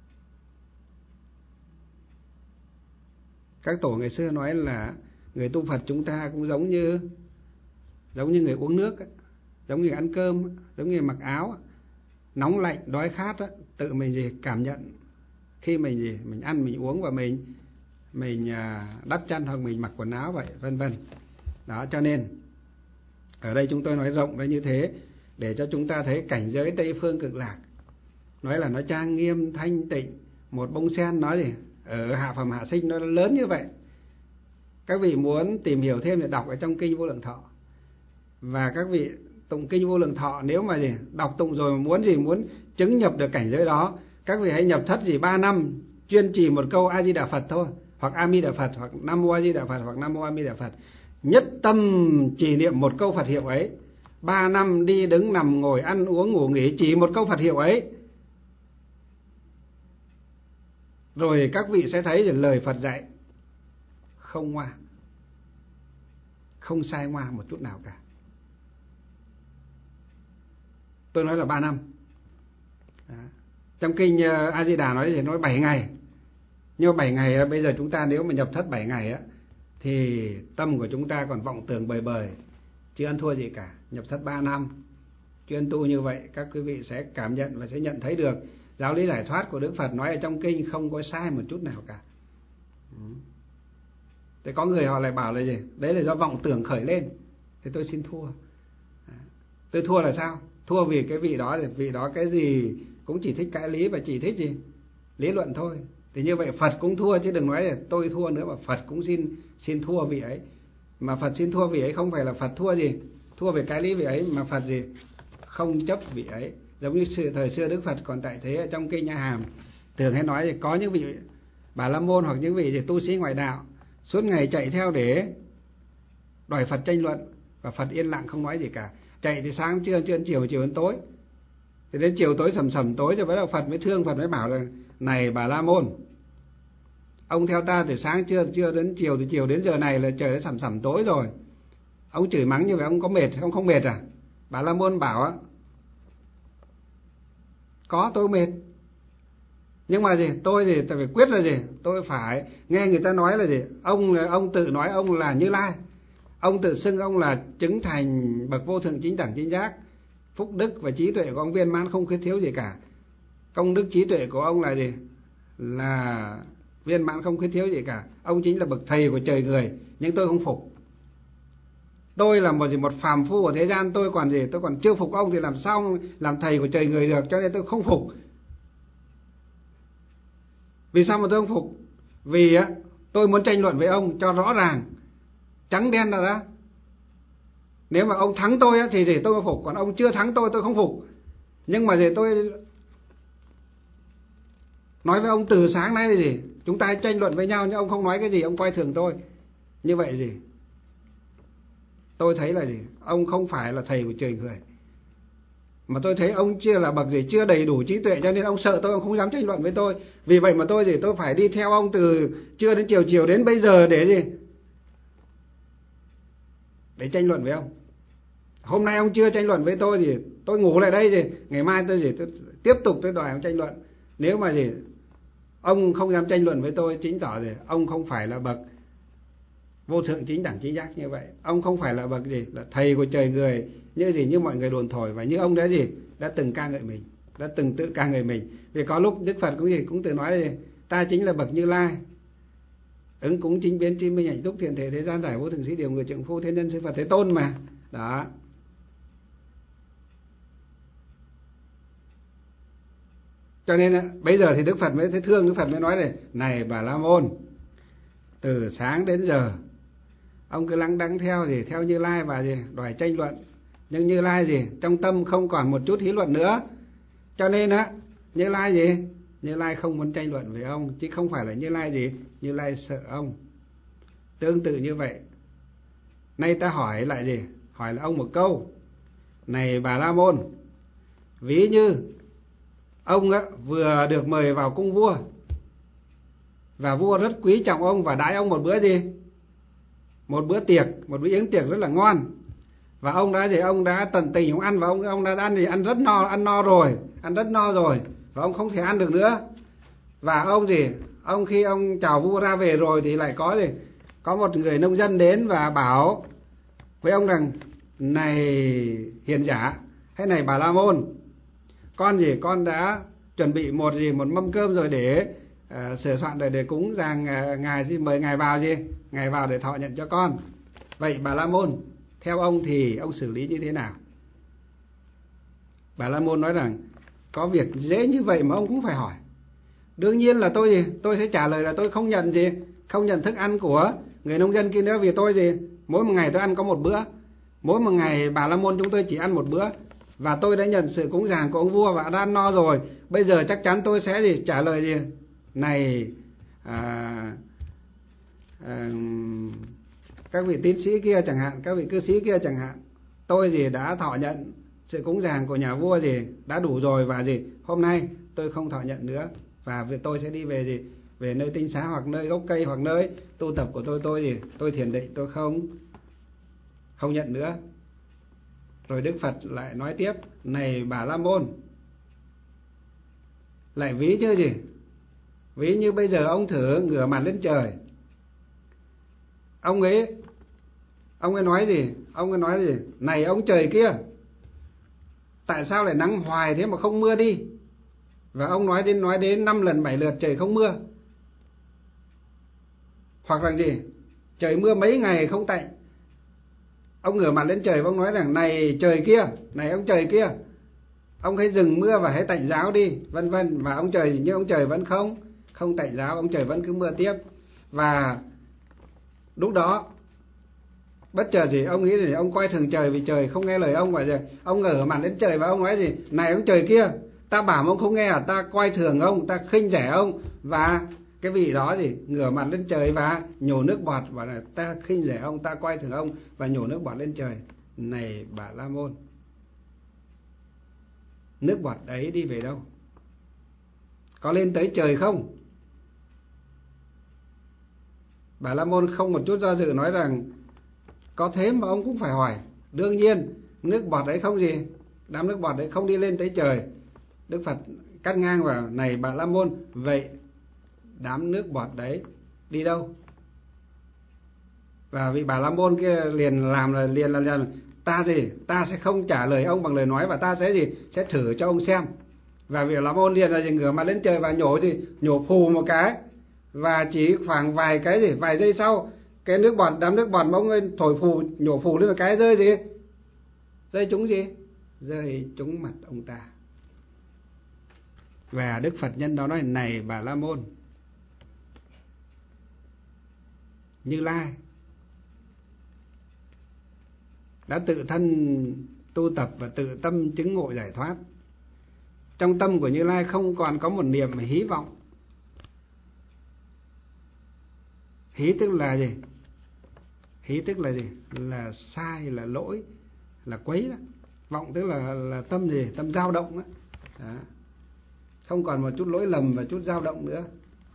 Các tổ ngày xưa nói là người tu Phật chúng ta cũng giống như giống như người uống nước, giống như ăn cơm, giống như mặc áo, nóng lạnh, đói khát, tự mình gì cảm nhận khi mình gì mình ăn, mình uống và mình mình đắp chăn hoặc mình mặc quần áo vậy, vân vân. Đó, cho nên ở đây chúng tôi nói rộng ra như thế để cho chúng ta thấy cảnh giới Tây Phương Cực Lạc, nói là nó trang nghiêm thanh tịnh. Một bông sen nói gì ở hạ phẩm hạ sinh nó lớn như vậy. Các vị muốn tìm hiểu thêm thì đọc ở trong kinh Vô Lượng Thọ. Và các vị tụng kinh Vô Lượng Thọ, nếu mà gì đọc tụng rồi mà muốn gì muốn chứng nhập được cảnh giới đó, các vị hãy nhập thất gì ba năm chuyên trì một câu A Di Đà Phật thôi, hoặc A Mi Đà Phật, hoặc Nam Mô A Di Đà Phật, hoặc Nam Mô A Mi Đà Phật. Nhất tâm trì niệm một câu Phật hiệu ấy, ba năm đi đứng nằm ngồi ăn uống ngủ nghỉ chỉ một câu Phật hiệu ấy, rồi các vị sẽ thấy là lời Phật dạy không ngoa, không sai ngoa một chút nào cả. Tôi nói là ba năm. Đó. Trong kinh A Di Đà nói thì nói bảy ngày. Nhưng mà bảy ngày bây giờ chúng ta nếu mà nhập thất bảy ngày á, thì tâm của chúng ta còn vọng tưởng bời bời, chưa ăn thua gì cả. Nhập thất ba năm chuyên tu như vậy, các quý vị sẽ cảm nhận và sẽ nhận thấy được giáo lý giải thoát của Đức Phật nói ở trong kinh không có sai một chút nào cả. Thế có người họ lại bảo là gì? Đấy là do vọng tưởng khởi lên. Thì tôi xin thua. Tôi thua là sao? Thua vì cái vị đó, vị đó cái gì cũng chỉ thích cãi lý và chỉ thích gì? Lý luận thôi. Thì như vậy Phật cũng thua, chứ đừng nói là tôi thua nữa, mà Phật cũng xin xin thua vị ấy. Mà Phật xin thua vị ấy không phải là Phật thua gì, thua về cái lý vị ấy, mà Phật gì không chấp vị ấy. Giống như sự thời xưa Đức Phật còn tại thế, ở trong kinh A Hàm thường hay nói thì có những vị Bà La Môn hoặc những vị gì tu sĩ ngoại đạo suốt ngày chạy theo để đòi Phật tranh luận, và Phật yên lặng không nói gì cả. Chạy thì sáng trưa, trưa chiều, chiều đến tối, thì đến chiều tối sầm sầm tối rồi bắt đầu Phật mới thương, Phật mới bảo là này Bà La Môn, ông theo ta từ sáng trưa, trưa đến chiều, từ chiều đến giờ này là trời đã sầm sầm tối rồi, ông chửi mắng như vậy ông có mệt, ông không mệt à? Bà La Môn bảo á, có, tôi mệt, nhưng mà gì, tôi thì phải quyết là gì, tôi phải nghe người ta nói là gì, ông ông tự nói ông là Như Lai, ông tự xưng ông là chứng thành bậc vô thượng chính đẳng chính giác, phúc đức và trí tuệ của ông viên mãn không khuyết thiếu gì cả, công đức trí tuệ của ông là gì, là viên mãn không khuyết thiếu gì cả, ông chính là bậc thầy của trời người. Nhưng tôi không phục, tôi là một gì, một phàm phu ở thế gian, tôi còn gì, tôi còn chưa phục ông thì làm sao làm thầy của trời người được, cho nên tôi không phục. Vì sao mà tôi không phục? Vì á, tôi muốn tranh luận với ông cho rõ ràng, trắng đen là đó. Nếu mà ông thắng tôi á, thì gì tôi mới phục, còn ông chưa thắng tôi, tôi không phục. Nhưng mà gì, tôi nói với ông từ sáng nay là gì, chúng ta tranh luận với nhau, nhưng ông không nói cái gì, ông coi thường tôi. Như vậy gì, tôi thấy là gì, ông không phải là thầy của trời người, mà tôi thấy ông chưa là bậc gì, chưa đầy đủ trí tuệ, cho nên ông sợ tôi, ông không dám tranh luận với tôi. Vì vậy mà tôi gì, tôi phải đi theo ông từ trưa đến chiều, chiều đến bây giờ để gì, để tranh luận với ông. Hôm nay ông chưa tranh luận với tôi thì tôi ngủ lại đây gì, ngày mai tôi gì, tôi tiếp tục tôi đòi ông tranh luận. Nếu mà gì ông không dám tranh luận với tôi, chính tỏ gì ông không phải là bậc vô thượng chính đẳng chính giác như vậy, ông không phải là bậc gì, là thầy của trời người như gì, như mọi người đồn thổi, và như ông đã gì, đã từng ca ngợi mình, đã từng tự ca ngợi mình. Vì có lúc Đức Phật cũng gì, cũng tự nói là gì, ta chính là bậc Như Lai, ứng cúng chính biến trí minh hạnh túc thiện thể thế gian giải vô thượng sĩ điều người trượng phu thiên nhân sư Phật Thế Tôn mà. Đó. Cho nên bây giờ thì Đức Phật mới thấy thương, Đức Phật mới nói này, này Bà La Môn, từ sáng đến giờ ông cứ lắng đắng theo gì, theo Như Lai và gì đòi tranh luận, nhưng Như Lai gì trong tâm không còn một chút hí luận nữa, cho nên á Như Lai gì, Như Lai không muốn tranh luận với ông, chứ không phải là Như Lai gì, Như Lai sợ ông. Tương tự như vậy, nay ta hỏi lại gì, hỏi là ông một câu, này Bà La Môn, ví như ông á vừa được mời vào cung vua, và vua rất quý trọng ông và đãi ông một bữa gì, một bữa tiệc, một bữa yến tiệc rất là ngon, và ông đã gì, ông đã tận tình ông ăn, và ông ông đã ăn gì, ăn rất no, ăn no rồi, ăn rất no rồi, và ông không thể ăn được nữa. Và ông gì, ông khi ông chào vua ra về rồi thì lại có gì, có một người nông dân đến và bảo với ông rằng, này hiền giả, hay này Bà La Môn, con gì, con đã chuẩn bị một gì, một mâm cơm rồi để uh, sửa soạn để để cúng rằng uh, ngài gì, mời ngài vào gì, ngài vào để thọ nhận cho con. Vậy Bà La Môn, theo ông thì ông xử lý như thế nào? Bà La Môn nói rằng, có việc dễ như vậy mà ông cũng phải hỏi. Đương nhiên là tôi gì, tôi sẽ trả lời là tôi không nhận gì, không nhận thức ăn của người nông dân kia nữa, vì tôi gì, mỗi một ngày tôi ăn có một bữa, mỗi một ngày Bà La Môn chúng tôi chỉ ăn một bữa, và tôi đã nhận sự cúng dường của ông vua và đã ăn no rồi. Bây giờ chắc chắn tôi sẽ gì, trả lời gì, này à, à, các vị tín sĩ kia chẳng hạn, các vị cư sĩ kia chẳng hạn, tôi gì đã thọ nhận sự cúng dường của nhà vua gì đã đủ rồi, và gì hôm nay tôi không thọ nhận nữa, và tôi sẽ đi về gì, về nơi tinh xá hoặc nơi gốc cây hoặc nơi tu tập của tôi, tôi gì, tôi thiền định, tôi không không nhận nữa. Rồi Đức Phật lại nói tiếp, này Bà La Môn, lại ví như gì, ví như bây giờ ông thử ngửa mặt lên trời, ông ấy ông ấy nói gì, ông ấy nói gì, này ông trời kia, tại sao lại nắng hoài thế mà không mưa đi? Và ông nói đến nói đến năm lần bảy lượt trời không mưa, hoặc là gì, trời mưa mấy ngày không tạnh. Ông ngửa mặt lên trời và ông nói rằng, này trời kia, này ông trời kia, ông hãy dừng mưa và hãy tạnh giáo đi, vân vân. Và ông trời, nhưng ông trời vẫn không không tạnh giáo, ông trời vẫn cứ mưa tiếp. Và lúc đó bất chợt gì, ông nghĩ gì, ông coi thường trời vì trời không nghe lời ông, và giờ ông ngửa mặt lên trời và ông nói gì, này ông trời kia, ta bảo mà ông không nghe à, ta coi thường ông, ta khinh rẻ ông. Và cái vị đó gì, ngửa mặt lên trời và nhổ nước bọt, và là ta khinh rẻ ông, ta coi thường ông, và nhổ nước bọt lên trời. Này Bà La Môn, nước bọt ấy đi về đâu? Có lên tới trời không? Bà La Môn không một chút do dự nói rằng có thế mà ông cũng phải hỏi. Đương nhiên nước bọt đấy không gì, đám nước bọt đấy không đi lên tới trời. Đức Phật cắt ngang vào, này Bà La Môn, vậy đám nước bọt đấy đi đâu? Và vị Bà La Môn kia liền làm là liền là liền, ta gì, ta sẽ không trả lời ông bằng lời nói, và ta sẽ gì, sẽ thử cho ông xem. Và vị Bà La Môn liền là gì, ngửa mặt lên trời và nhổ gì, nhổ phù một cái, và chỉ khoảng vài cái gì, vài giây sau, cái nước bọt, đám nước bọt mà ông ấy thổi phù, nhổ phù lên một cái, rơi gì, rơi trúng gì, rơi trúng mặt ông ta. Và Đức Phật nhân đó nói, này Bà La Môn, Như Lai đã tự thân tu tập và tự tâm chứng ngộ giải thoát. Trong tâm của Như Lai không còn có một niệm hí vọng. Hí tức là gì? Hí tức là gì? Là sai, là lỗi, là quấy đó. Vọng tức là là tâm gì? Tâm dao động đó. Đó. Không còn một chút lỗi lầm và chút dao động nữa. Đó.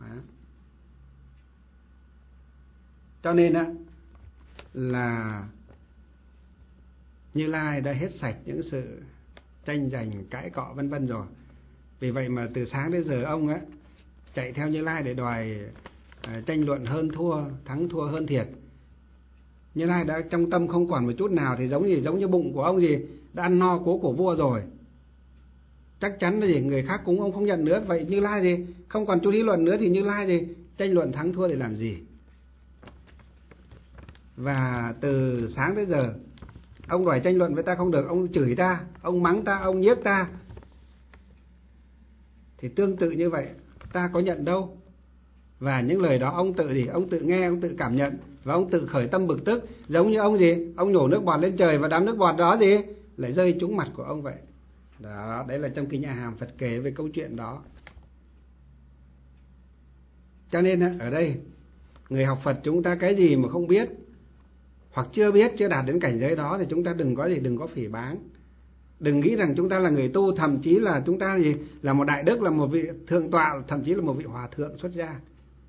Cho nên á là Như Lai đã hết sạch những sự tranh giành, cãi cọ vân vân rồi. Vì vậy mà từ sáng đến giờ ông á chạy theo Như Lai để đòi à, tranh luận hơn thua, thắng thua hơn thiệt. Như Lai đã trong tâm không còn một chút nào, thì giống gì, giống như bụng của ông gì đã ăn no cố của vua rồi. Chắc chắn là gì, người khác cúng ông không nhận nữa. Vậy Như Lai gì không còn chút lý luận nữa, thì Như Lai gì tranh luận thắng thua để làm gì? Và từ sáng đến giờ ông đòi tranh luận với ta không được, ông chửi ta, ông mắng ta, ông nhiếc ta. Thì tương tự như vậy, ta có nhận đâu. Và những lời đó ông tự gì, ông tự nghe, ông tự cảm nhận, và ông tự khởi tâm bực tức. Giống như ông gì, ông nhổ nước bọt lên trời, và đám nước bọt đó gì lại rơi trúng mặt của ông vậy. Đó, đấy là trong kinh A Hàm Phật kể về câu chuyện đó. Cho nên ở đây người học Phật chúng ta cái gì mà không biết, hoặc chưa biết, chưa đạt đến cảnh giới đó, thì chúng ta đừng có gì, đừng có phỉ báng. Đừng nghĩ rằng chúng ta là người tu, thậm chí là chúng ta gì là một đại đức, là một vị thượng tọa, thậm chí là một vị hòa thượng xuất gia.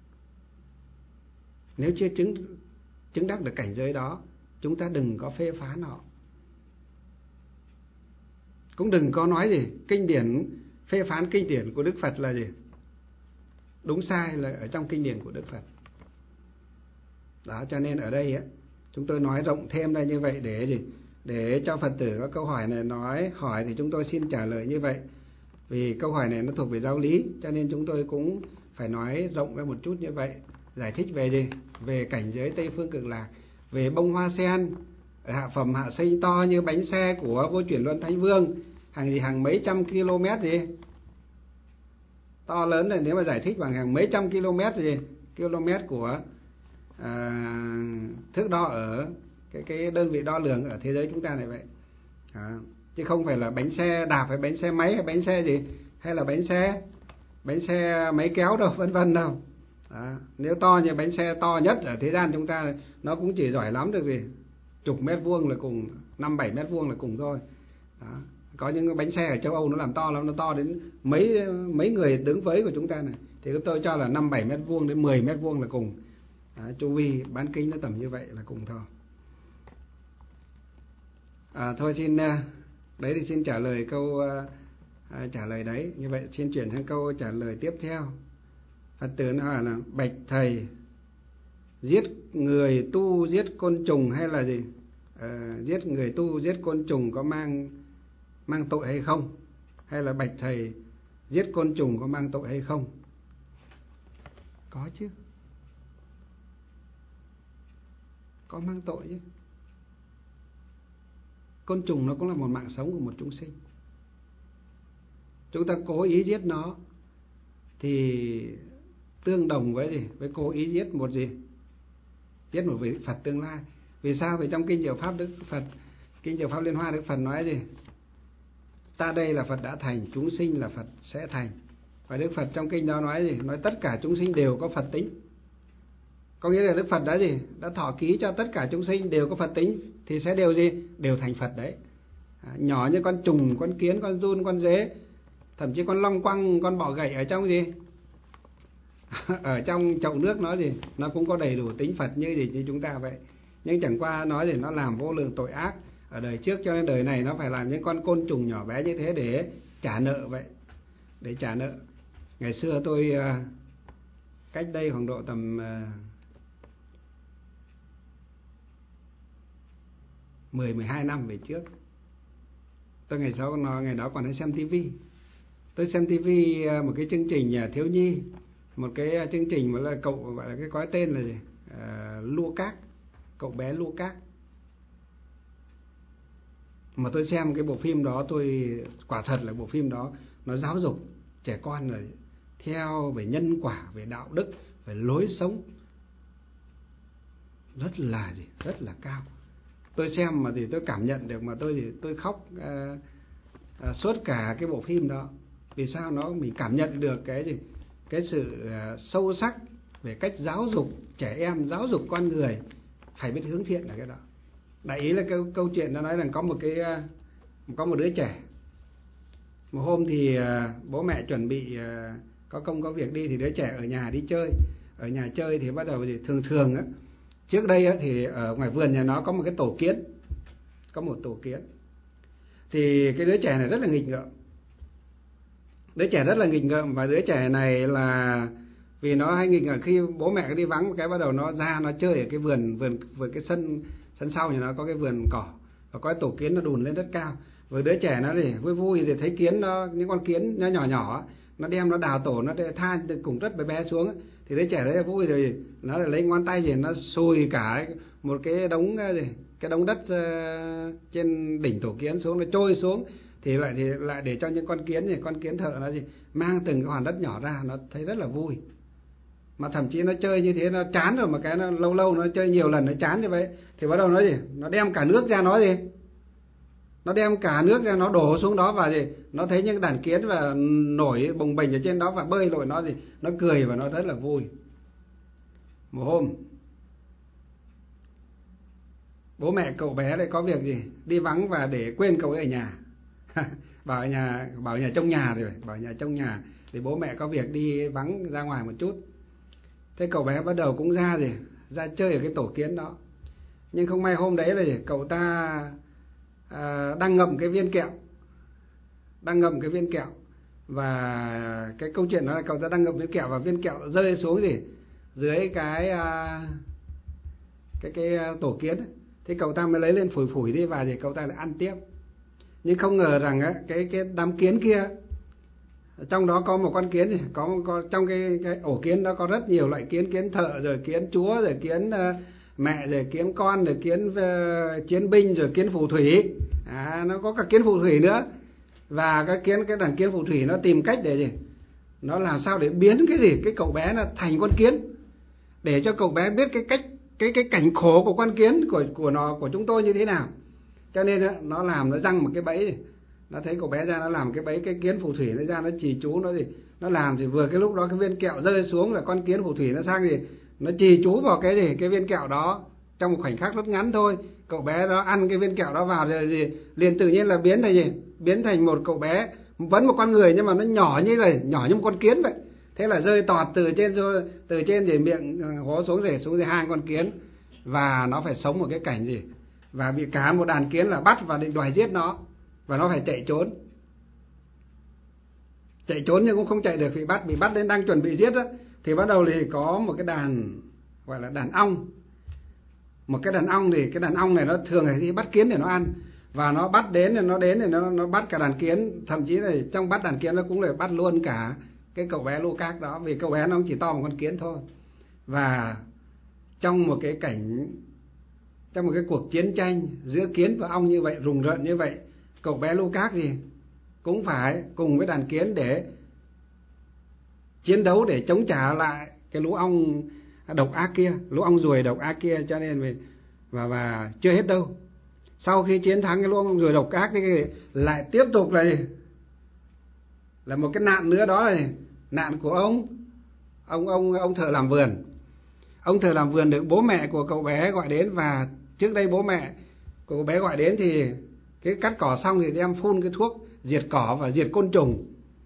Nếu chưa chứng chứng đắc được cảnh giới đó, chúng ta đừng có phê phán họ. Cũng đừng có nói gì kinh điển, phê phán kinh điển của Đức Phật là gì đúng sai là ở trong kinh điển của Đức Phật. Đó, cho nên ở đây á, chúng tôi nói rộng thêm ra như vậy để gì? Để cho Phật tử có câu hỏi này nói hỏi thì chúng tôi xin trả lời như vậy. Vì câu hỏi này nó thuộc về giáo lý, cho nên chúng tôi cũng phải nói rộng ra một chút như vậy. Giải thích về gì? Về cảnh giới Tây Phương Cực Lạc, về bông hoa sen ở hạ phẩm hạ sinh to như bánh xe của Vô Chuyển Luân Thánh Vương, hàng gì hàng mấy trăm km gì to lớn này, nếu mà giải thích bằng hàng mấy trăm km gì km của à, thước đo ở cái cái đơn vị đo lường ở thế giới chúng ta này vậy. À, chứ không phải là bánh xe đạp hay bánh xe máy hay bánh xe gì, hay là bánh xe bánh xe máy kéo đâu, vân vân đâu. Đó. Nếu to như bánh xe to nhất ở thế gian chúng ta, nó cũng chỉ giỏi lắm được gì chục mét vuông là cùng, năm bảy mét vuông là cùng thôi. Đó. Có những cái bánh xe ở châu Âu nó làm to lắm, nó to đến mấy mấy người đứng với của chúng ta này, thì tôi cho là năm bảy mét vuông đến mười mét vuông là cùng. Đó, chu vi bán kính nó tầm như vậy là cùng thôi. À, thôi xin đấy thì xin trả lời câu à, trả lời đấy. Như vậy xin chuyển sang câu trả lời tiếp theo. Phật tử nó hỏi là bạch thầy, giết người tu giết côn trùng hay là gì? À, giết người tu giết côn trùng có mang mang tội hay không? Hay là bạch thầy, giết côn trùng có mang tội hay không? Có chứ. Có mang tội chứ. Côn trùng nó cũng là một mạng sống của một chúng sinh. Chúng ta cố ý giết nó thì tương đồng với gì? Với cố ý giết một gì? Giết một vị Phật tương lai. Vì sao? Vì trong kinh Diệu Pháp Đức Phật, kinh Diệu Pháp Liên Hoa Đức Phật nói gì? Ta đây là Phật đã thành, chúng sinh là Phật sẽ thành. Và Đức Phật trong kinh đó nói gì? Nói tất cả chúng sinh đều có Phật tính. Có nghĩa là Đức Phật đã gì? Đã thọ ký cho tất cả chúng sinh đều có Phật tính thì sẽ đều gì? Đều thành Phật đấy. À, nhỏ như con trùng, con kiến, con giun, con dế, thậm chí con long quăng, con bọ gậy ở trong gì? Ở trong chậu nước nó gì? Nó cũng có đầy đủ tính Phật như gì như chúng ta vậy. Nhưng chẳng qua nói thì nó làm vô lượng tội ác ở đời trước, cho nên đời này nó phải làm những con côn trùng nhỏ bé như thế để trả nợ vậy. Để trả nợ. Ngày xưa tôi cách đây khoảng độ tầm mười mười hai năm về trước, tôi ngày sau ngày đó còn hay xem tivi. Tôi xem tivi một cái chương trình thiếu nhi, một cái chương trình mà là cậu gọi là cái có tên là gì? À, Lua Cát, cậu bé Lua Cát. Mà tôi xem cái bộ phim đó, tôi quả thật là bộ phim đó nó giáo dục trẻ con rồi theo về nhân quả, về đạo đức, về lối sống rất là gì, rất là cao. Tôi xem mà thì tôi cảm nhận được mà tôi thì tôi khóc à, à, suốt cả cái bộ phim đó. Vì sao? Nó mình cảm nhận được cái gì, cái sự à, sâu sắc về cách giáo dục trẻ em, giáo dục con người phải biết hướng thiện là cái đó. Đại ý là cái câu chuyện nó nói là có một cái có một đứa trẻ. Một hôm thì à, bố mẹ chuẩn bị à, có công có việc đi thì đứa trẻ ở nhà đi chơi. Ở nhà chơi thì bắt đầu thì thường thường á, trước đây á, thì ở ngoài vườn nhà nó có một cái tổ kiến, có một tổ kiến. Thì cái đứa trẻ này rất là nghịch ngợm, đứa trẻ rất là nghịch ngợm và đứa trẻ này là vì nó hay nghịch ngợm, khi bố mẹ đi vắng cái bắt đầu nó ra nó chơi ở cái vườn vườn vườn cái sân sân sau nhà nó có cái vườn cỏ và có cái tổ kiến nó đùn lên rất cao. Và đứa trẻ nó thì vui vui thì thấy kiến nó, những con kiến nó nhỏ nhỏ nó đem nó đào tổ, nó tha cùng rất bé bé xuống thì đứa trẻ đấy vui rồi nó lại lấy ngón tay gì nó xùi cả một cái đống gì cái đống đất uh, trên đỉnh tổ kiến xuống, nó trôi xuống thì lại thì lại để cho những con kiến này, con kiến thợ nó gì mang từng cái hoàn đất nhỏ ra, nó thấy rất là vui. Mà thậm chí nó chơi như thế nó chán rồi, mà cái nó lâu lâu nó chơi nhiều lần nó chán như vậy thì bắt đầu nó gì nó đem cả nước ra, nó gì nó đem cả nước ra nó đổ xuống đó và gì nó thấy những đàn kiến và nổi bồng bềnh ở trên đó và bơi lội, nó gì nó cười và nó rất là vui. Một hôm bố mẹ cậu bé lại có việc gì đi vắng và để quên cậu ấy ở nhà. bảo ở nhà bảo ở nhà trong nhà rồi bảo ở nhà trong nhà thì bố mẹ có việc đi vắng ra ngoài một chút. Thế cậu bé bắt đầu cũng ra gì ra chơi ở cái tổ kiến đó. Nhưng không may hôm đấy là gì cậu ta à, đang ngậm cái viên kẹo đang ngậm cái viên kẹo và cái câu chuyện đó là cậu ta đang ngậm viên kẹo và viên kẹo rơi xuống gì dưới cái à, cái cái tổ kiến ấy. Thế cậu ta mới lấy lên phủi phủi đi và thì cậu ta lại ăn tiếp. Nhưng không ngờ rằng á, cái cái đám kiến kia trong đó có một con kiến, có, có trong cái cái ổ kiến đó có rất nhiều loại kiến, kiến thợ rồi kiến chúa rồi kiến uh, mẹ rồi kiến con rồi kiến uh, chiến binh rồi kiến phù thủy, à, nó có cả kiến phù thủy nữa. Và cái kiến cái đàn kiến phù thủy nó tìm cách để gì nó làm sao để biến cái gì cái cậu bé nó thành con kiến, để cho cậu bé biết cái cách cái cái cảnh khổ của con kiến của của nó của chúng tôi như thế nào. Cho nên đó, nó làm nó răng một cái bẫy, nó thấy cậu bé ra nó làm cái bẫy, cái kiến phù thủy nó ra nó chì chú nó gì nó làm thì vừa cái lúc đó cái viên kẹo rơi xuống là con kiến phù thủy nó sang gì nó chì chú vào cái gì cái viên kẹo đó trong một khoảnh khắc rất ngắn thôi. Cậu bé đó ăn cái viên kẹo đó vào rồi gì liền tự nhiên là biến thành gì biến thành một cậu bé vẫn một con người nhưng mà nó nhỏ như là nhỏ như một con kiến vậy. Thế là rơi tọt từ trên từ trên thì miệng hố xuống rể xuống dưới hai con kiến và nó phải sống một cái cảnh gì và bị cả một đàn kiến là bắt và định đòi giết nó và nó phải chạy trốn chạy trốn nhưng cũng không chạy được vì bắt bị bắt đến đang chuẩn bị giết đó. Thì bắt đầu thì có một cái đàn gọi là đàn ong, một cái đàn ong thì cái đàn ong này nó thường là đi bắt kiến để nó ăn và nó bắt đến thì nó đến thì nó nó bắt cả đàn kiến, thậm chí là trong bắt đàn kiến nó cũng lại bắt luôn cả cái cậu bé Lua Cát đó vì cậu bé nó chỉ to một con kiến thôi. Và trong một cái cảnh trong một cái cuộc chiến tranh giữa kiến và ong như vậy, rùng rợn như vậy, cậu bé Lua Cát gì cũng phải cùng với đàn kiến để chiến đấu để chống trả lại cái lũ ong độc ác kia, lũ ong ruồi độc ác kia. Cho nên mình và và chưa hết đâu. Sau khi chiến thắng cái lũ ong ruồi độc ác thì lại tiếp tục là là một cái nạn nữa, đó là nạn của ông ông ông ông thợ làm vườn. Ông thợ làm vườn được bố mẹ của cậu bé gọi đến, và trước đây bố mẹ của cậu bé gọi đến thì cái cắt cỏ xong thì đem phun cái thuốc diệt cỏ và diệt côn trùng.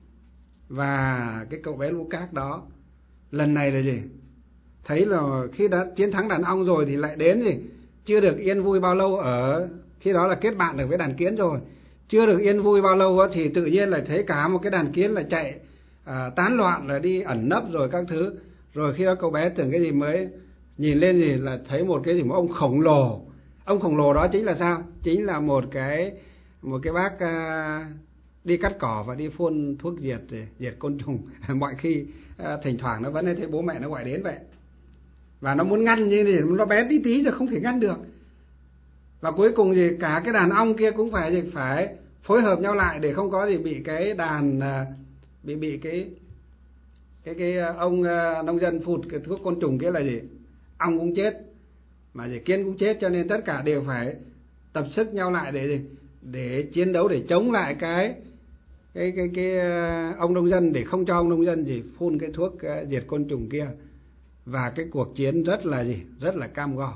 Và cái cậu bé Lucas đó lần này là gì? Thấy là khi đã chiến thắng đàn ong rồi thì lại đến gì? Chưa được yên vui bao lâu, ở khi đó là kết bạn được với đàn kiến rồi. Chưa được yên vui bao lâu thì tự nhiên lại thấy cả một cái đàn kiến là chạy à, tán loạn, là đi ẩn nấp rồi các thứ. Rồi khi đó cậu bé tưởng cái gì mới nhìn lên gì là thấy một cái gì một ông khổng lồ. Ông khổng lồ đó chính là sao? Chính là một cái một cái bác à, đi cắt cỏ và đi phun thuốc diệt diệt côn trùng. Mọi khi à, thỉnh thoảng nó vẫn thấy bố mẹ nó gọi đến vậy. Và nó muốn ngăn như thế, nó bé tí tí rồi không thể ngăn được. Và cuối cùng gì cả cái đàn ong kia cũng phải gì phải phối hợp nhau lại để không có gì bị cái đàn bị bị cái cái cái ông nông dân phụt cái thuốc côn trùng kia là gì, ong cũng chết mà gì kiến cũng chết. Cho nên tất cả đều phải tập sức nhau lại để gì để chiến đấu, để chống lại cái cái cái cái ông nông dân, để không cho ông nông dân gì phun cái thuốc diệt côn trùng kia. Và cái cuộc chiến rất là gì rất là cam go,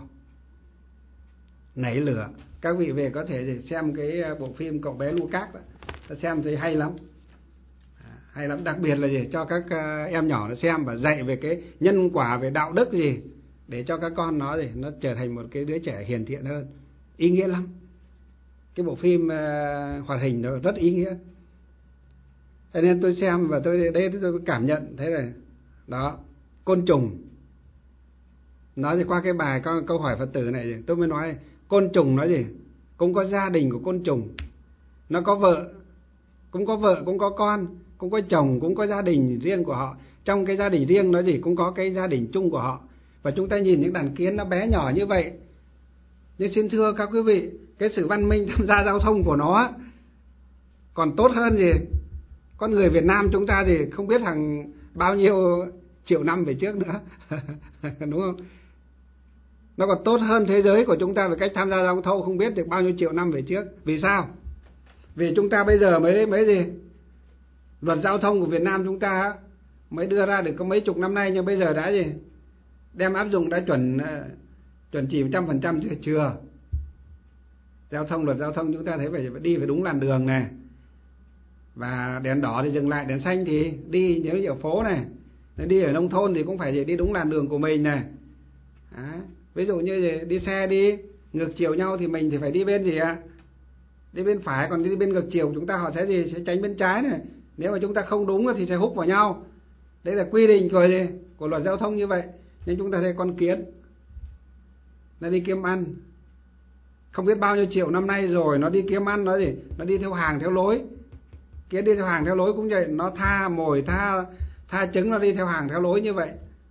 nảy lửa. Các vị về có thể xem cái bộ phim Cậu bé Lucas đó, xem thấy hay lắm, hay lắm. Đặc biệt là gì cho các em nhỏ nó xem và dạy về cái nhân quả, về đạo đức gì, để cho các con nó gì nó trở thành một cái đứa trẻ hiền thiện hơn. Ý nghĩa lắm. Cái bộ phim hoạt hình nó rất ý nghĩa. Cho nên tôi xem và tôi đây tôi cảm nhận thế này đó, côn trùng. Nói gì qua cái bài câu hỏi Phật tử này tôi mới nói côn trùng nói gì cũng có gia đình của côn trùng, nó có vợ, cũng có vợ, cũng có con, cũng có chồng, cũng có gia đình riêng của họ. Trong cái gia đình riêng nó gì cũng có cái gia đình chung của họ. Và chúng ta nhìn những đàn kiến nó bé nhỏ như vậy, nhưng xin thưa các quý vị, cái sự văn minh tham gia giao thông của nó còn tốt hơn gì con người Việt Nam chúng ta thì không biết hàng bao nhiêu triệu năm về trước nữa. Đúng không? Nó còn tốt hơn thế giới của chúng ta về cách tham gia giao thông không biết được bao nhiêu triệu năm về trước. Vì sao? Vì chúng ta bây giờ mới mấy gì luật giao thông của Việt Nam chúng ta mới đưa ra được có mấy chục năm nay, nhưng bây giờ đã gì đem áp dụng đã chuẩn chuẩn chỉ một trăm phần trăm chưa? Chưa. Giao thông, luật giao thông chúng ta thấy phải đi phải đúng làn đường này, và đèn đỏ thì dừng lại, đèn xanh thì đi. Nếu như ở phố này, đi ở nông thôn thì cũng phải đi đúng làn đường của mình này. Đó. Ví dụ như đi xe đi ngược chiều nhau thì mình thì phải đi bên gì ạ? Đi bên phải, còn đi bên ngược chiều chúng ta họ sẽ gì sẽ tránh bên trái này. Nếu mà chúng ta không đúng thì sẽ húc vào nhau. Đấy là quy định của gì của luật giao thông như vậy. Nhưng chúng ta thấy con kiến nó đi kiếm ăn không biết bao nhiêu triệu năm nay rồi, nó đi kiếm ăn, nó gì nó đi theo hàng theo lối. Kiến đi theo hàng theo lối cũng vậy, nó tha mồi tha tha trứng, nó đi theo hàng theo lối như vậy.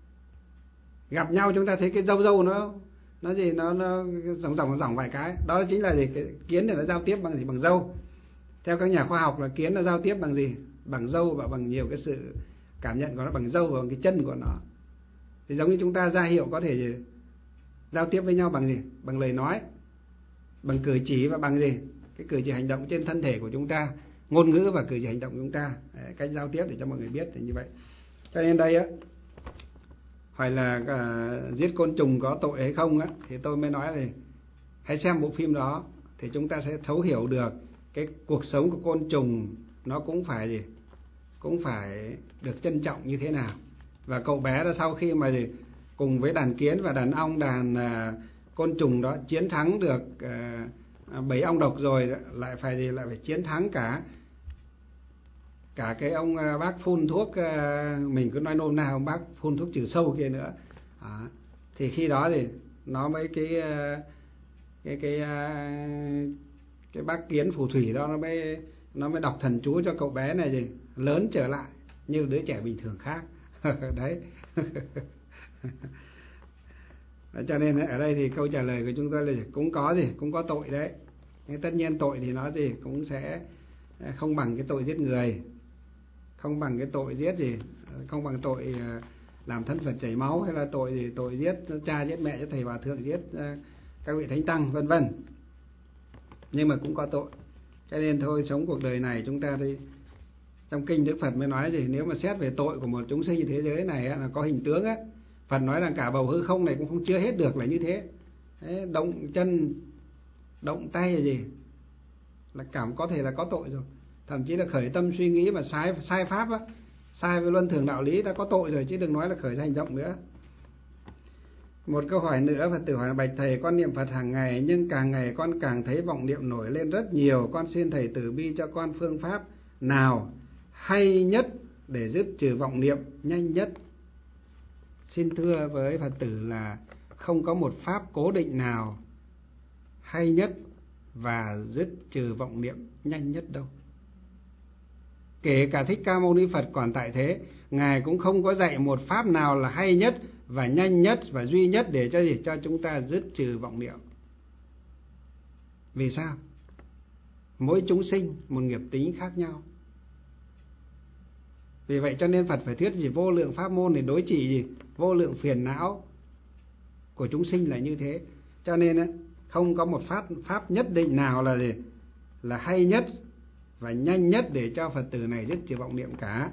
Gặp nhau chúng ta thấy cái râu râu nó nó gì nó nó ròng ròng ròng vài cái, đó chính là gì cái kiến này nó giao tiếp bằng gì? Bằng râu. Theo các nhà khoa học là kiến nó giao tiếp bằng gì? Bằng râu và bằng nhiều cái sự cảm nhận của nó, bằng râu và bằng cái chân của nó. Thì giống như chúng ta ra hiệu có thể gì? Giao tiếp với nhau bằng gì? Bằng lời nói, bằng cử chỉ và bằng gì? Cái cử chỉ hành động trên thân thể của chúng ta, ngôn ngữ và cử chỉ hành động của chúng ta. Đấy, cách giao tiếp để cho mọi người biết thì như vậy. Cho nên đây á, hỏi là uh, giết côn trùng có tội hay không á, thì tôi mới nói là hãy xem bộ phim đó thì chúng ta sẽ thấu hiểu được cái cuộc sống của côn trùng nó cũng phải gì cũng phải được trân trọng như thế nào. Và cậu bé đó sau khi mà gì cùng với đàn kiến và đàn ong, đàn uh, côn trùng đó chiến thắng được uh, bảy ong độc rồi, lại phải gì lại phải chiến thắng cả cả cái ông uh, bác phun thuốc, uh, mình cứ nói nôm na ông bác phun thuốc trừ sâu kia nữa. À, thì khi đó thì nó mới cái uh, cái cái uh, cái bác kiến phù thủy đó nó mới nó mới đọc thần chú cho cậu bé này gì lớn trở lại như đứa trẻ bình thường khác. Đấy. Cho nên ở đây thì câu trả lời của chúng tôi là cũng có gì cũng có tội đấy. Nhưng tất nhiên tội thì nó gì cũng sẽ không bằng cái tội giết người, không không bằng cái tội giết gì, không bằng tội làm thân Phật chảy máu, hay là tội gì, tội giết cha, giết mẹ, giết thầy hòa thượng, giết các vị thánh tăng vân vân. Nhưng mà cũng có tội. Cho nên thôi, sống cuộc đời này chúng ta đi, trong kinh Đức Phật mới nói gì, nếu mà xét về tội của một chúng sinh thế giới này là có hình tướng á, Phật nói là cả bầu hư không này cũng không chứa hết được là như thế. Đấy, động chân, động tay là gì, là cảm có thể là có tội rồi. Thậm chí là khởi tâm suy nghĩ mà sai sai pháp á, sai với luân thường đạo lý đã có tội rồi, chứ đừng nói là khởi ra hành động nữa. Một câu hỏi nữa, Phật tử hỏi: bạch thầy, con niệm Phật hàng ngày nhưng càng ngày con càng thấy vọng niệm nổi lên rất nhiều, con xin thầy từ bi cho con phương pháp nào hay nhất để dứt trừ vọng niệm nhanh nhất. Xin thưa với Phật tử là không có một pháp cố định nào hay nhất và dứt trừ vọng niệm nhanh nhất đâu. Kể cả Thích Ca Mâu Ni Phật còn tại thế, Ngài cũng không có dạy một pháp nào là hay nhất và nhanh nhất và duy nhất để cho gì, cho chúng ta dứt trừ vọng niệm. Vì sao? Mỗi chúng sinh một nghiệp tính khác nhau. Vì vậy cho nên Phật phải thuyết gì, vô lượng pháp môn để đối trị gì, vô lượng phiền não của chúng sinh là như thế. Cho nên ấy, không có một pháp pháp nhất định nào là gì, là hay nhất và nhanh nhất để cho Phật tử này dứt trừ vọng niệm cả.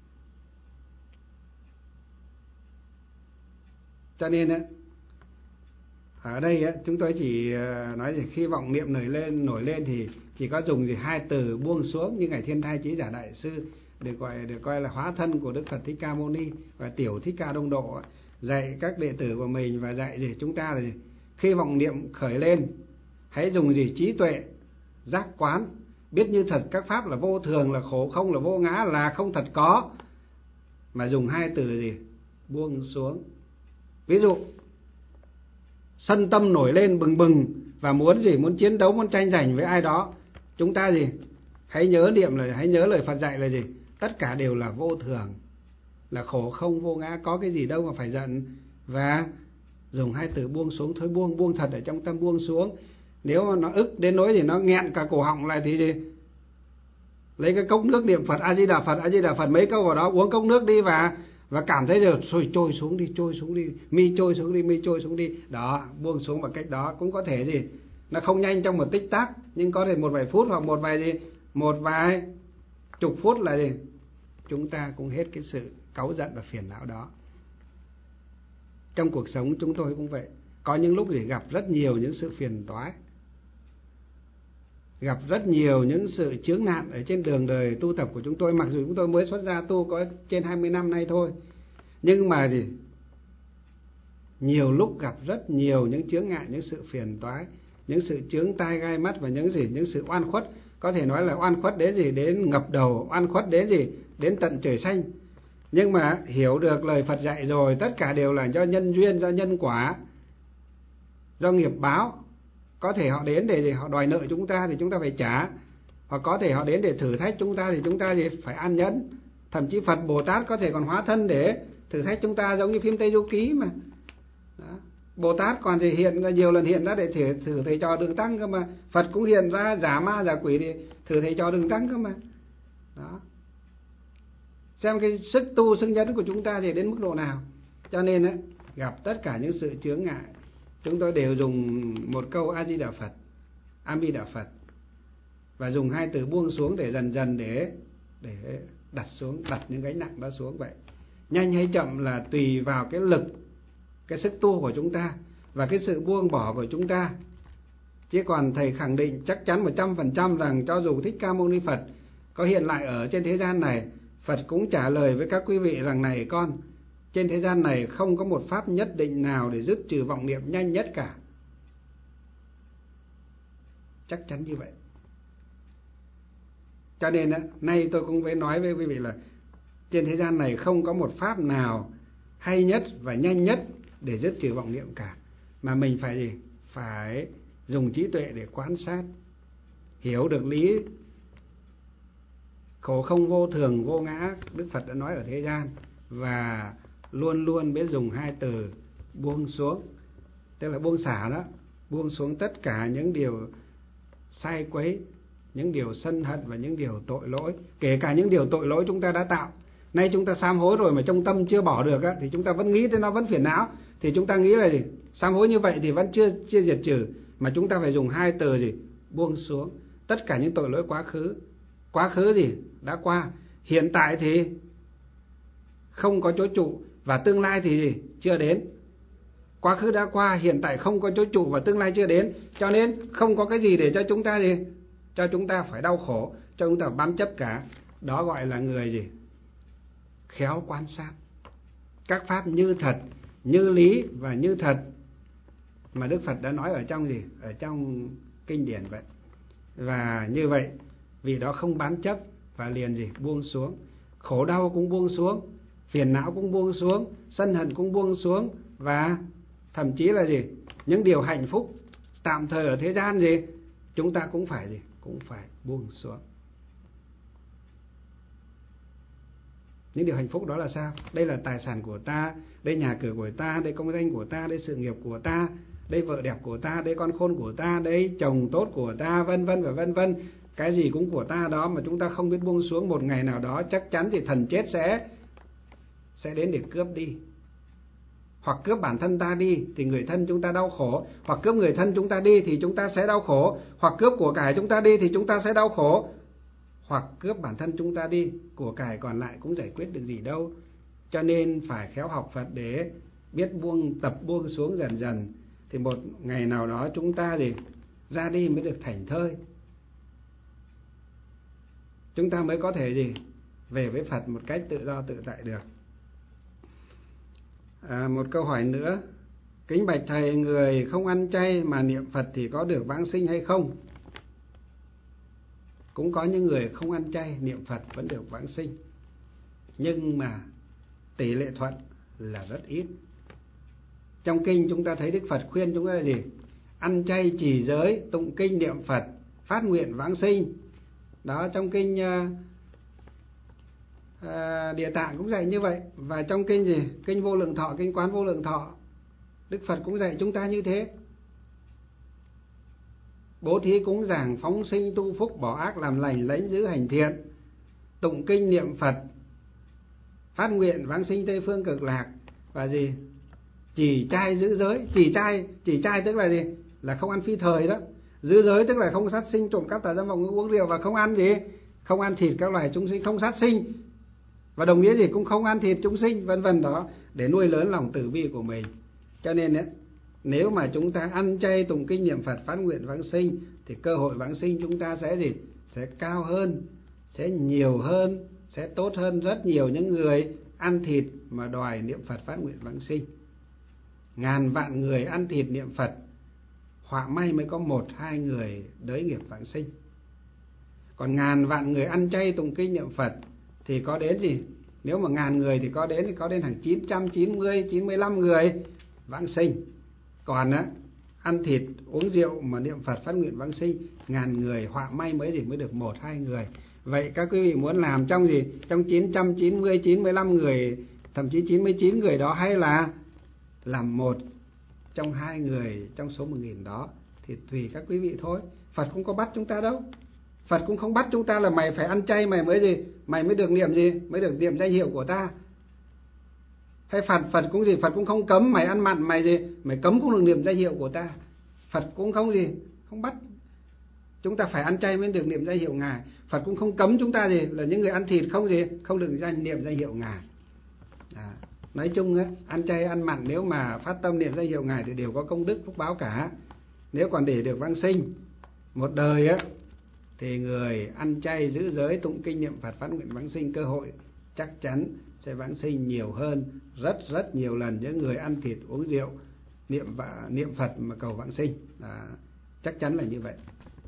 Cho nên ấy, ở đây ấy, chúng tôi chỉ nói gì, khi vọng niệm nổi lên nổi lên thì chỉ có dùng gì hai từ buông xuống, như Ngài Thiên Thai Chí Giả Đại Sư được gọi được coi là hóa thân của Đức Phật Thích Ca Mâu Ni và Tiểu Thích Ca Đông Độ, dạy các đệ tử của mình và dạy gì chúng ta là gì, khi vọng niệm khởi lên hãy dùng gì, trí tuệ, giác quán, biết như thật các pháp là vô thường, là khổ không, là vô ngã, là không thật có, mà dùng hai từ gì, buông xuống. Ví dụ sân tâm nổi lên bừng bừng và muốn gì, muốn chiến đấu, muốn tranh giành với ai đó, chúng ta gì, hãy nhớ niệm là, hãy nhớ lời Phật dạy là gì, tất cả đều là vô thường, là khổ không, vô ngã, có cái gì đâu mà phải giận, và dùng hai từ buông xuống. Thôi buông, buông thật ở trong tâm, buông xuống. Nếu mà nó ức đến nỗi thì nó nghẹn cả cổ họng lại thì gì, lấy cái cốc nước niệm Phật A Di Đà Phật, A Di Đà Phật mấy câu vào đó, uống cốc nước đi và và cảm thấy rồi trôi trôi xuống đi, trôi xuống đi, mi trôi xuống đi, mi trôi xuống đi. Đó, buông xuống bằng cách đó. Cũng có thể gì, nó không nhanh trong một tích tắc, nhưng có thể một vài phút hoặc một vài gì, một vài chục phút là gì, chúng ta cũng hết cái sự cáu giận và phiền não đó. Trong cuộc sống chúng tôi cũng vậy, có những lúc thì gặp rất nhiều những sự phiền toái, gặp rất nhiều những sự chướng nạn ở trên đường đời tu tập của chúng tôi. Mặc dù chúng tôi mới xuất gia tu có trên hai mươi năm nay thôi, nhưng mà thì nhiều lúc gặp rất nhiều những chướng ngại, những sự phiền toái, những sự chướng tai gai mắt và những gì, những sự oan khuất. Có thể nói là oan khuất đến gì, đến ngập đầu, oan khuất đến gì, đến tận trời xanh. Nhưng mà hiểu được lời Phật dạy rồi, tất cả đều là do nhân duyên, do nhân quả, do nghiệp báo. Có thể họ đến để họ đòi nợ chúng ta thì chúng ta phải trả, hoặc có thể họ đến để thử thách chúng ta thì chúng ta thì phải an nhẫn. Thậm chí Phật Bồ Tát có thể còn hóa thân để thử thách chúng ta, giống như phim Tây Du Ký mà. Đó. Bồ Tát còn thì hiện nhiều lần hiện ra để thử, thử thầy trò đường tăng cơ mà. Phật cũng hiện ra giả ma giả quỷ để thử thầy trò đường tăng cơ mà. Đó. Xem cái sức tu, sức nhẫn của chúng ta thì đến mức độ nào. Cho nên ấy, gặp tất cả những sự chướng ngại, chúng tôi đều dùng một câu A Di Đà Phật, A Mi Đà Phật, và dùng hai từ buông xuống để dần dần để để đặt xuống, đặt những gánh nặng đó xuống. Vậy nhanh hay chậm là tùy vào cái lực, cái sức tu của chúng ta và cái sự buông bỏ của chúng ta. Chứ còn thầy khẳng định chắc chắn một trăm phần trăm rằng cho dù Thích Ca Mâu Ni Phật có hiện lại ở trên thế gian này, Phật cũng trả lời với các quý vị rằng này con, trên thế gian này không có một pháp nhất định nào để dứt trừ vọng niệm nhanh nhất cả. Chắc chắn như vậy. Cho nên nay tôi cũng phải nói với quý vị là trên thế gian này không có một pháp nào hay nhất và nhanh nhất để dứt trừ vọng niệm cả, mà mình phải gì? Phải dùng trí tuệ để quan sát, hiểu được lý khổ không, vô thường, vô ngã Đức Phật đã nói ở thế gian, và luôn luôn biết dùng hai từ buông xuống, tức là buông xả đó, buông xuống tất cả những điều sai quấy, những điều sân hận và những điều tội lỗi, kể cả những điều tội lỗi chúng ta đã tạo. Nay chúng ta sám hối rồi mà trong tâm chưa bỏ được á, thì chúng ta vẫn nghĩ tới nó, vẫn phiền não, thì chúng ta nghĩ là gì? Sám hối như vậy thì vẫn chưa chưa diệt trừ, mà chúng ta phải dùng hai từ gì? Buông xuống. Tất cả những tội lỗi quá khứ, quá khứ gì? Đã qua. Hiện tại thì không có chỗ trụ, và tương lai thì gì? Chưa đến. Quá khứ đã qua, hiện tại không có chỗ trụ và tương lai chưa đến, cho nên không có cái gì để cho chúng ta gì? Cho chúng ta phải đau khổ, cho chúng ta bám chấp cả. Đó gọi là người gì? Khéo quan sát các pháp như thật, như lý và như thật mà Đức Phật đã nói ở trong gì? Ở trong kinh điển vậy. Và như vậy, vì đó không bám chấp và liền gì? Buông xuống. Khổ đau cũng buông xuống, phiền não cũng buông xuống, sân hận cũng buông xuống, và thậm chí là gì? Những điều hạnh phúc tạm thời ở thế gian gì? Chúng ta cũng phải gì? Cũng phải buông xuống. Những điều hạnh phúc đó là sao? Đây là tài sản của ta, đây nhà cửa của ta, đây công danh của ta, đây sự nghiệp của ta, đây vợ đẹp của ta, đây con khôn của ta, đây chồng tốt của ta, vân vân và vân vân. Cái gì cũng của ta đó mà chúng ta không biết buông xuống, một ngày nào đó chắc chắn thì thần chết sẽ sẽ đến để cướp đi. Hoặc cướp bản thân ta đi thì người thân chúng ta đau khổ, hoặc cướp người thân chúng ta đi thì chúng ta sẽ đau khổ, hoặc cướp của cải chúng ta đi thì chúng ta sẽ đau khổ, hoặc cướp bản thân chúng ta đi, của cải còn lại cũng giải quyết được gì đâu. Cho nên phải khéo học Phật để biết buông, tập buông xuống dần dần, thì một ngày nào đó chúng ta gì? Ra đi mới được thảnh thơi. Chúng ta mới có thể gì? Về với Phật một cách tự do tự tại được. À, một câu hỏi nữa. Kính bạch thầy, người không ăn chay mà niệm Phật thì có được vãng sinh hay không? Cũng có những người không ăn chay niệm Phật vẫn được vãng sinh, nhưng mà tỷ lệ thuận là rất ít. Trong kinh chúng ta thấy Đức Phật khuyên chúng ta là gì? Ăn chay, trì giới, tụng kinh, niệm Phật, phát nguyện vãng sinh. Đó, trong kinh uh, uh, Địa Tạng cũng dạy như vậy. Và trong kinh gì? Kinh Vô Lượng Thọ, kinh Quán Vô Lượng Thọ, Đức Phật cũng dạy chúng ta như thế. Bố thí cúng dường, phóng sinh tu phúc, bỏ ác làm lành, lãnh giữ hành thiện, tụng kinh niệm Phật, phát nguyện vãng sinh Tây Phương Cực Lạc, và gì? Trì trai giữ giới. Trì trai, trì trai tức là gì? Là không ăn phi thời đó. Giữ giới tức là không sát sinh, trộm cắp, tà dâm, vọng ngữ, uống rượu, và không ăn gì? Không ăn thịt các loài chúng sinh, không sát sinh. Và đồng nghĩa gì? Cũng không ăn thịt chúng sinh, vân vân đó, để nuôi lớn lòng từ bi của mình. Cho nên ấy, nếu mà chúng ta ăn chay, tụng kinh niệm Phật, phát nguyện vãng sinh, thì cơ hội vãng sinh chúng ta sẽ gì? Sẽ cao hơn, sẽ nhiều hơn, sẽ tốt hơn rất nhiều những người ăn thịt mà đòi niệm Phật phát nguyện vãng sinh. Ngàn vạn người ăn thịt niệm Phật, họa may mới có một hai người đới nghiệp vãng sinh. Còn ngàn vạn người ăn chay tụng kinh niệm Phật thì có đến gì? Nếu mà ngàn người thì có đến thì có đến hàng chín trăm chín mươi, chín mươi lăm người vãng sinh. Còn á, ăn thịt uống rượu mà niệm Phật phát nguyện vãng sinh, ngàn người họa may mới gì mới được một hai người. Vậy các quý vị muốn làm trong gì? Trong chín trăm chín mươi, chín mươi lăm người, thậm chí chín mươi chín người đó, hay là làm một trong hai người trong số một nghìn đó, thì tùy các quý vị thôi. Phật không có bắt chúng ta đâu. Phật cũng không bắt chúng ta là mày phải ăn chay mày mới gì, mày mới được niệm gì, mới được niệm danh hiệu của ta. Hay Phật Phật cũng gì, Phật cũng không cấm mày ăn mặn, mày gì, mày cấm cũng được niệm danh hiệu của ta. Phật cũng không gì, không bắt chúng ta phải ăn chay mới được niệm danh hiệu Ngài. Phật cũng không cấm chúng ta gì là những người ăn thịt không gì, không được danh niệm danh hiệu Ngài. À, nói chung á, ăn chay ăn mặn nếu mà phát tâm niệm danh hiệu Ngài thì đều có công đức phúc báo cả. Nếu còn để được vãng sinh một đời á, thì người ăn chay giữ giới tụng kinh niệm Phật phát nguyện vãng sinh, cơ hội chắc chắn sẽ vãng sinh nhiều hơn rất rất nhiều lần những người ăn thịt uống rượu niệm và niệm Phật mà cầu vãng sinh. À, chắc chắn là như vậy.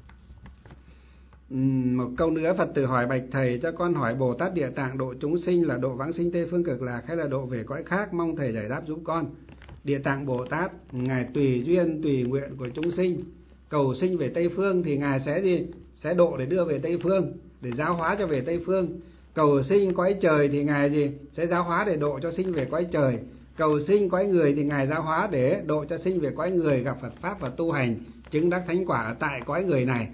Uhm, một câu nữa, Phật tử hỏi bạch thầy, cho con hỏi Bồ Tát Địa Tạng độ chúng sinh là độ vãng sinh Tây Phương Cực Lạc hay là độ về cõi khác, mong thầy giải đáp giúp con. Địa Tạng Bồ Tát ngài tùy duyên tùy nguyện của chúng sinh, cầu sinh về Tây Phương thì ngài sẽ gì, sẽ độ để đưa về Tây Phương, để giáo hóa cho về Tây Phương. Cầu sinh cõi trời thì ngài gì, sẽ giáo hóa để độ cho sinh về cõi trời. Cầu sinh cõi người thì ngài giáo hóa để độ cho sinh về cõi người, gặp Phật pháp và tu hành chứng đắc thánh quả ở tại cõi người này.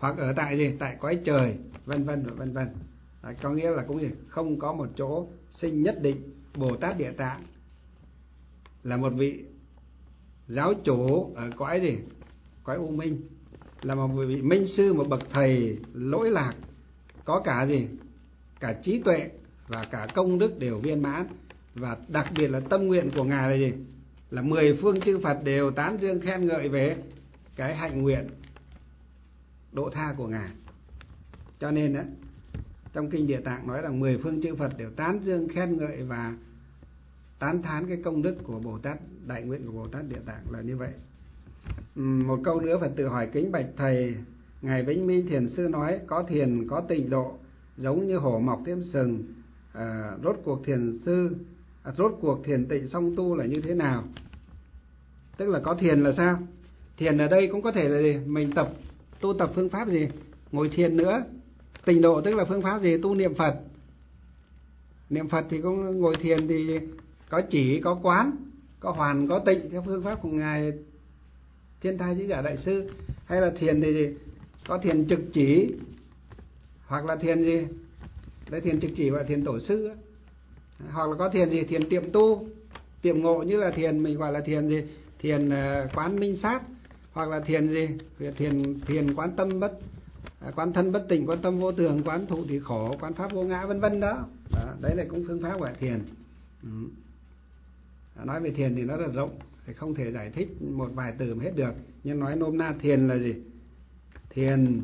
hoặc ở tại gì, tại cõi trời, vân vân và vân vân. Đấy, có nghĩa là cũng gì, không có một chỗ sinh nhất định. Bồ Tát Địa Tạng là một vị giáo chủ ở cõi gì, cõi U Minh, là một vị minh sư, một bậc thầy lỗi lạc, có cả gì, cả trí tuệ và cả công đức đều viên mãn. Và đặc biệt là tâm nguyện của ngài là gì, là mười phương chư Phật đều tán dương khen ngợi về cái hạnh nguyện độ tha của ngài. Cho nên đó, trong kinh Địa Tạng nói rằng mười phương chư Phật đều tán dương khen ngợi và tán thán cái công đức của Bồ Tát, đại nguyện của Bồ Tát Địa Tạng là như vậy. Một câu nữa Phật tử hỏi: kính bạch thầy, ngài Vĩnh Minh Thiền sư nói có thiền có tịnh độ giống như hổ mọc thêm sừng, à, rốt cuộc thiền sư à, rốt cuộc thiền tịnh song tu là như thế nào? Tức là có thiền là sao? Thiền ở đây cũng có thể là gì? Mình tập tu tập phương pháp gì? Ngồi thiền nữa. Tịnh độ tức là phương pháp gì? Tu niệm Phật. Niệm Phật thì cũng ngồi thiền thì có chỉ, có quán, có hoàn, có tịnh theo phương pháp của ngài Thiên Thai Chí Giả Đại Sư. Hay là thiền thì gì? Có thiền trực chỉ, hoặc là thiền gì? Đấy, thiền trực chỉ gọi là thiền tổ sư. Hoặc là có thiền gì? Thiền tiệm tu, tiệm ngộ, như là thiền mình gọi là thiền gì? Thiền uh, quán minh sát, hoặc là thiền gì? Thiền thiền quán tâm bất uh, quán thân bất tịnh, quán tâm vô thường, quán thụ thì khổ, quán pháp vô ngã, vân vân đó. đó. Đấy là cũng phương pháp gọi là thiền. Ừ. Nói về thiền thì nó rất rộng, thì không thể giải thích một vài từ mà hết được. Nhưng nói nôm na thiền là gì? Thiền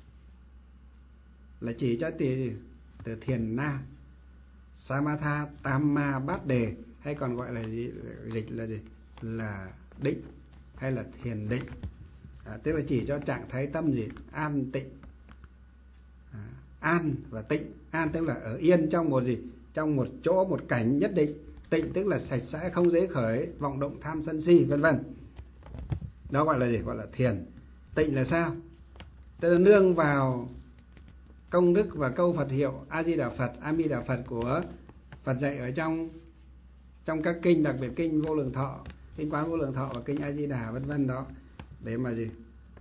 là chỉ cho từ, từ thiền na, samatha, tamma, bát đề, hay còn gọi là gì? Dịch là gì? Là định, hay là thiền định. À, tức là chỉ cho trạng thái tâm gì? An tịnh. À, an và tịnh. An tức là ở yên trong một gì? Trong một chỗ, một cảnh nhất định. Tịnh tức là sạch sẽ, không dễ khởi vọng động tham sân si, vân vân. Đó gọi là gì? Gọi là thiền. Tịnh là sao? Tức là nương vào công đức và câu Phật hiệu A Di Đà Phật, A Mi Đà Phật của Phật dạy ở trong trong các kinh, đặc biệt kinh Vô Lượng Thọ, kinh Quán Vô Lượng Thọ và kinh A Di Đà, vân vân đó, để mà gì?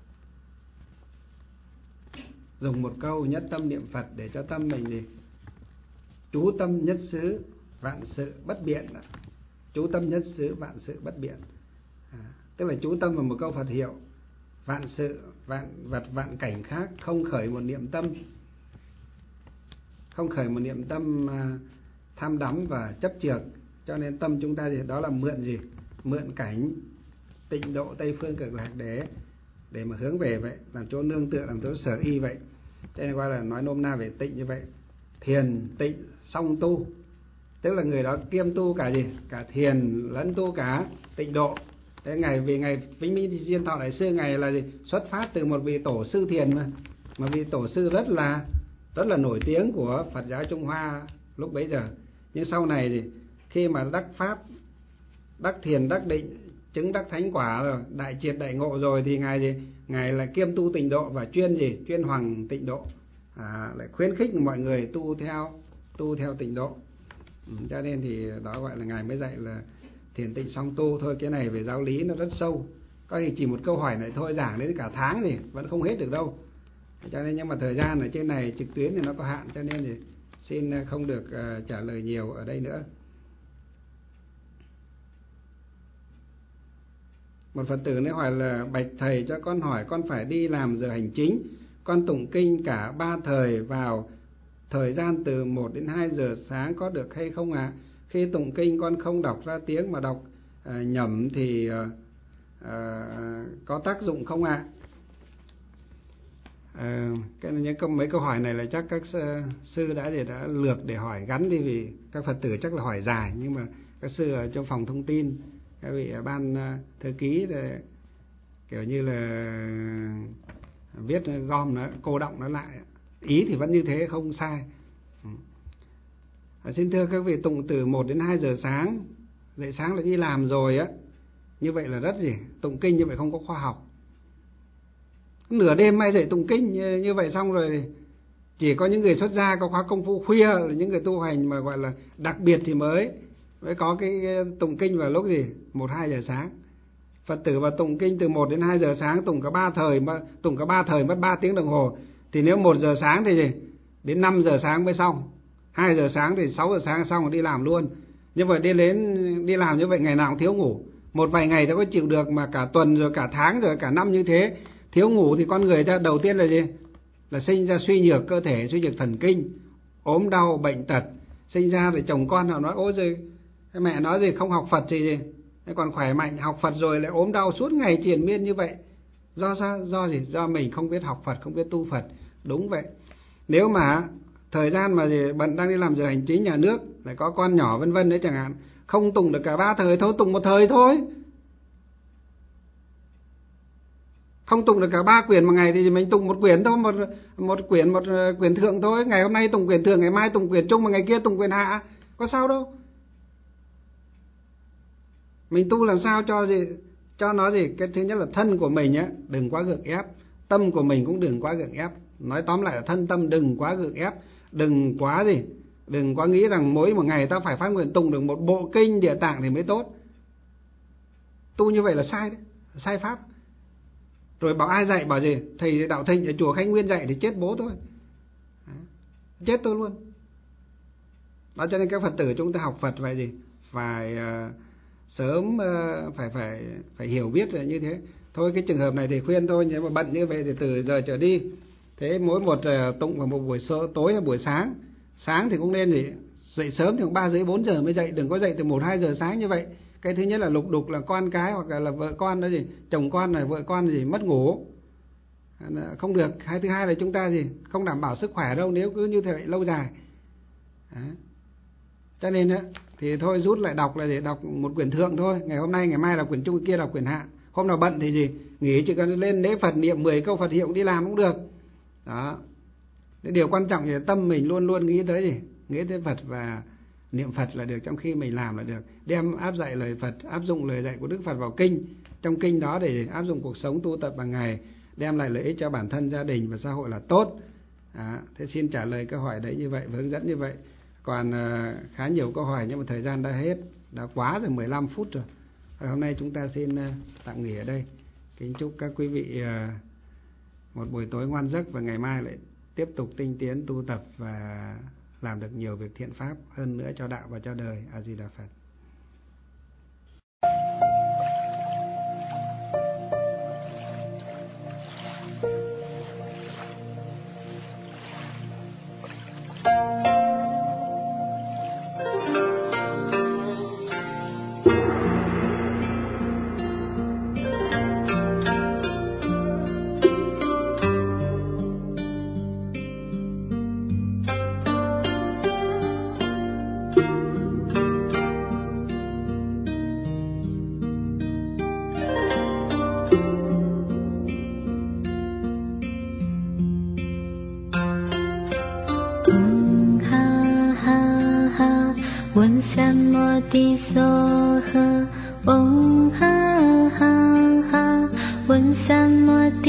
Dùng một câu nhất tâm niệm Phật để cho tâm mình gì? Chú tâm nhất xứ, vạn sự bất biện. Chú tâm nhất xứ, vạn sự bất biện. À, tức là chú tâm vào một câu Phật hiệu, vạn sự, vạn vật, vạn cảnh khác không khởi một niệm tâm, không khởi một niệm tâm uh, tham đắm và chấp chược. Cho nên tâm chúng ta thì đó là mượn gì? Mượn cảnh tịnh độ Tây Phương Cực Lạc để để mà hướng về vậy, làm chỗ nương tựa, làm chỗ sở y vậy. Cho nên gọi là nói nôm na về tịnh như vậy. Thiền tịnh song tu, tức là người đó kiêm tu cả gì? Cả thiền lẫn tu cả tịnh độ. Thế ngày vì ngày Vĩnh Minh Diên Thọ Đại Sư, ngày là gì? Xuất phát từ một vị tổ sư thiền mà, một vị tổ sư rất là rất là nổi tiếng của Phật giáo Trung Hoa lúc bấy giờ. Nhưng sau này gì? Khi mà đắc pháp, đắc thiền, đắc định, chứng đắc thánh quả rồi, đại triệt đại ngộ rồi, thì ngài gì? Ngài là kiêm tu tịnh độ và chuyên gì? Chuyên hoằng tịnh độ. À, lại khuyến khích mọi người tu theo tu theo tịnh độ. Ừ, cho nên thì đó gọi là ngài mới dạy là thiền tịnh song tu thôi. Cái này về giáo lý nó rất sâu, có thể chỉ một câu hỏi này thôi giảng đến cả tháng thì vẫn không hết được đâu. Cho nên nhưng mà thời gian ở trên này trực tuyến thì nó có hạn, cho nên thì xin không được uh, trả lời nhiều ở đây nữa. Một Phật tử nói hỏi là: bạch thầy cho con hỏi, con phải đi làm giờ hành chính, con tụng kinh cả ba thời vào thời gian từ một đến hai giờ sáng có được hay không ạ? À? Khi tụng kinh con không đọc ra tiếng mà đọc uh, nhẩm thì uh, uh, có tác dụng không ạ? À? Uh, cái những câu mấy câu hỏi này là chắc các sư, sư đã gì đã lược để hỏi gắn đi, vì các Phật tử chắc là hỏi dài, nhưng mà các sư ở trong phòng thông tin, các vị ở ban uh, thư ký để kiểu như là viết gom nó, cô đọng nó lại, ý thì vẫn như thế, không sai. À, xin thưa các vị, tụng từ một đến hai giờ sáng, dậy sáng là đi làm rồi á, như vậy là rất gì? Tụng kinh như vậy không có khoa học. Nửa đêm mai dậy tụng kinh như, như vậy xong rồi, chỉ có những người xuất gia có khóa công phu khuya, là những người tu hành mà gọi là đặc biệt thì mới mới có cái tụng kinh vào lúc gì? Một hai giờ sáng. Phật tử mà tụng kinh từ một đến hai giờ sáng, tụng cả ba thời, tụng cả ba thời mất ba tiếng đồng hồ. Thì nếu một giờ sáng thì gì? Đến năm giờ sáng mới xong. hai giờ sáng thì sáu giờ sáng xong rồi đi làm luôn. Nhưng mà đi đến đi làm như vậy ngày nào cũng thiếu ngủ. Một vài ngày ta có chịu được, mà cả tuần rồi cả tháng rồi cả năm như thế thiếu ngủ thì con người ta đầu tiên là gì? Là sinh ra suy nhược cơ thể, suy nhược thần kinh, ốm đau bệnh tật. Sinh ra thì chồng con họ nói ôi giời, mẹ nói gì không học Phật gì gì, còn khỏe mạnh, học Phật rồi lại ốm đau suốt ngày triền miên như vậy. Do sao? Do gì? Do mình không biết học Phật, không biết tu Phật. Đúng vậy. Nếu mà thời gian mà gì bận đang đi làm giờ hành chính nhà nước, lại có con nhỏ vân vân đấy chẳng hạn, không tụng được cả ba thời thôi, tụng một thời thôi. Không tụng được cả ba quyển một ngày thì mình tụng một quyển thôi, một một quyển một quyển thượng thôi. Ngày hôm nay tụng quyển thượng, ngày mai tụng quyển trung, mà ngày kia tụng quyển hạ, có sao đâu. Mình tu làm sao cho gì cho nó gì cái thứ nhất là thân của mình á đừng quá gượng ép, tâm của mình cũng đừng quá gượng ép. Nói tóm lại là thân tâm đừng quá gượng ép, đừng quá gì đừng quá nghĩ rằng mỗi một ngày ta phải phát nguyện tụng được một bộ kinh Địa Tạng thì mới tốt. Tu như vậy là sai đấy, sai pháp. Rồi bảo ai dạy, bảo gì thầy Đạo Thịnh ở chùa Khánh Nguyên dạy thì chết bố thôi, chết tôi luôn. Đó, cho nên các Phật tử chúng ta học Phật phải gì phải uh, sớm uh, phải phải phải hiểu biết là như thế. Thôi cái trường hợp này thì khuyên thôi, nhưng mà bận như vậy thì từ giờ trở đi, thế mỗi một uh, tụng vào một buổi sơ, tối hay buổi sáng. Sáng thì cũng nên gì dậy sớm thì ba rưỡi bốn giờ mới dậy, đừng có dậy từ một hai giờ sáng như vậy. Cái thứ nhất là lục đục là con cái hoặc là, là vợ con đó gì, chồng con này vợ con gì mất ngủ không được. Hai thứ hai là chúng ta gì không đảm bảo sức khỏe đâu nếu cứ như thế lâu dài. Đó. Cho nên á thì thôi rút lại đọc là để đọc một quyển thượng thôi, ngày hôm nay ngày mai là quyển trung, kia đọc quyển hạ. Hôm nào bận thì gì nghỉ, chỉ cần lên lễ Phật niệm mười câu Phật hiệu đi làm cũng được. Đó. Điều quan trọng là tâm mình luôn luôn nghĩ tới gì nghĩ tới Phật và niệm Phật là được, trong khi mình làm là được. Đem áp dạy lời Phật, áp dụng lời dạy của Đức Phật vào kinh, trong kinh đó để áp dụng cuộc sống tu tập hàng ngày, đem lại lợi ích cho bản thân, gia đình và xã hội là tốt. Đó. Thế xin trả lời câu hỏi đấy như vậy và hướng dẫn như vậy. Còn uh, khá nhiều câu hỏi nhưng mà thời gian đã hết, đã quá rồi mười lăm phút rồi. Và hôm nay chúng ta xin uh, tạm nghỉ ở đây. Kính chúc các quý vị uh, một buổi tối ngoan giấc, và ngày mai lại tiếp tục tinh tiến tu tập và làm được nhiều việc thiện pháp hơn nữa cho đạo và cho đời. A Di Đà Phật. Om ha ha ha, Vân Sam Mô Ti